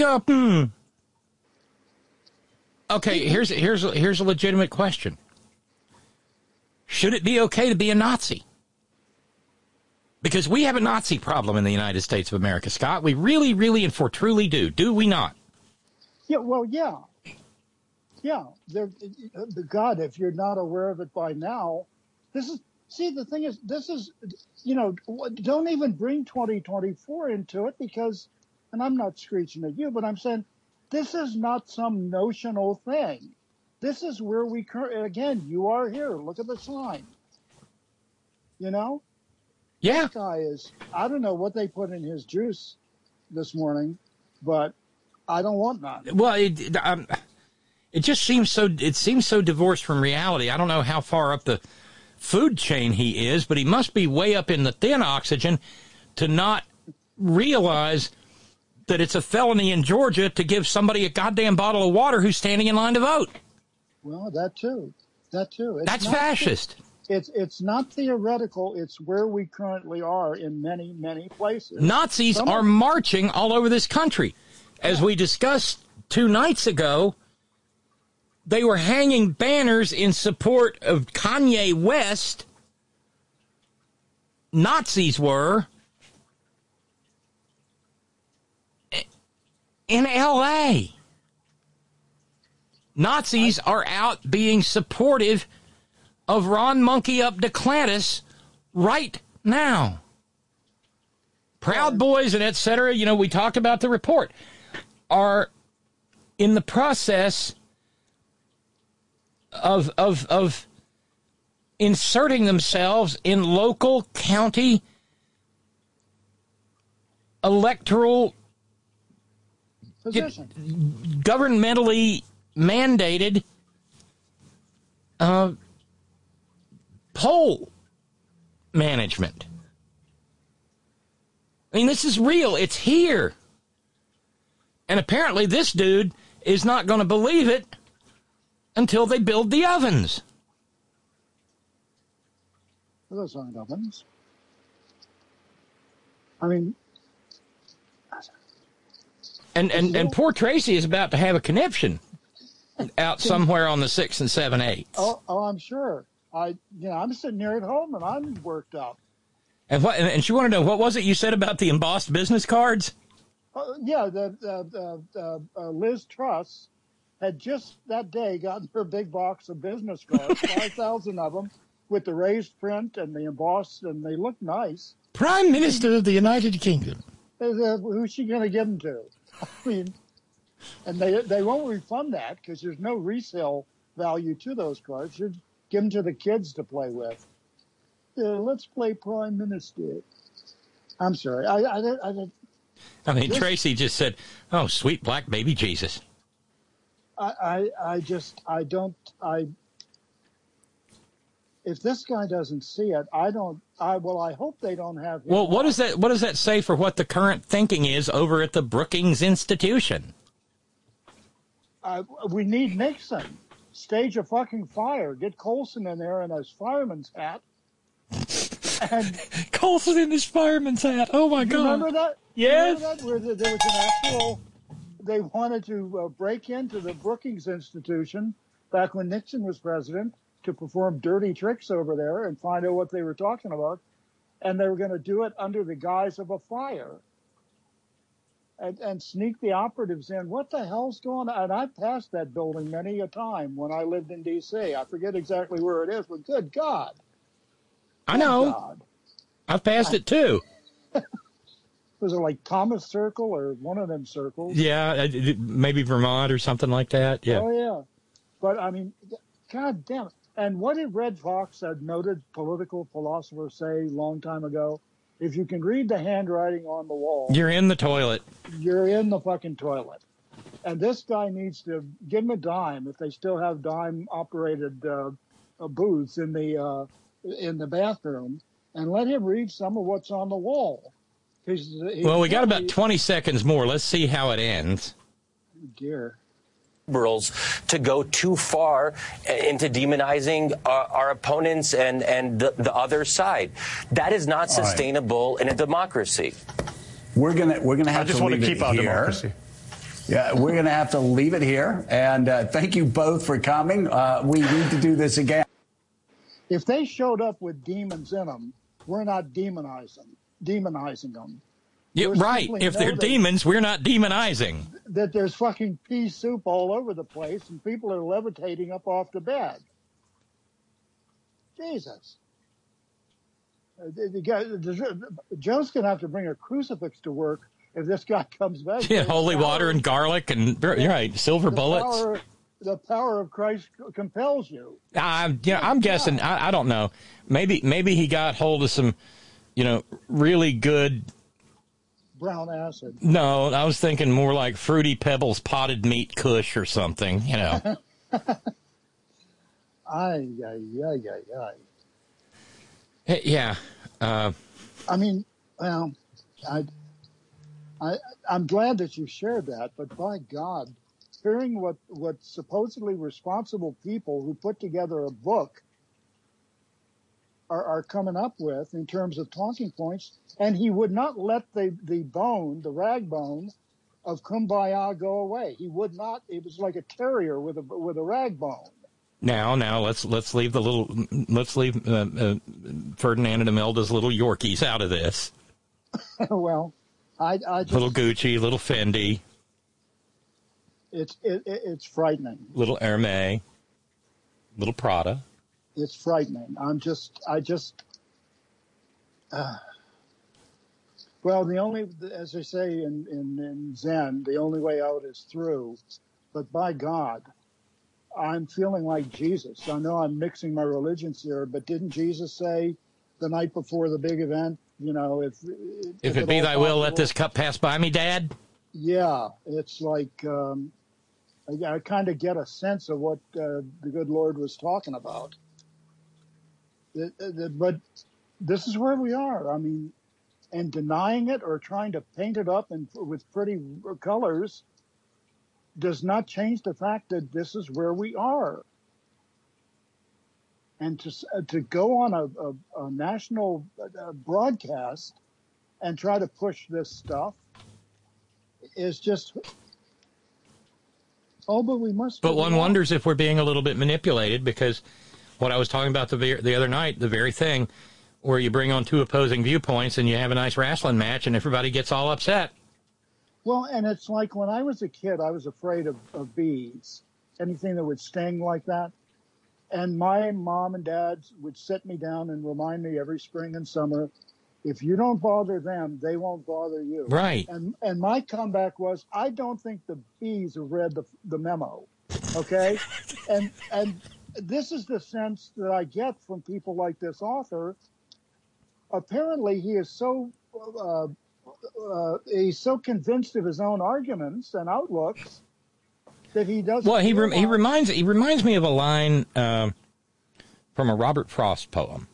Okay, here's a legitimate question. Should it be okay to be a Nazi? Because we have a Nazi problem in the United States of America, Scott. We really, really, and for truly do. Do we not? Yeah, well, yeah. Yeah. God, if you're not aware of it by now, the thing is, don't even bring 2024 into it because, and I'm not screeching at you, but I'm saying, this is not some notional thing. This is where we again, you are here. Look at the sign. Yeah. This guy is, I don't know what they put in his juice this morning, but I don't want none. Well, it just seems so divorced from reality. I don't know how far up the food chain he is, but he must be way up in the thin oxygen to not realize that it's a felony in Georgia to give somebody a goddamn bottle of water who's standing in line to vote. Well, that too. That's fascist. It's not theoretical. It's where we currently are in many, many places. Nazis are marching all over this country. As we discussed 2 nights ago, they were hanging banners in support of Kanye West. Nazis were. In L.A. Nazis are out being supportive of Ron Monkey Up DeClantis right now. Proud Boys and et cetera, we talked about the report, are in the process of inserting themselves in local, county, electoral, governmentally mandated poll management. I mean, this is real. It's here. And apparently this dude is not going to believe it until they build the ovens. Well, those aren't ovens. I mean... And poor Tracy is about to have a conniption out somewhere on the 6 and 7/8. Oh, I'm sure. I'm sitting here at home and I'm worked up. And she wanted to know, what was it you said about the embossed business cards? Yeah, Liz Truss had just that day gotten her big box of business cards, 5,000 of them, with the raised print and the embossed, and they look nice. Prime Minister of the United Kingdom. Who's she going to give them to? I mean, and they won't refund that because there's no resale value to those cards. You give them to the kids to play with. Let's play Prime Minister. I'm sorry. Tracy just said, "Oh, sweet black baby Jesus." If this guy doesn't see it, I hope they don't have. Well, what does that say for what the current thinking is over at the Brookings Institution? We need Nixon. Stage a fucking fire. Get Colson in there in his fireman's hat. And Colson in his fireman's hat. Oh my God! Remember that? Yes. Remember that? Where there was an actual. They wanted to break into the Brookings Institution back when Nixon was president to perform dirty tricks over there and find out what they were talking about, and they were going to do it under the guise of a fire. And sneak the operatives in. What the hell's going on? And I passed that building many a time when I lived in D.C. I forget exactly where it is, but good God. I know. I've passed it too. Was it like Thomas Circle or one of them circles? Yeah, maybe Vermont or something like that. Yeah. Oh, yeah. But, I mean, God damn it. And what did Red Fox, a noted political philosopher, say a long time ago? If you can read the handwriting on the wall... You're in the toilet. You're in the fucking toilet. And this guy needs to give him a dime, if they still have dime-operated booths in the bathroom, and let him read some of what's on the wall. Well, we got about 20 seconds more. Let's see how it ends. Dear. Liberals to go too far into demonizing our opponents and the other side. That is not sustainable in a democracy. We're gonna have to leave it here. Democracy. Yeah, we're gonna have to leave it here. And thank you both for coming. We need to do this again. If they showed up with demons in them, we're not demonizing them. Yeah, right. If they're demons, we're not demonizing. That there's fucking pea soup all over the place and people are levitating up off the bed. Jesus. Joe's going to have to bring a crucifix to work if this guy comes back. Yeah, holy water and garlic and, you're right, silver bullets. The power of Christ compels you. I'm guessing, I don't know. Maybe he got hold of some, really good... brown acid. No, I was thinking more like Fruity Pebbles potted meat kush or something, Ay. Yeah. I mean, well, I'm glad that you shared that, but by God, hearing what supposedly responsible people who put together a book are coming up with in terms of talking points, and he would not let the rag bone of Kumbaya go away. He would not. It was like a terrier with a rag bone. Now let's leave Ferdinand and Imelda's little Yorkies out of this. Well, I just, little Gucci, little Fendi. It's frightening. Little Hermes, little Prada. It's frightening. Well, as they say in Zen, the only way out is through. but by God, I'm feeling like Jesus. I know I'm mixing my religions here, but didn't Jesus say the night before the big event, you know, if it be thy will, let this cup pass by me, Dad? Yeah, it's like I kind of get a sense of what the good Lord was talking about. But this is where we are. I mean, and denying it or trying to paint it up with pretty colors does not change the fact that this is where we are. And to go on a national broadcast and try to push this stuff is just, but we must. But one wonders if we're being a little bit manipulated, because what I was talking about the other night, the very thing where you bring on two opposing viewpoints and you have a nice wrestling match and everybody gets all upset. Well, and it's like when I was a kid, I was afraid of bees, anything that would sting like that. And my mom and dad would sit me down and remind me every spring and summer, if you don't bother them, they won't bother you. Right. And my comeback was, I don't think the bees have read the memo. Okay. and this is the sense that I get from people like this author. Apparently he is he's so convinced of his own arguments and outlooks that he doesn't. Well, he reminds me of a line from a Robert Frost poem.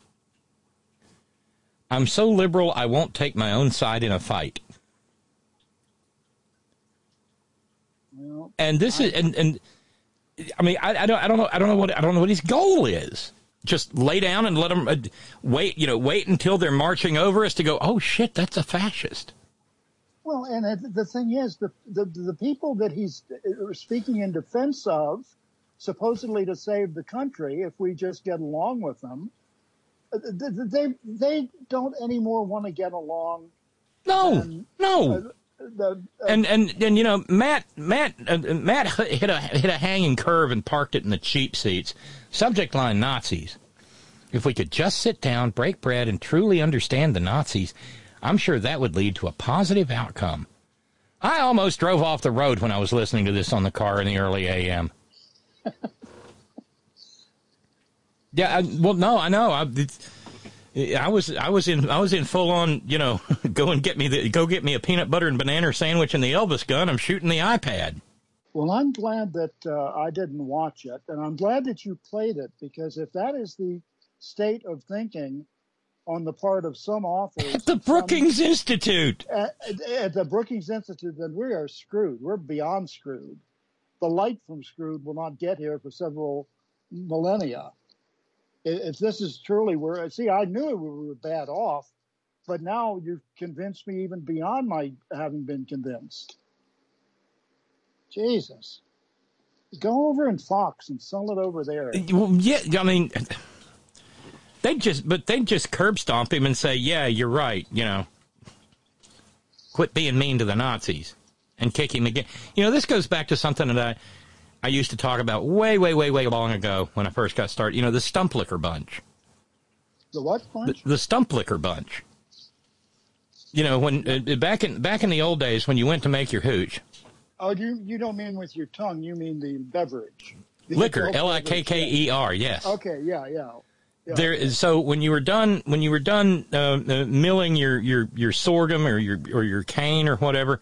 I'm so liberal I won't take my own side in a fight. Well, and this is and I mean I don't know what his goal is. Just lay down and let them wait until they're marching over us to go, oh shit, that's a fascist. Well, and the thing is, the people that he's speaking in defense of, supposedly to save the country, if we just get along with them, they don't anymore want to get along. No. And you know, Matt hit a hanging curve and parked it in the cheap seats. Subject line: Nazis. If we could just sit down, break bread, and truly understand the Nazis, I'm sure that would lead to a positive outcome. I almost drove off the road when I was listening to this on the car in the early a.m. Yeah, well, no, I know. I was in full on, you know, go get me a peanut butter and banana sandwich and the Elvis gun. I'm shooting the iPad. Well, I'm glad that I didn't watch it, and I'm glad that you played it, because if that is the state of thinking on the part of some authors at the Brookings Institute, at the Brookings Institute, then we are screwed. We're beyond screwed. The light from screwed will not get here for several millennia. If this is truly where, see, I knew we were bad off, but now you've convinced me even beyond my having been convinced. Jesus. Go over in Fox and sell it over there. Well, yeah, I mean, they just curb stomp him and say, yeah, you're right, you know. Quit being mean to the Nazis and kick him again. You know, this goes back to something that I used to talk about way long ago when I first got started. You know, the Stump Licker Bunch. The what bunch? The Stump Licker Bunch. You know, when back in the old days when you went to make your hooch. Oh, you don't mean with your tongue, you mean the beverage. The liquor, L-I-K-K-E-R, yes. Okay, yeah. So when you were done milling your sorghum or your cane or whatever,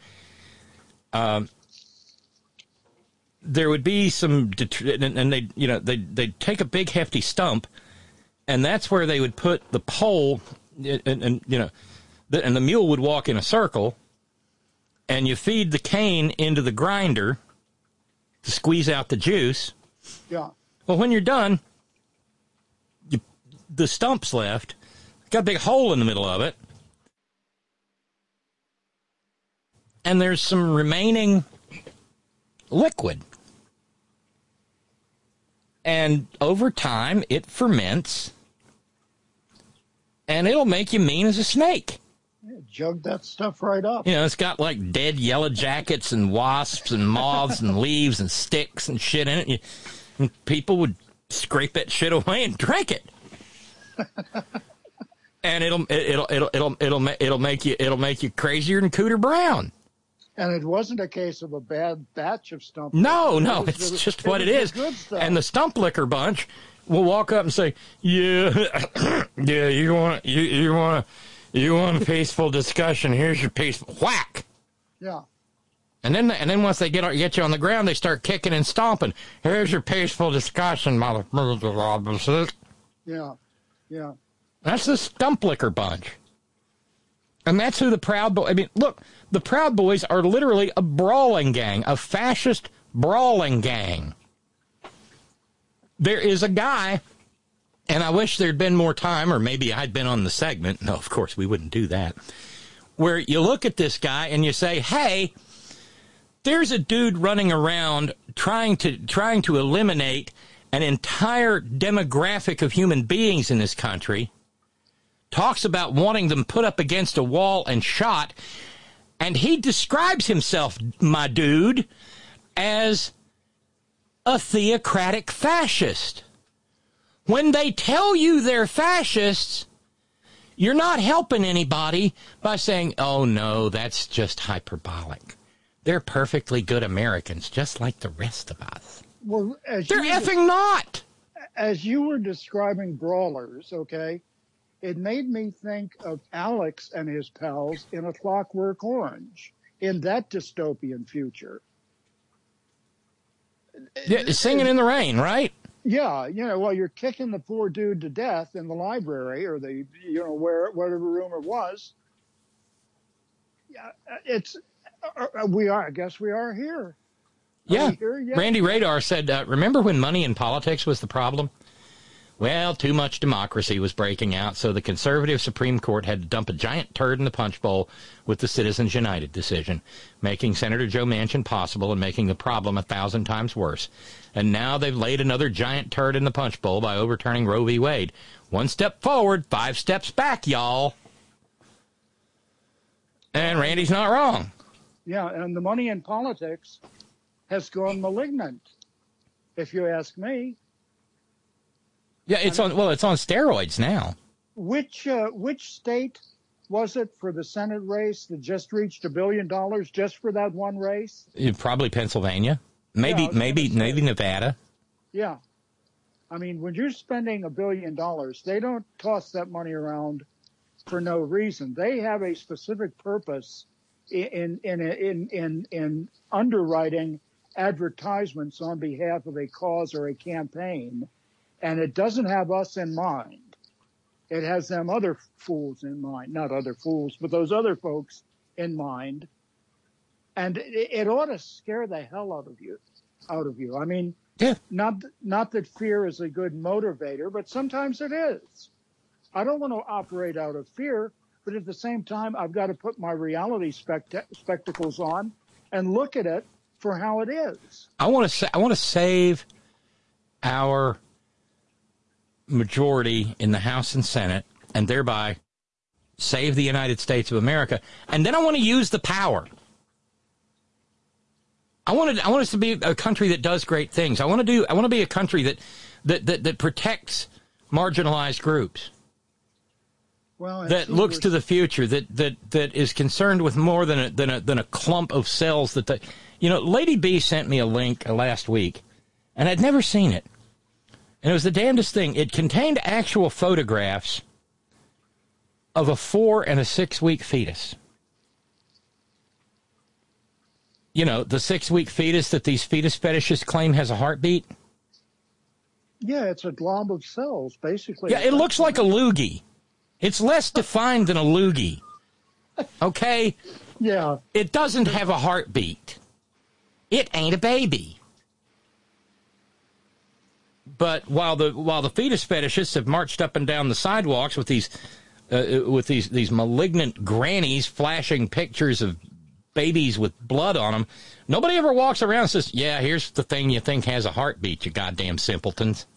there would be some, and they'd take a big hefty stump, and that's where they would put the pole, and the mule would walk in a circle, and you feed the cane into the grinder to squeeze out the juice. Yeah. Well, when you're done, the stump's left, got a big hole in the middle of it, and there's some remaining liquid. And over time, it ferments, and it'll make you mean as a snake. Yeah, jug that stuff right up. You know, it's got like dead yellow jackets and wasps and moths and leaves and sticks and shit in it. And people would scrape that shit away and drink it. And it'll make you crazier than Cooter Brown. And it wasn't a case of a bad batch of stump. No, it's just what it is. And the stump licker bunch will walk up and say, "Yeah, yeah, you want a peaceful discussion? Here's your peaceful whack." Yeah. And then once they get you on the ground, they start kicking and stomping. Here's your peaceful discussion, motherfucker. Yeah, yeah. That's the stump licker bunch. And that's who the Proud Boys... I mean, look, the Proud Boys are literally a brawling gang, a fascist brawling gang. There is a guy, and I wish there'd been more time, or maybe I'd been on the segment. No, of course, we wouldn't do that. Where you look at this guy and you say, hey, there's a dude running around trying to eliminate an entire demographic of human beings in this country, talks about wanting them put up against a wall and shot, and he describes himself, my dude, as a theocratic fascist. When they tell you they're fascists, you're not helping anybody by saying, oh, no, that's just hyperbolic. They're perfectly good Americans, just like the rest of us. Well, they're effing not. As you were describing brawlers, okay, it made me think of Alex and his pals in A Clockwork Orange, in that dystopian future. Yeah, singing in the rain, right? Yeah, well, you're kicking the poor dude to death in the library or the, whatever room it was. Yeah, I guess we are here. Yeah. Randy Radar said, remember when money in politics was the problem? Well, too much democracy was breaking out, so the conservative Supreme Court had to dump a giant turd in the punch bowl with the Citizens United decision, making Senator Joe Manchin possible and making the problem 1,000 times worse. And now they've laid another giant turd in the punch bowl by overturning Roe v. Wade. 1 step forward, 5 steps back, y'all. And Randy's not wrong. Yeah, and the money in politics has gone malignant, if you ask me. Yeah, it's on steroids now. Which state was it for the Senate race that just reached $1 billion just for that one race? Probably Pennsylvania. Maybe Nevada. Yeah. I mean, when you're spending $1 billion, they don't toss that money around for no reason. They have a specific purpose in underwriting advertisements on behalf of a cause or a campaign. And it doesn't have us in mind. It has them other fools in mind. Not other fools, but those other folks in mind. And it ought to scare the hell out of you. I mean, yeah. Not that fear is a good motivator, but sometimes it is. I don't want to operate out of fear, but at the same time, I've got to put my reality spectacles on and look at it for how it is. I want to save our majority in the House and Senate, and thereby save the United States of America. And then I want to use the power. I want us to be a country that does great things. I want to be a country that protects marginalized groups. Well, that looks to the future, that is concerned with more than a clump of cells that they, Lady B sent me a link last week, and I'd never seen it. And it was the damnedest thing. It contained actual photographs of a 4- and 6-week fetus. The 6-week fetus that these fetus fetishists claim has a heartbeat. Yeah, it's a glob of cells, basically. Yeah, it looks like a loogie. It's less defined than a loogie. Okay? Yeah. It doesn't have a heartbeat. It ain't a baby. But while the fetus fetishists have marched up and down the sidewalks with these malignant grannies flashing pictures of babies with blood on them, nobody ever walks around and says, "Yeah, here's the thing you think has a heartbeat, you goddamn simpletons."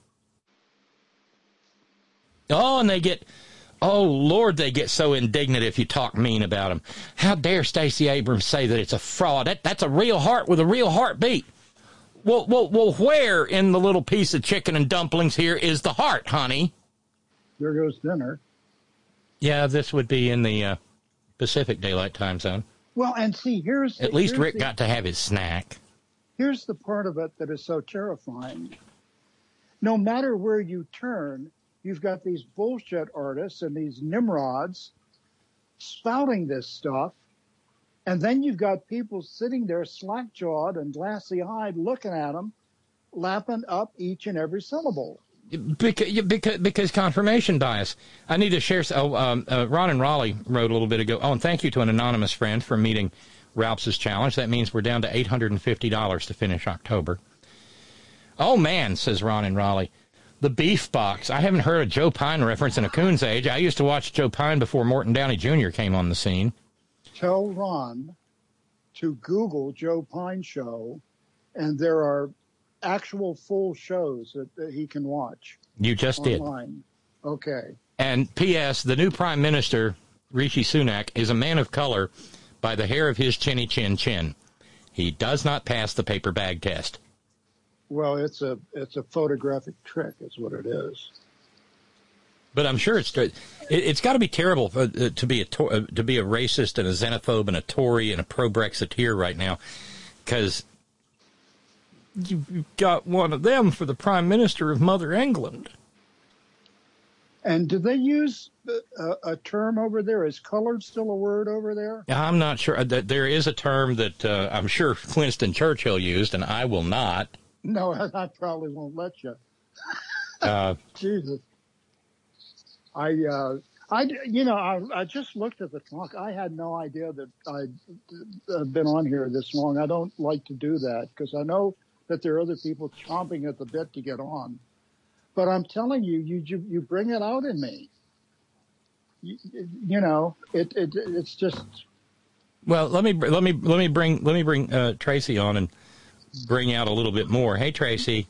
Oh, and they get so indignant if you talk mean about them. How dare Stacey Abrams say that it's a fraud? That's a real heart with a real heartbeat. Well, where in the little piece of chicken and dumplings here is the heart, honey? There goes dinner. Yeah, this would be in the Pacific Daylight Time Zone. Well, and see, At least Rick got to have his snack. Here's the part of it that is so terrifying. No matter where you turn, you've got these bullshit artists and these nimrods spouting this stuff. And then you've got people sitting there slack-jawed and glassy-eyed looking at them, lapping up each and every syllable. Because confirmation bias. I need to share. Ron and Raleigh wrote a little bit ago. Oh, and thank you to an anonymous friend for meeting Ralph's challenge. That means we're down to $850 to finish October. Oh, man, says Ron and Raleigh. The beef box. I haven't heard a Joe Pine reference in a coon's age. I used to watch Joe Pine before Morton Downey Jr. came on the scene. Tell Ron to Google Joe Pine show, and there are actual full shows that he can watch. You just online. Did. Okay. And P.S., the new Prime Minister, Rishi Sunak, is a man of color by the hair of his chinny chin chin. He does not pass the paper bag test. Well, it's a photographic trick is what it is. But I'm sure it's got to be terrible to be a racist and a xenophobe and a Tory and a pro-Brexiteer right now, because you've got one of them for the Prime Minister of Mother England. And do they use a term over there? Is colored still a word over there? I'm not sure. There is a term that I'm sure Winston Churchill used, and I will not. No, I probably won't let you. Jesus. I just looked at the clock. I had no idea that I'd been on here this long. I don't like to do that because I know that there are other people chomping at the bit to get on. But I'm telling you, you bring it out in me. It's just. Well, let me bring Tracy on and bring out a little bit more. Hey, Tracy.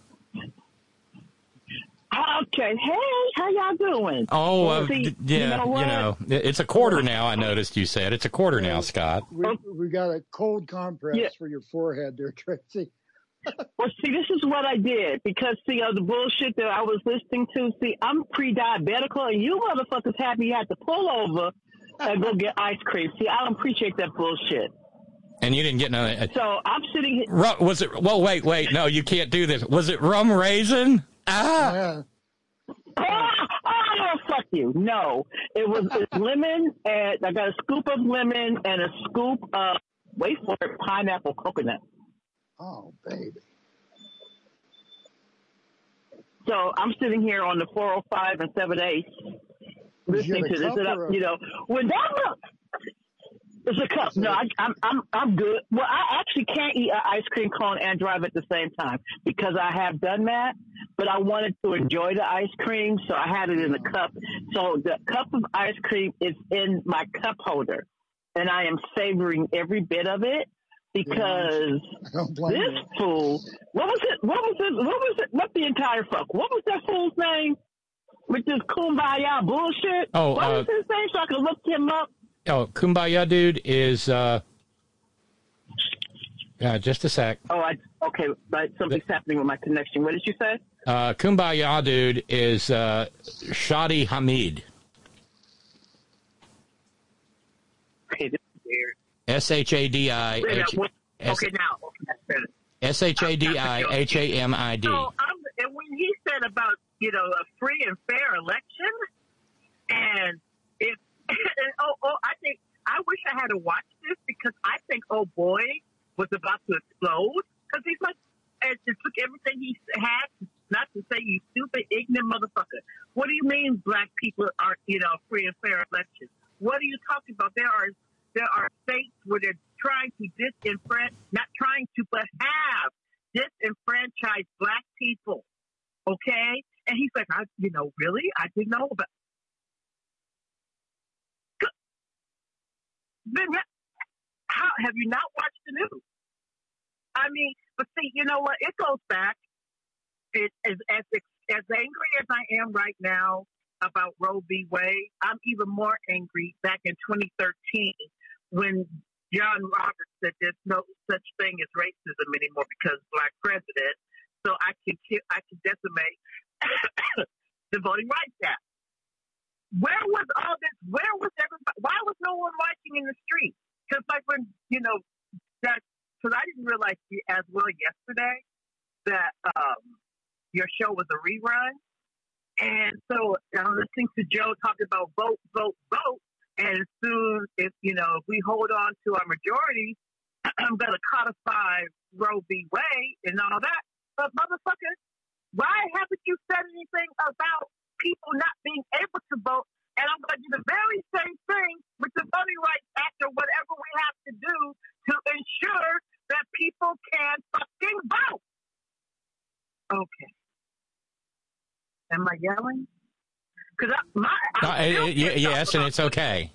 Okay. Hey, how y'all doing? Oh, it's a quarter now. I noticed you said it's a quarter now, Scott. We got a cold compress for your forehead there, Tracy. Well, see, this is what I did because, the bullshit that I was listening to, I'm pre-diabetical, and you motherfuckers had me had to pull over and go get ice cream. See, I don't appreciate that bullshit. And you didn't get none. So I'm sitting here. Was it? Well, wait. No, you can't do this. Was it rum raisin? Oh, fuck you. No, it's lemon, and I got a scoop of lemon and a scoop of, wait for it, pineapple coconut. Oh, baby. So I'm sitting here on the 405 and 78 listening to this. When that it's a cup. No, I'm good. Well, I actually can't eat an ice cream cone and drive at the same time because I have done that, but I wanted to enjoy the ice cream, so I had it in a cup. So the cup of ice cream is in my cup holder, and I am savoring every bit of it because this fool, what's the entire fuck? What was that fool's name with this kumbaya bullshit? Oh, what was his name so I can look him up? Oh, Kumbaya Dude is, just a sec. Oh, okay, but something's happening with my connection. What did you say? Kumbaya Dude is Shadi Hamid. Okay, this is weird. S-H-A-D-I. Okay, now. S-H-A-D-I-H-A-M-I-D. So, and when he said about, a free and fair election, and if, I wish I had to watch this because I think old boy was about to explode because he's like, and it took everything he had, not to say you stupid, ignorant motherfucker. What do you mean black people are, free and fair elections? What are you talking about? There are states where they're trying to not trying to, but have disenfranchised black people. Okay? And he's like, really? I didn't know about. Then how have you not watched the news? I mean, but see, you know what? It goes back. As angry as I am right now about Roe v. Wade, I'm even more angry back in 2013 when John Roberts said there's no such thing as racism anymore because black president. So I can decimate the Voting Rights Act. Where was all this? Where was everybody? Why was no one marching in the street? Because like when, that, because I didn't realize as well yesterday that your show was a rerun. And so I'm listening to Joe talking about vote, vote, vote. And soon, if we hold on to our majority, I'm going to codify Roe v. Wade and all that. But motherfucker, why haven't you said anything about people not being able to vote? And I'm going to do the very same thing with the Voting Rights Act or whatever we have to do to ensure that people can fucking vote. Okay. Am I yelling? Yes, and it's okay.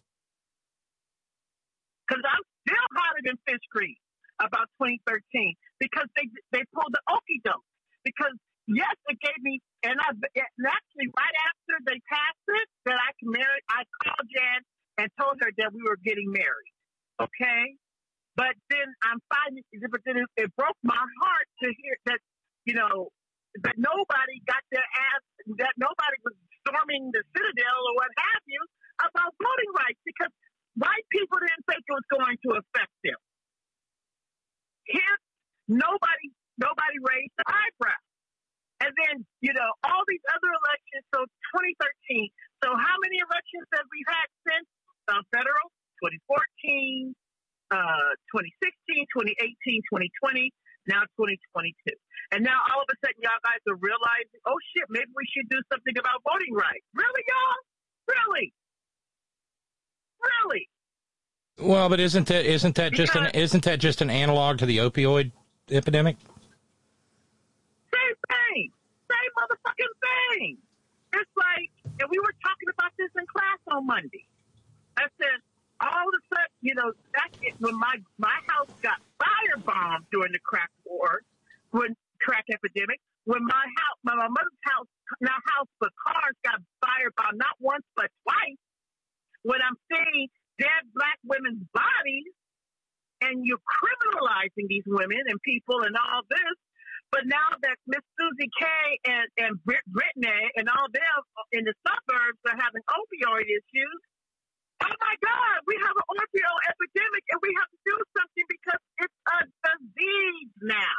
Because I'm still hotter than fish grease about 2013 because they pulled the okie doke. Because yes, it gave me, and actually right after they passed it, that I can marry, I called Jan and told her that we were getting married. Okay, but then I'm finding, but then it broke my heart to hear that that nobody got their ass, that nobody was storming the Citadel or what have you about voting rights because white people didn't think it was going to affect them. Hence, nobody raised the eyebrow. And then, all these other elections, so 2013. So how many elections have we had since federal? 2014, 2016, 2018, 2020, now 2022. And now all of a sudden y'all guys are realizing, oh shit, maybe we should do something about voting rights. Really, y'all? Really? Really? Well, but isn't that just an analog to the opioid epidemic? Same thing. Same motherfucking thing. It's like, and we were talking about this in class on Monday. I said, all of a sudden, that's it. When my house got firebombed during the crack war, crack epidemic, when my mother's house, not house, but cars got firebombed, not once, but twice, when I'm seeing dead black women's bodies and you're criminalizing these women and people and all this, but now that Miss Susie K and Brittany and all them in the suburbs are having opioid issues, oh my God, we have an opioid epidemic and we have to do something because it's a disease now.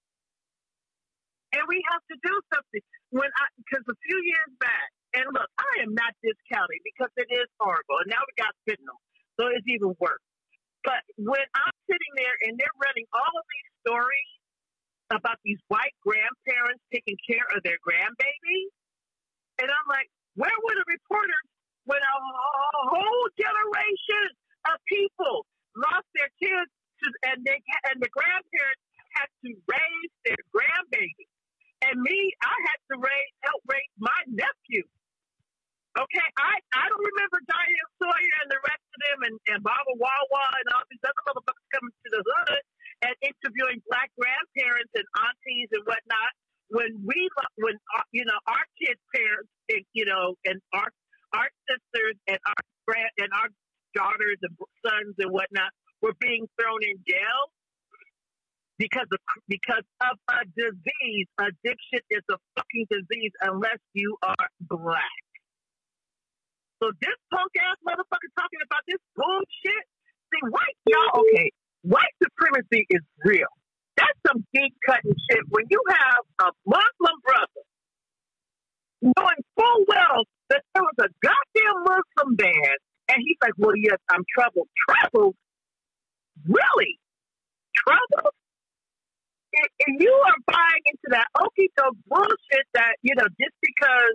And we have to do something. Because a few years back, and look, I am not discounting because it is horrible. And now we got fentanyl, so it's even worse. But when I'm sitting there and they're running all of these stories about these white grandparents taking care of their grandbabies, and I'm like, where were the reporters when a whole generation of people lost their kids and the grandparents had to raise their grandbabies? And me, I had to help raise my nephew. Okay, I don't remember Diane Sawyer and the rest of them and Baba Wawa and all these other motherfuckers coming to the hood and interviewing black grandparents and aunties and whatnot. When our kids' parents, and our sisters and our daughters and sons and whatnot were being thrown in jail. Because of a disease. Addiction is a fucking disease unless you are black. So this punk ass motherfucker talking about this bullshit. See, white supremacy is real. That's some deep cutting shit. When you have a Muslim brother knowing full well that there was a goddamn Muslim ban, and he's like, well, yes, I'm troubled. Troubled? Really? Troubled? And you are buying into that okey-doke bullshit that, just because,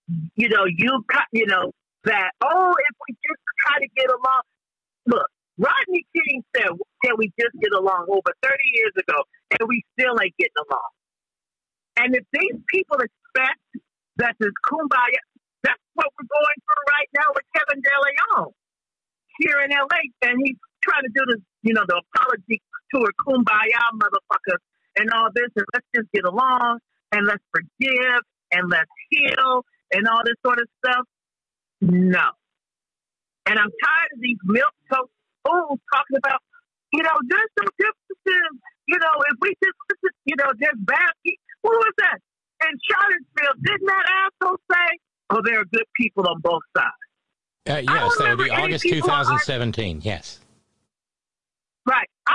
that, if we just try to get along. Look, Rodney King said, can we just get along over 30 years ago, and we still ain't getting along. And if these people expect that this kumbaya, that's what we're going through right now with Kevin De Leon here in L.A., and he's trying to do this, the apology tour, kumbaya, motherfucker, and all this, and let's just get along, and let's forgive, and let's heal, and all this sort of stuff. No. And I'm tired of these milquetoast fools talking about, there's some differences, if we just listen, there's bad people. What was that? In Charlottesville, didn't that asshole say, oh, there are good people on both sides? Yes, that would be August 2017, yes.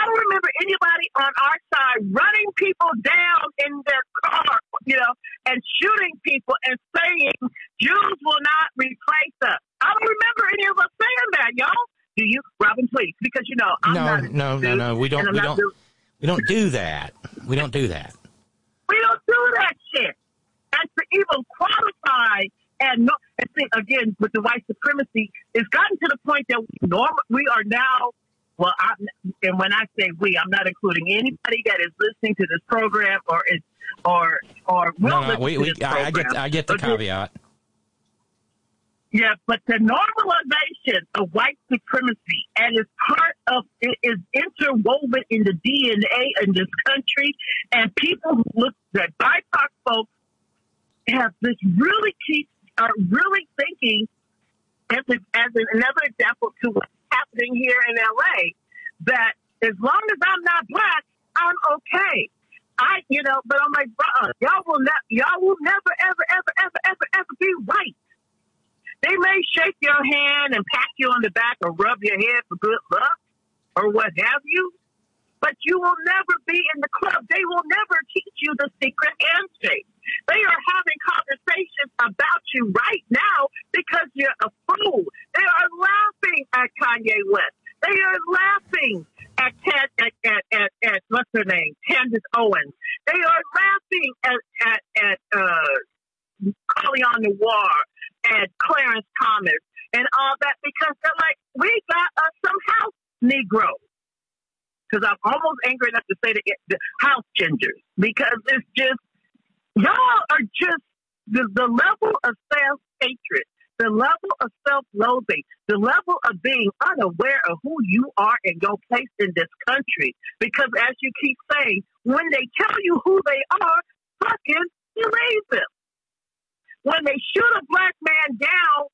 don't remember anybody on our side running people down in their car, and shooting people and saying Jews will not replace us. I don't remember any of us saying that, y'all. Do you, Robin? Please, because I'm not. No. We don't do that. We don't do that. We don't do that shit. And to even qualify and see, again, with the white supremacy, it's gotten to the point that we are now. Well, and when I say we, I'm not including anybody that is listening to this program or will listen to this program. I get the caveat. Yeah, but the normalization of white supremacy and it is interwoven in the DNA in this country, and people who look at BIPOC folks have this are really thinking, as another example to what's happening here in LA, that as long as I'm not black, I'm okay. But I'm like, bro, y'all will never, ever be white. They may shake your hand and pat you on the back or rub your head for good luck or what have you, but you will never be in the club. They will never teach you the secret handshake. They are having conversations about you right now because you're a fool. They are laughing at Kanye West. They are laughing at what's her name, Candace Owens. They are laughing at Colion Noir and Clarence Thomas and all that because they're like, we got us some house Negroes. Because I'm almost angry enough to say the house gingers because it's just, y'all are just the level of self-hatred, the level of self-loathing, the level of being unaware of who you are and your place in this country. Because as you keep saying, when they tell you who they are, fucking believe them. When they shoot a black man down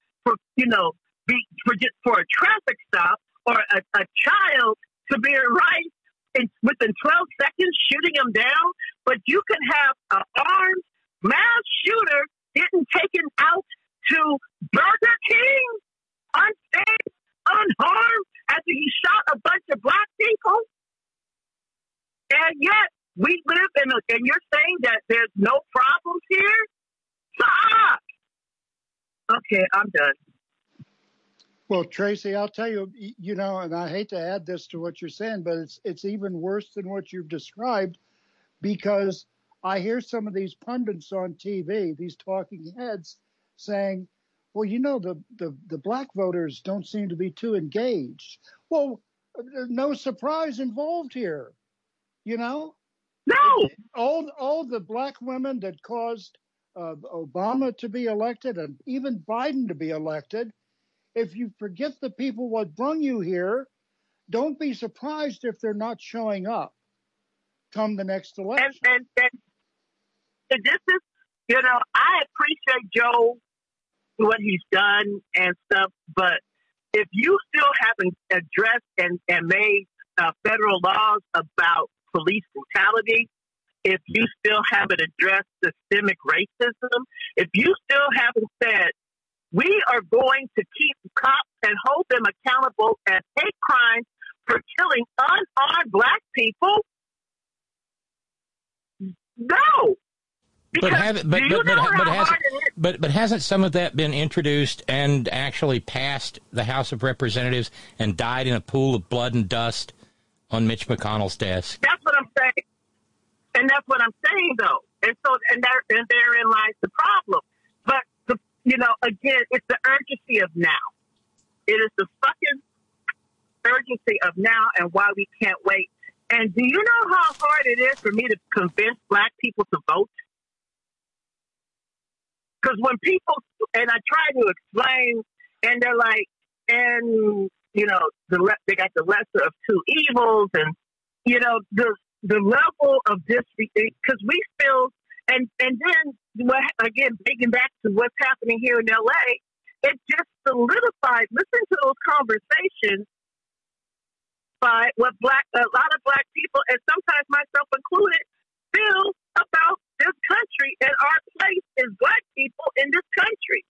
for a traffic stop or a child to be right within 12 seconds shooting him down, but you can have an armed mass shooter getting taken out to Burger King unscathed, unharmed after he shot a bunch of black people. And yet we live and you're saying that there's no problems here? Stop! Okay, I'm done. Well, Tracy, I'll tell you, and I hate to add this to what you're saying, but it's even worse than what you've described because I hear some of these pundits on TV, these talking heads, saying, well, the black voters don't seem to be too engaged. Well, no surprise involved here, No. All the black women that caused Obama to be elected and even Biden to be elected, if you forget the people what brung you here, don't be surprised if they're not showing up come the next election. And this is, I appreciate Joe, what he's done and stuff, but if you still haven't addressed and made federal laws about police brutality, if you still haven't addressed systemic racism, if you still haven't said, we are going to keep cops and hold them accountable as hate crimes for killing unarmed black people, no. But hasn't some of that been introduced and actually passed the House of Representatives and died in a pool of blood and dust on Mitch McConnell's desk? That's what I'm saying. And that's what I'm saying, though. And so, and therein lies the problem. But, again, it's the urgency of now. It is the fucking urgency of now and why we can't wait. And do you know how hard it is for me to convince black people to vote? Because when people, and I try to explain, and they're like, they got the lesser of two evils, and, the level of because we feel, and then, again, digging back to what's happening here in L.A., it just solidified, listen to those conversations by what a lot of black people, and sometimes myself included, feel about this country and our place as black people in this country.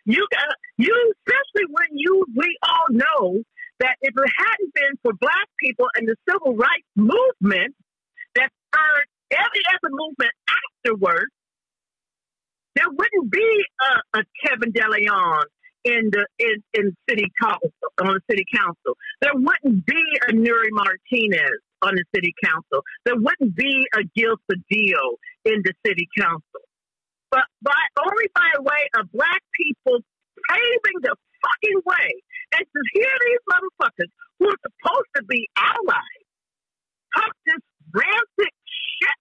Especially when we all know that if it hadn't been for black people people in the civil rights movement that spurred every other movement afterwards, there wouldn't be a Kevin DeLeon in city council, on the city council. There wouldn't be a Nuri Martinez on the city council. There wouldn't be a Gil Cedillo in the city council. But only by way of black people paving the fucking way. And to hear these motherfuckers who are supposed to be allies talk this rancid shit.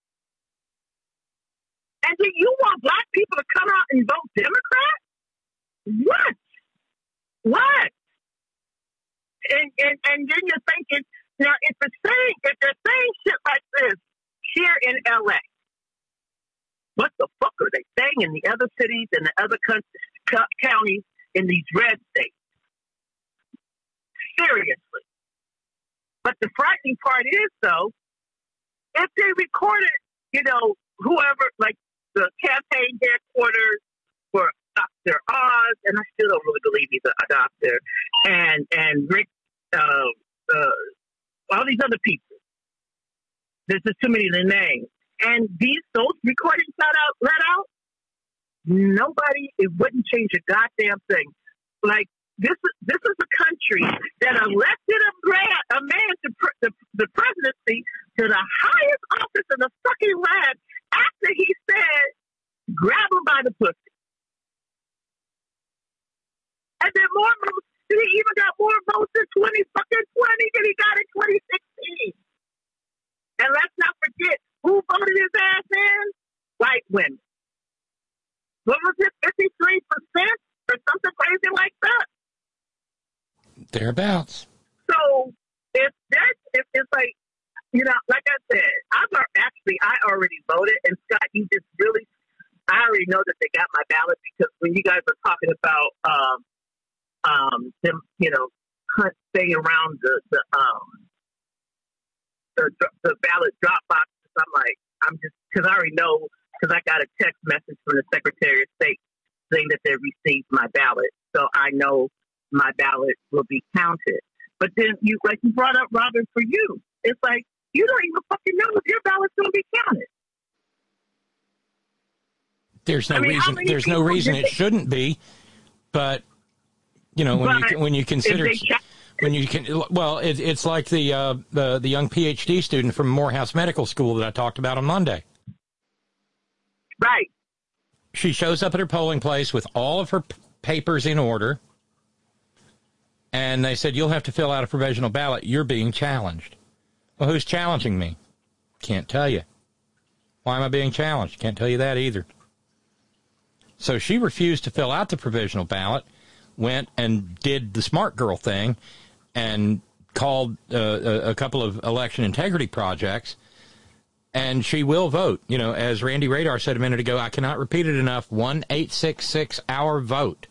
And do you want black people to come out and vote Democrat? What? And then you're thinking, now if they're saying shit like this here in LA, what the fuck are they saying in the other cities and the other counties in these red states? Seriously. But the frightening part is, though, if they recorded, whoever, like the campaign headquarters for Dr. Oz, and I still don't really believe he's a doctor, and Rick, all these other people. There's just too many of the names. And those recordings let out, nobody, it wouldn't change a goddamn thing. Like, this is a country that elected a man to the presidency to the highest office in the fucking land after he said, grab him by the pussy. And then he even got more votes in 2020 than he got in 2016. And let's not forget, who voted his ass in? White women. What was it, 53% or something crazy like that? Thereabouts. So if it's like, like I said, I already voted, and Scott, I already know that they got my ballot, because when you guys are talking about them, staying around the ballot drop boxes, because I already know, because I got a text message from the Secretary of State saying that they received my ballot, so I know my ballot will be counted. But then you brought up, Robin, for you, it's like you don't even fucking know if your ballot's going to be counted. There's no reason it shouldn't be, but when you consider. It's like the young PhD student from Morehouse Medical School that I talked about on Monday. Right. She shows up at her polling place with all of her papers in order, and they said, you'll have to fill out a provisional ballot. You're being challenged. Well, who's challenging me? Can't tell you. Why am I being challenged? Can't tell you that either. So she refused to fill out the provisional ballot, went and did the smart girl thing, and called a couple of election integrity projects, and she will vote. As Randy Radar said a minute ago, I cannot repeat it enough, 1-866-OUR VOTE.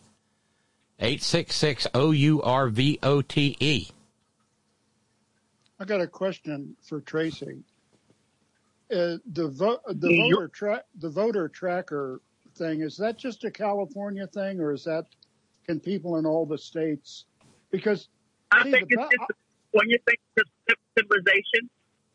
866-OURVOTE. I got a question for Tracy. The voter tracker thing, is that just a California thing, or can people in all the states? Because I think it's when you think of civilization.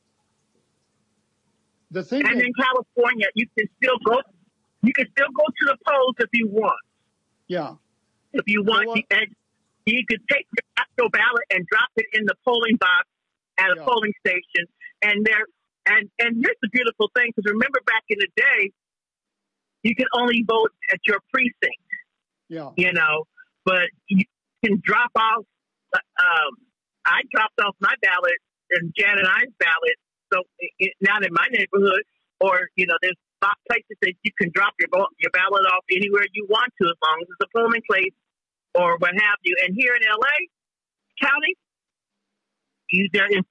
In California, you can still go to the polls if you want. Yeah. If you want, you could take your actual ballot and drop it in the polling box at a polling station. And here's the beautiful thing, because remember back in the day, you could only vote at your precinct. Yeah. But you can drop off. I dropped off my ballot and Jan and I's ballot. So not in my neighborhood, or there's places that you can drop your ballot off anywhere you want to, as long as it's a polling place or what have you. And here in LA County, they're in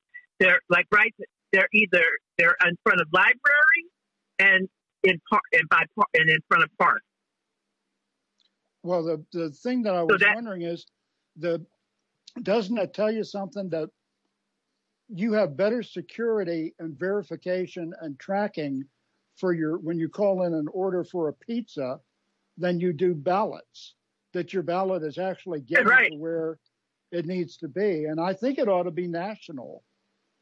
front of library and in front of parks. Well, the thing that I was wondering is, doesn't it tell you something that you have better security and verification and tracking for when you call in an order for a pizza than you do ballots, that your ballot is actually getting to where it needs to be. And I think it ought to be national.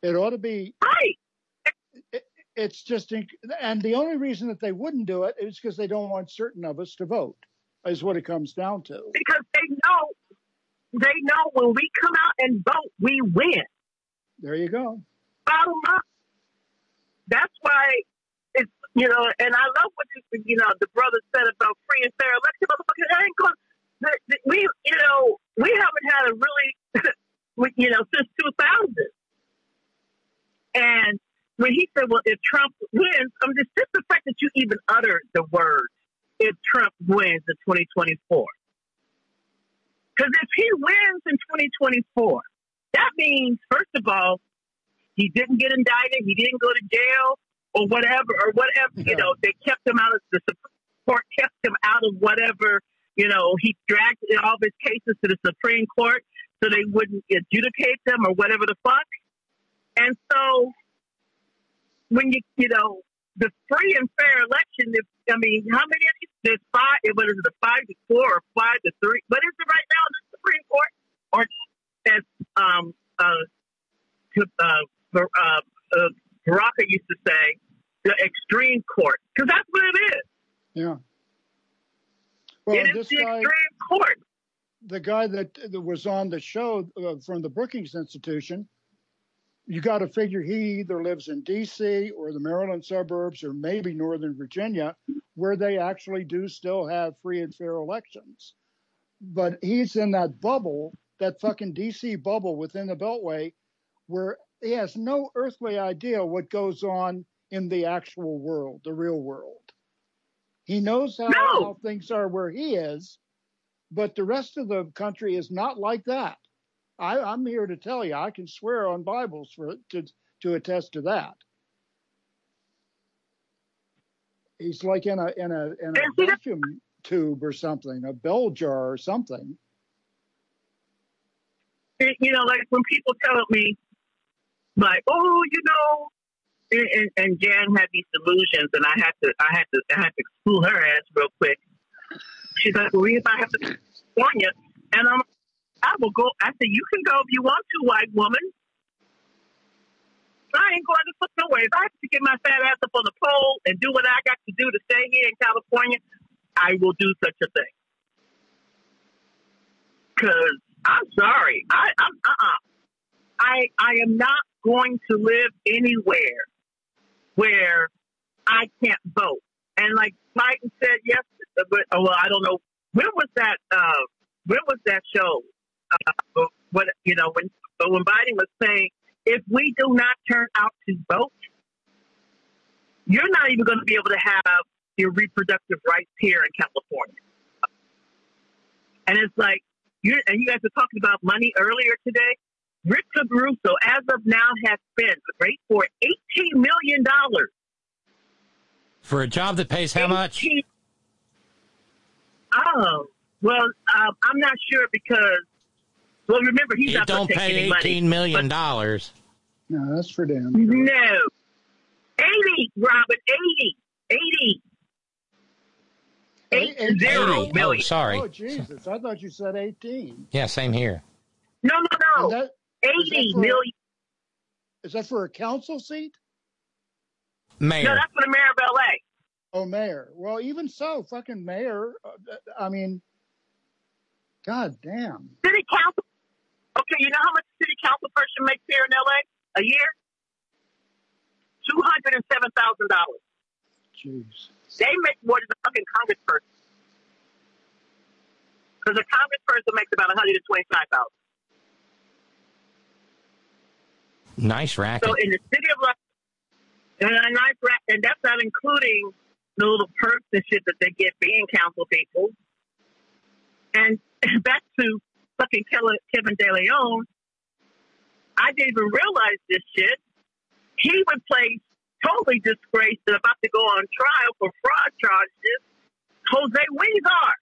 It ought to be. Right. It's just, and the only reason that they wouldn't do it is because they don't want certain of us to vote, is what it comes down to. Because they know when we come out and vote, we win. There you go. Bottom up. That's why it's, and I love what the brother said about free and fair election. Motherfucker, I ain't going. We haven't had a really, since 2000. And when he said, well, if Trump wins, just the fact that you even uttered the word, if Trump wins in 2024. Because if he wins in 2024, that means, first of all, he didn't get indicted, he didn't go to jail, or whatever. They kept him out of the Supreme Court, kept him out of whatever, he dragged all of his cases to the Supreme Court so they wouldn't adjudicate them or whatever the fuck. And so when the free and fair election, how many of these? There's 5, what is it, 5-4 or 5-3? What is it right now in the Supreme Court? Or as Baraka used to say, the extreme court. Because that's what it is. Yeah. Well, it is the extreme court. The guy that was on the show from the Brookings Institution, you got to figure he either lives in D.C. or the Maryland suburbs or maybe Northern Virginia, where they actually do still have free and fair elections. But he's in that bubble, that fucking D.C. bubble within the Beltway, where he has no earthly idea what goes on in the actual world, the real world. He knows how things are where he is, but the rest of the country is not like that. I'm here to tell you, I can swear on Bibles to attest to that. He's like in a vacuum tube or something, a bell jar or something. Like when people tell me, like, and Jan had these delusions, and I had to school her ass real quick. She's like, well, if I have to California, and I will go. I said, you can go if you want to, white woman. I ain't going to put nowhere. If I have to get my fat ass up on the pole and do what I got to do to stay here in California, I will do such a thing. Because I'm sorry, I am not going to live anywhere where I can't vote. And like Biden said yesterday, I don't know, when was that show? When Biden was saying, if we do not turn out to vote, you're not even going to be able to have your reproductive rights here in California. And it's like, you guys were talking about money earlier today. Rick Caruso, as of now, has been great for $18 million. For a job that pays how much? Oh, well, I'm not sure because, well, remember, he's not going to take any money. $18 million. No, that's for damn. No. 80, Robin, 80. 80 million. Oh, sorry. Oh, Jesus. I thought you said 18. Yeah, same here. No. 80 million. Is that for a council seat? Mayor. No, that's for the mayor of L.A. Oh, mayor. Well, even so, fucking mayor. I mean, God damn. City council. Okay, you know how much a city council person makes here in L.A. a year? $207,000. Jeez. They make more than a fucking congressperson. Because a congressperson makes about $125,000. Nice racket. So in the city of Los Angeles, and that's not including the little perks and shit that they get being council people. And back to fucking Kevin De Leon, I didn't even realize this shit. He replaced, totally disgraced and about to go on trial for fraud charges, Jose Huizar.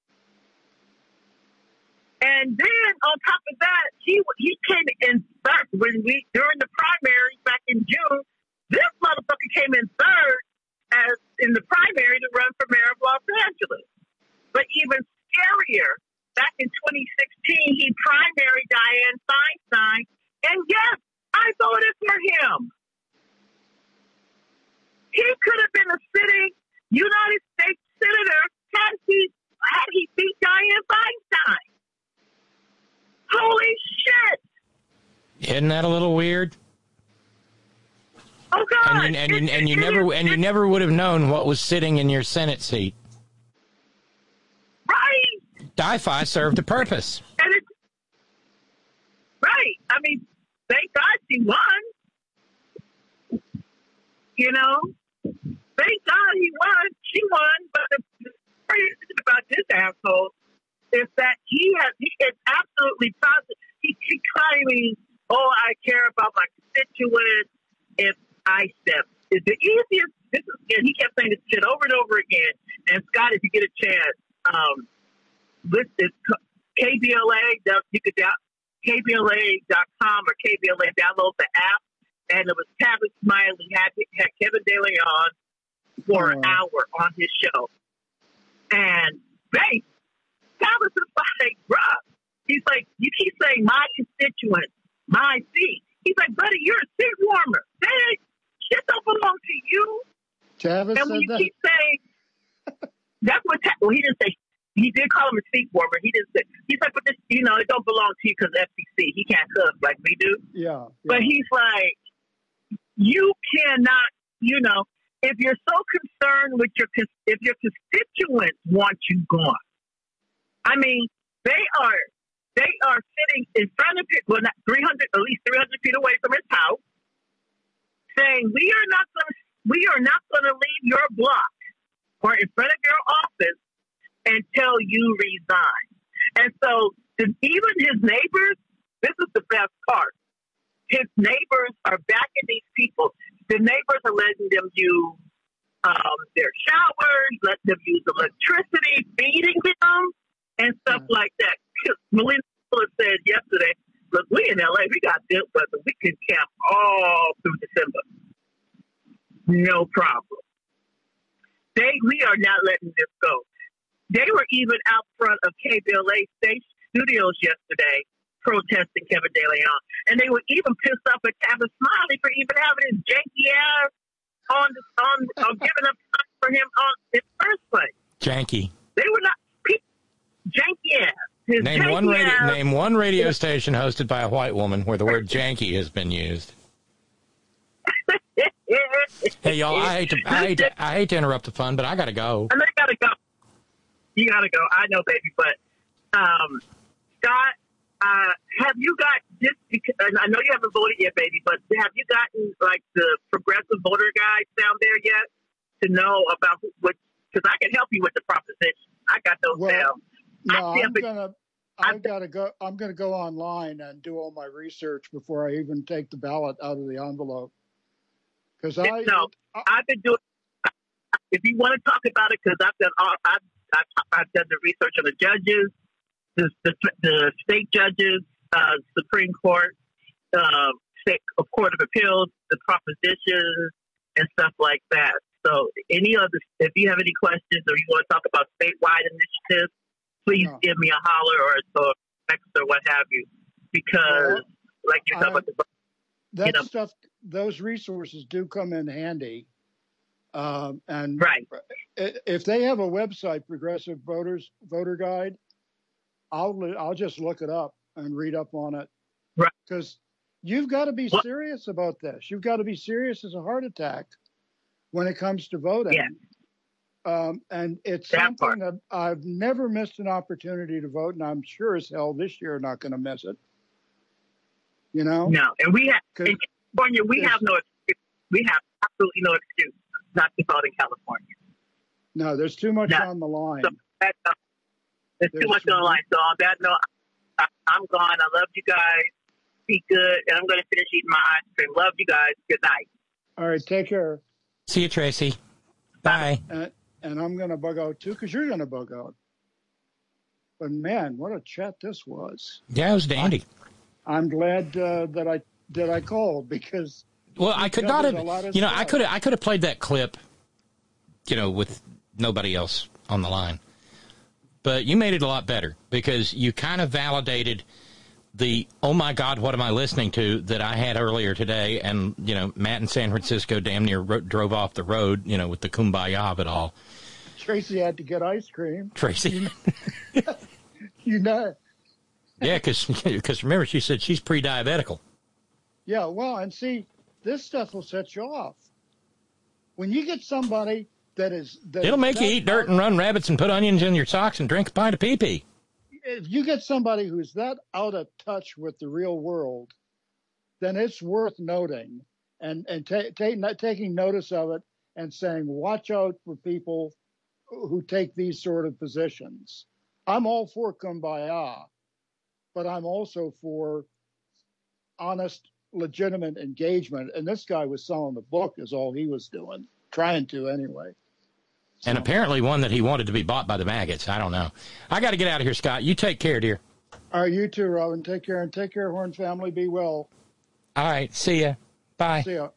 And then on top of that, he came in third during the primaries back in June. This motherfucker came in third as in the primary to run for mayor of Los Angeles. But even scarier, back in 2016, he primaried Dianne Feinstein, and yes, I voted for Isn't that a little weird? Oh God! And you never would have known what was sitting in your Senate seat. Right. DiFi served a purpose. And right. I mean, thank God she won. You know, thank God he won. She won. But the crazy thing about this asshole is that he is absolutely positive. He claiming, "Oh, I care about my constituents." If I step, it's the easiest. And he kept saying this shit over and over again. And Scott, if you get a chance, listen, KBLA. You could KBLA.com or KBLA. Download the app, and it was Tavis Smiley had Kevin De Leon for an hour on his show, and Tavis is like, bruh. He's like, you keep saying my constituents, my seat. He's like, buddy, you're a seat warmer. That shit don't belong to you. Tavis and when you said keep saying, that's what, well, he didn't say, he did call him a seat warmer. He didn't say, he's like, but this, it don't belong to you because FCC. He can't cook like we do. Yeah. But he's like, you cannot, if you're so concerned with if your constituents want you gone, I mean, they are sitting in front of it, well, not 300, at least 300 feet away from his house, saying, we are not going to leave your block or in front of your office until you resign. And so even his neighbors, this is the best part. His neighbors are backing these people. The neighbors are letting them use their showers, letting them use electricity, feeding them, and stuff like that. Melina said yesterday, look, we in LA, we got good weather. We can camp all through December. No problem. We are not letting this go. They were even out front of KBLA State Studios yesterday protesting Kevin De Leon. And they were even pissed off at Tavis Smiley for even having his janky ass on giving up time for him in the first place. Janky. They were not janky ass. Name one radio station hosted by a white woman where the word janky has been used. Hey, y'all, I hate to interrupt the fun, but I got to go. I know you got to go. You got to go. I know, baby. But, Scott, have you got this? I know you haven't voted yet, baby, but have you gotten, like, the progressive voter guides down there yet to know about what? Because I can help you with the proposition. I got those down. No, I'm gonna go online and do all my research before I even take the ballot out of the envelope. Because I've been doing. If you want to talk about it, because I've done the research on the judges, the state judges, Supreme Court, state Court of Appeals, the propositions, and stuff like that. So, if you have any questions or you want to talk about statewide initiatives, please give me a holler or a text or what have you, because like you're talking about stuff, those resources do come in handy. And if they have a website, Progressive Voter Guide, I'll just look it up and read up on it. Right. Because you've got to be serious about this. You've got to be serious as a heart attack when it comes to voting. Yeah. And it's something that I've never missed an opportunity to vote, and I'm sure as hell this year not going to miss it. No, and we have in California, we have no excuse. We have absolutely no excuse not to vote in California. No, there's too much on the line. So there's too much on the line. So on that note, I'm gone. I love you guys. Be good, and I'm going to finish eating my ice cream. Love you guys. Good night. All right, take care. See you, Tracy. Bye. And I'm going to bug out, too, because you're going to bug out. But, man, what a chat this was. Yeah, it was dandy. I'm glad that I called because... Well, I could not have... I could have played that clip, with nobody else on the line. But you made it a lot better because you kind of validated the, oh, my God, what am I listening to that I had earlier today. And, Matt in San Francisco damn near drove off the road, with the kumbaya of it all. Tracy had to get ice cream. Tracy? Yeah, because remember, she said she's pre-diabetical. Yeah, well, and see, this stuff will set you off. When you get somebody it'll make you eat dirt and run rabbits and put onions in your socks and drink a pint of pee-pee. If you get somebody who's that out of touch with the real world, then it's worth noting and taking notice of it and saying, watch out for people who take these sort of positions. I'm all for kumbaya, but I'm also for honest, legitimate engagement. And this guy was selling the book is all he was doing, trying to anyway. And apparently one that he wanted to be bought by the maggots. I don't know. I got to get out of here, Scott. You take care, dear. All right, you too, Robin. Take care, and take care, Horn family. Be well. All right, see ya. Bye. See ya.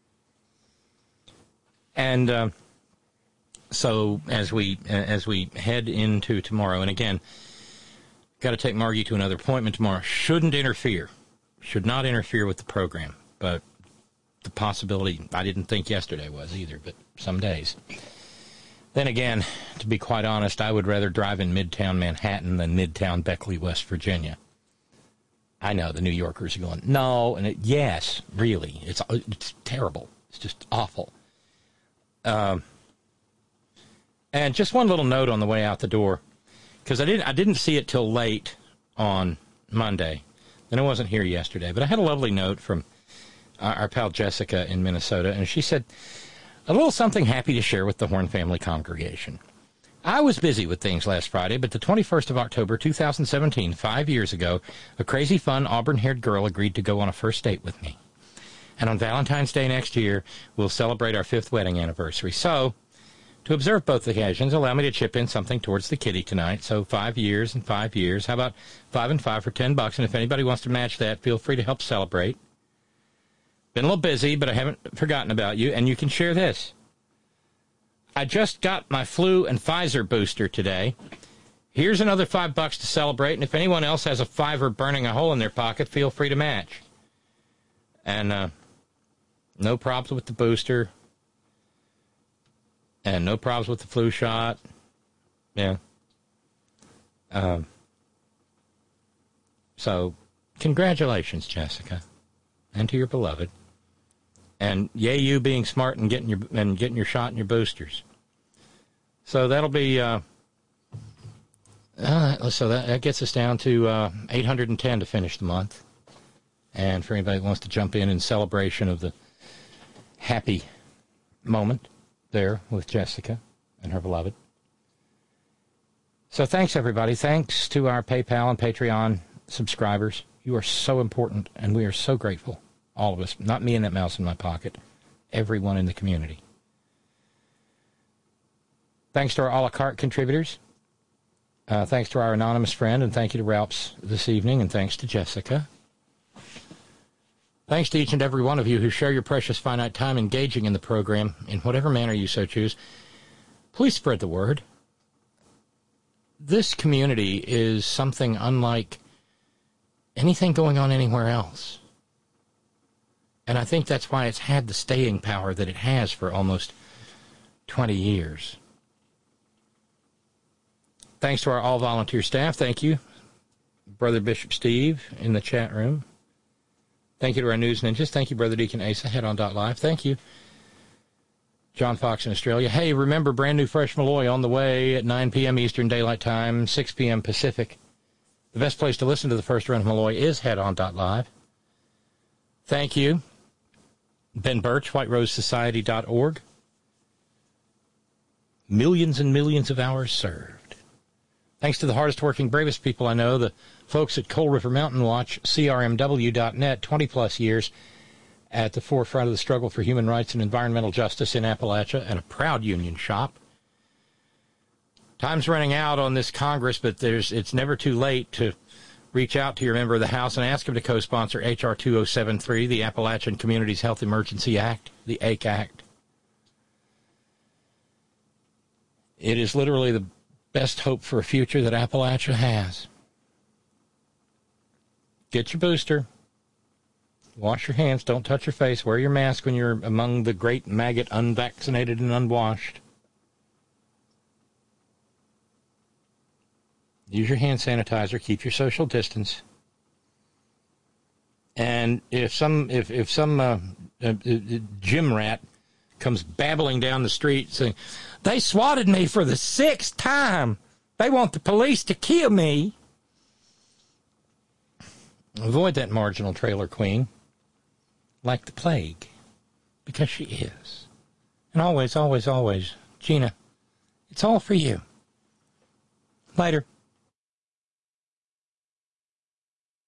And so as we head into tomorrow, and again, got to take Margie to another appointment tomorrow. Should not interfere with the program, but the possibility, I didn't think yesterday was either, but some days. Then again, to be quite honest, I would rather drive in Midtown Manhattan than Midtown Beckley, West Virginia. I know the New Yorkers are going, no, and yes, really, it's terrible. It's just awful. And just one little note on the way out the door, because I didn't see it till late on Monday, and I wasn't here yesterday, but I had a lovely note from our pal Jessica in Minnesota, and she said, a little something happy to share with the Horn family congregation. I was busy with things last Friday, but the 21st of October, 2017, 5 years ago, a crazy, fun, auburn-haired girl agreed to go on a first date with me. And on Valentine's Day next year, we'll celebrate our 5th wedding anniversary. So, to observe both occasions, allow me to chip in something towards the kitty tonight. So 5 years and 5 years. How about 5 and 5 for $10? And if anybody wants to match that, feel free to help celebrate. Been a little busy, but I haven't forgotten about you, and you can share this. I just got my flu and Pfizer booster today. Here's another $5 to celebrate, and if anyone else has a $5 burning a hole in their pocket, feel free to match. And no problems with the booster, and no problems with the flu shot. Yeah. So, congratulations, Jessica, and to your beloved. And yay, you being smart and getting your shot and your boosters. So that'll be so that gets us down to 810 to finish the month. And for anybody who wants to jump in celebration of the happy moment there with Jessica and her beloved. So thanks, everybody. Thanks to our PayPal and Patreon subscribers. You are so important, and we are so grateful. All of us, not me and that mouse in my pocket, everyone in the community. Thanks to our a la carte contributors. Thanks to our anonymous friend, and thank you to Ralphs this evening, and thanks to Jessica. Thanks to each and every one of you who share your precious finite time engaging in the program in whatever manner you so choose. Please spread the word. This community is something unlike anything going on anywhere else. And I think that's why it's had the staying power that it has for almost 20 years. Thanks to our all-volunteer staff. Thank you, Brother Bishop Steve in the chat room. Thank you to our news ninjas. Thank you, Brother Deacon Asa, headon.live. Thank you, John Fox in Australia. Hey, remember, brand new Fresh Malloy on the way at 9 p.m. Eastern Daylight Time, 6 p.m. Pacific. The best place to listen to the first run of Malloy is headon.live. Thank you. Ben Birch, WhiteRoseSociety.org. Millions and millions of hours served. Thanks to the hardest working, bravest people I know, the folks at Coal River Mountain Watch, CRMW.net, 20-plus years at the forefront of the struggle for human rights and environmental justice in Appalachia, and a proud union shop. Time's running out on this Congress, but it's never too late to reach out to your member of the House and ask him to co-sponsor H.R. 2073, the Appalachian Communities Health Emergency Act, the AIC Act. It is literally the best hope for a future that Appalachia has. Get your booster. Wash your hands. Don't touch your face. Wear your mask when you're among the great maggot unvaccinated and unwashed. Use your hand sanitizer. Keep your social distance. And if some gym rat comes babbling down the street saying, they swatted me for the 6th time. They want the police to kill me. Avoid that marginal trailer queen like the plague, because she is. And always, always, always, Gina, it's all for you. Later.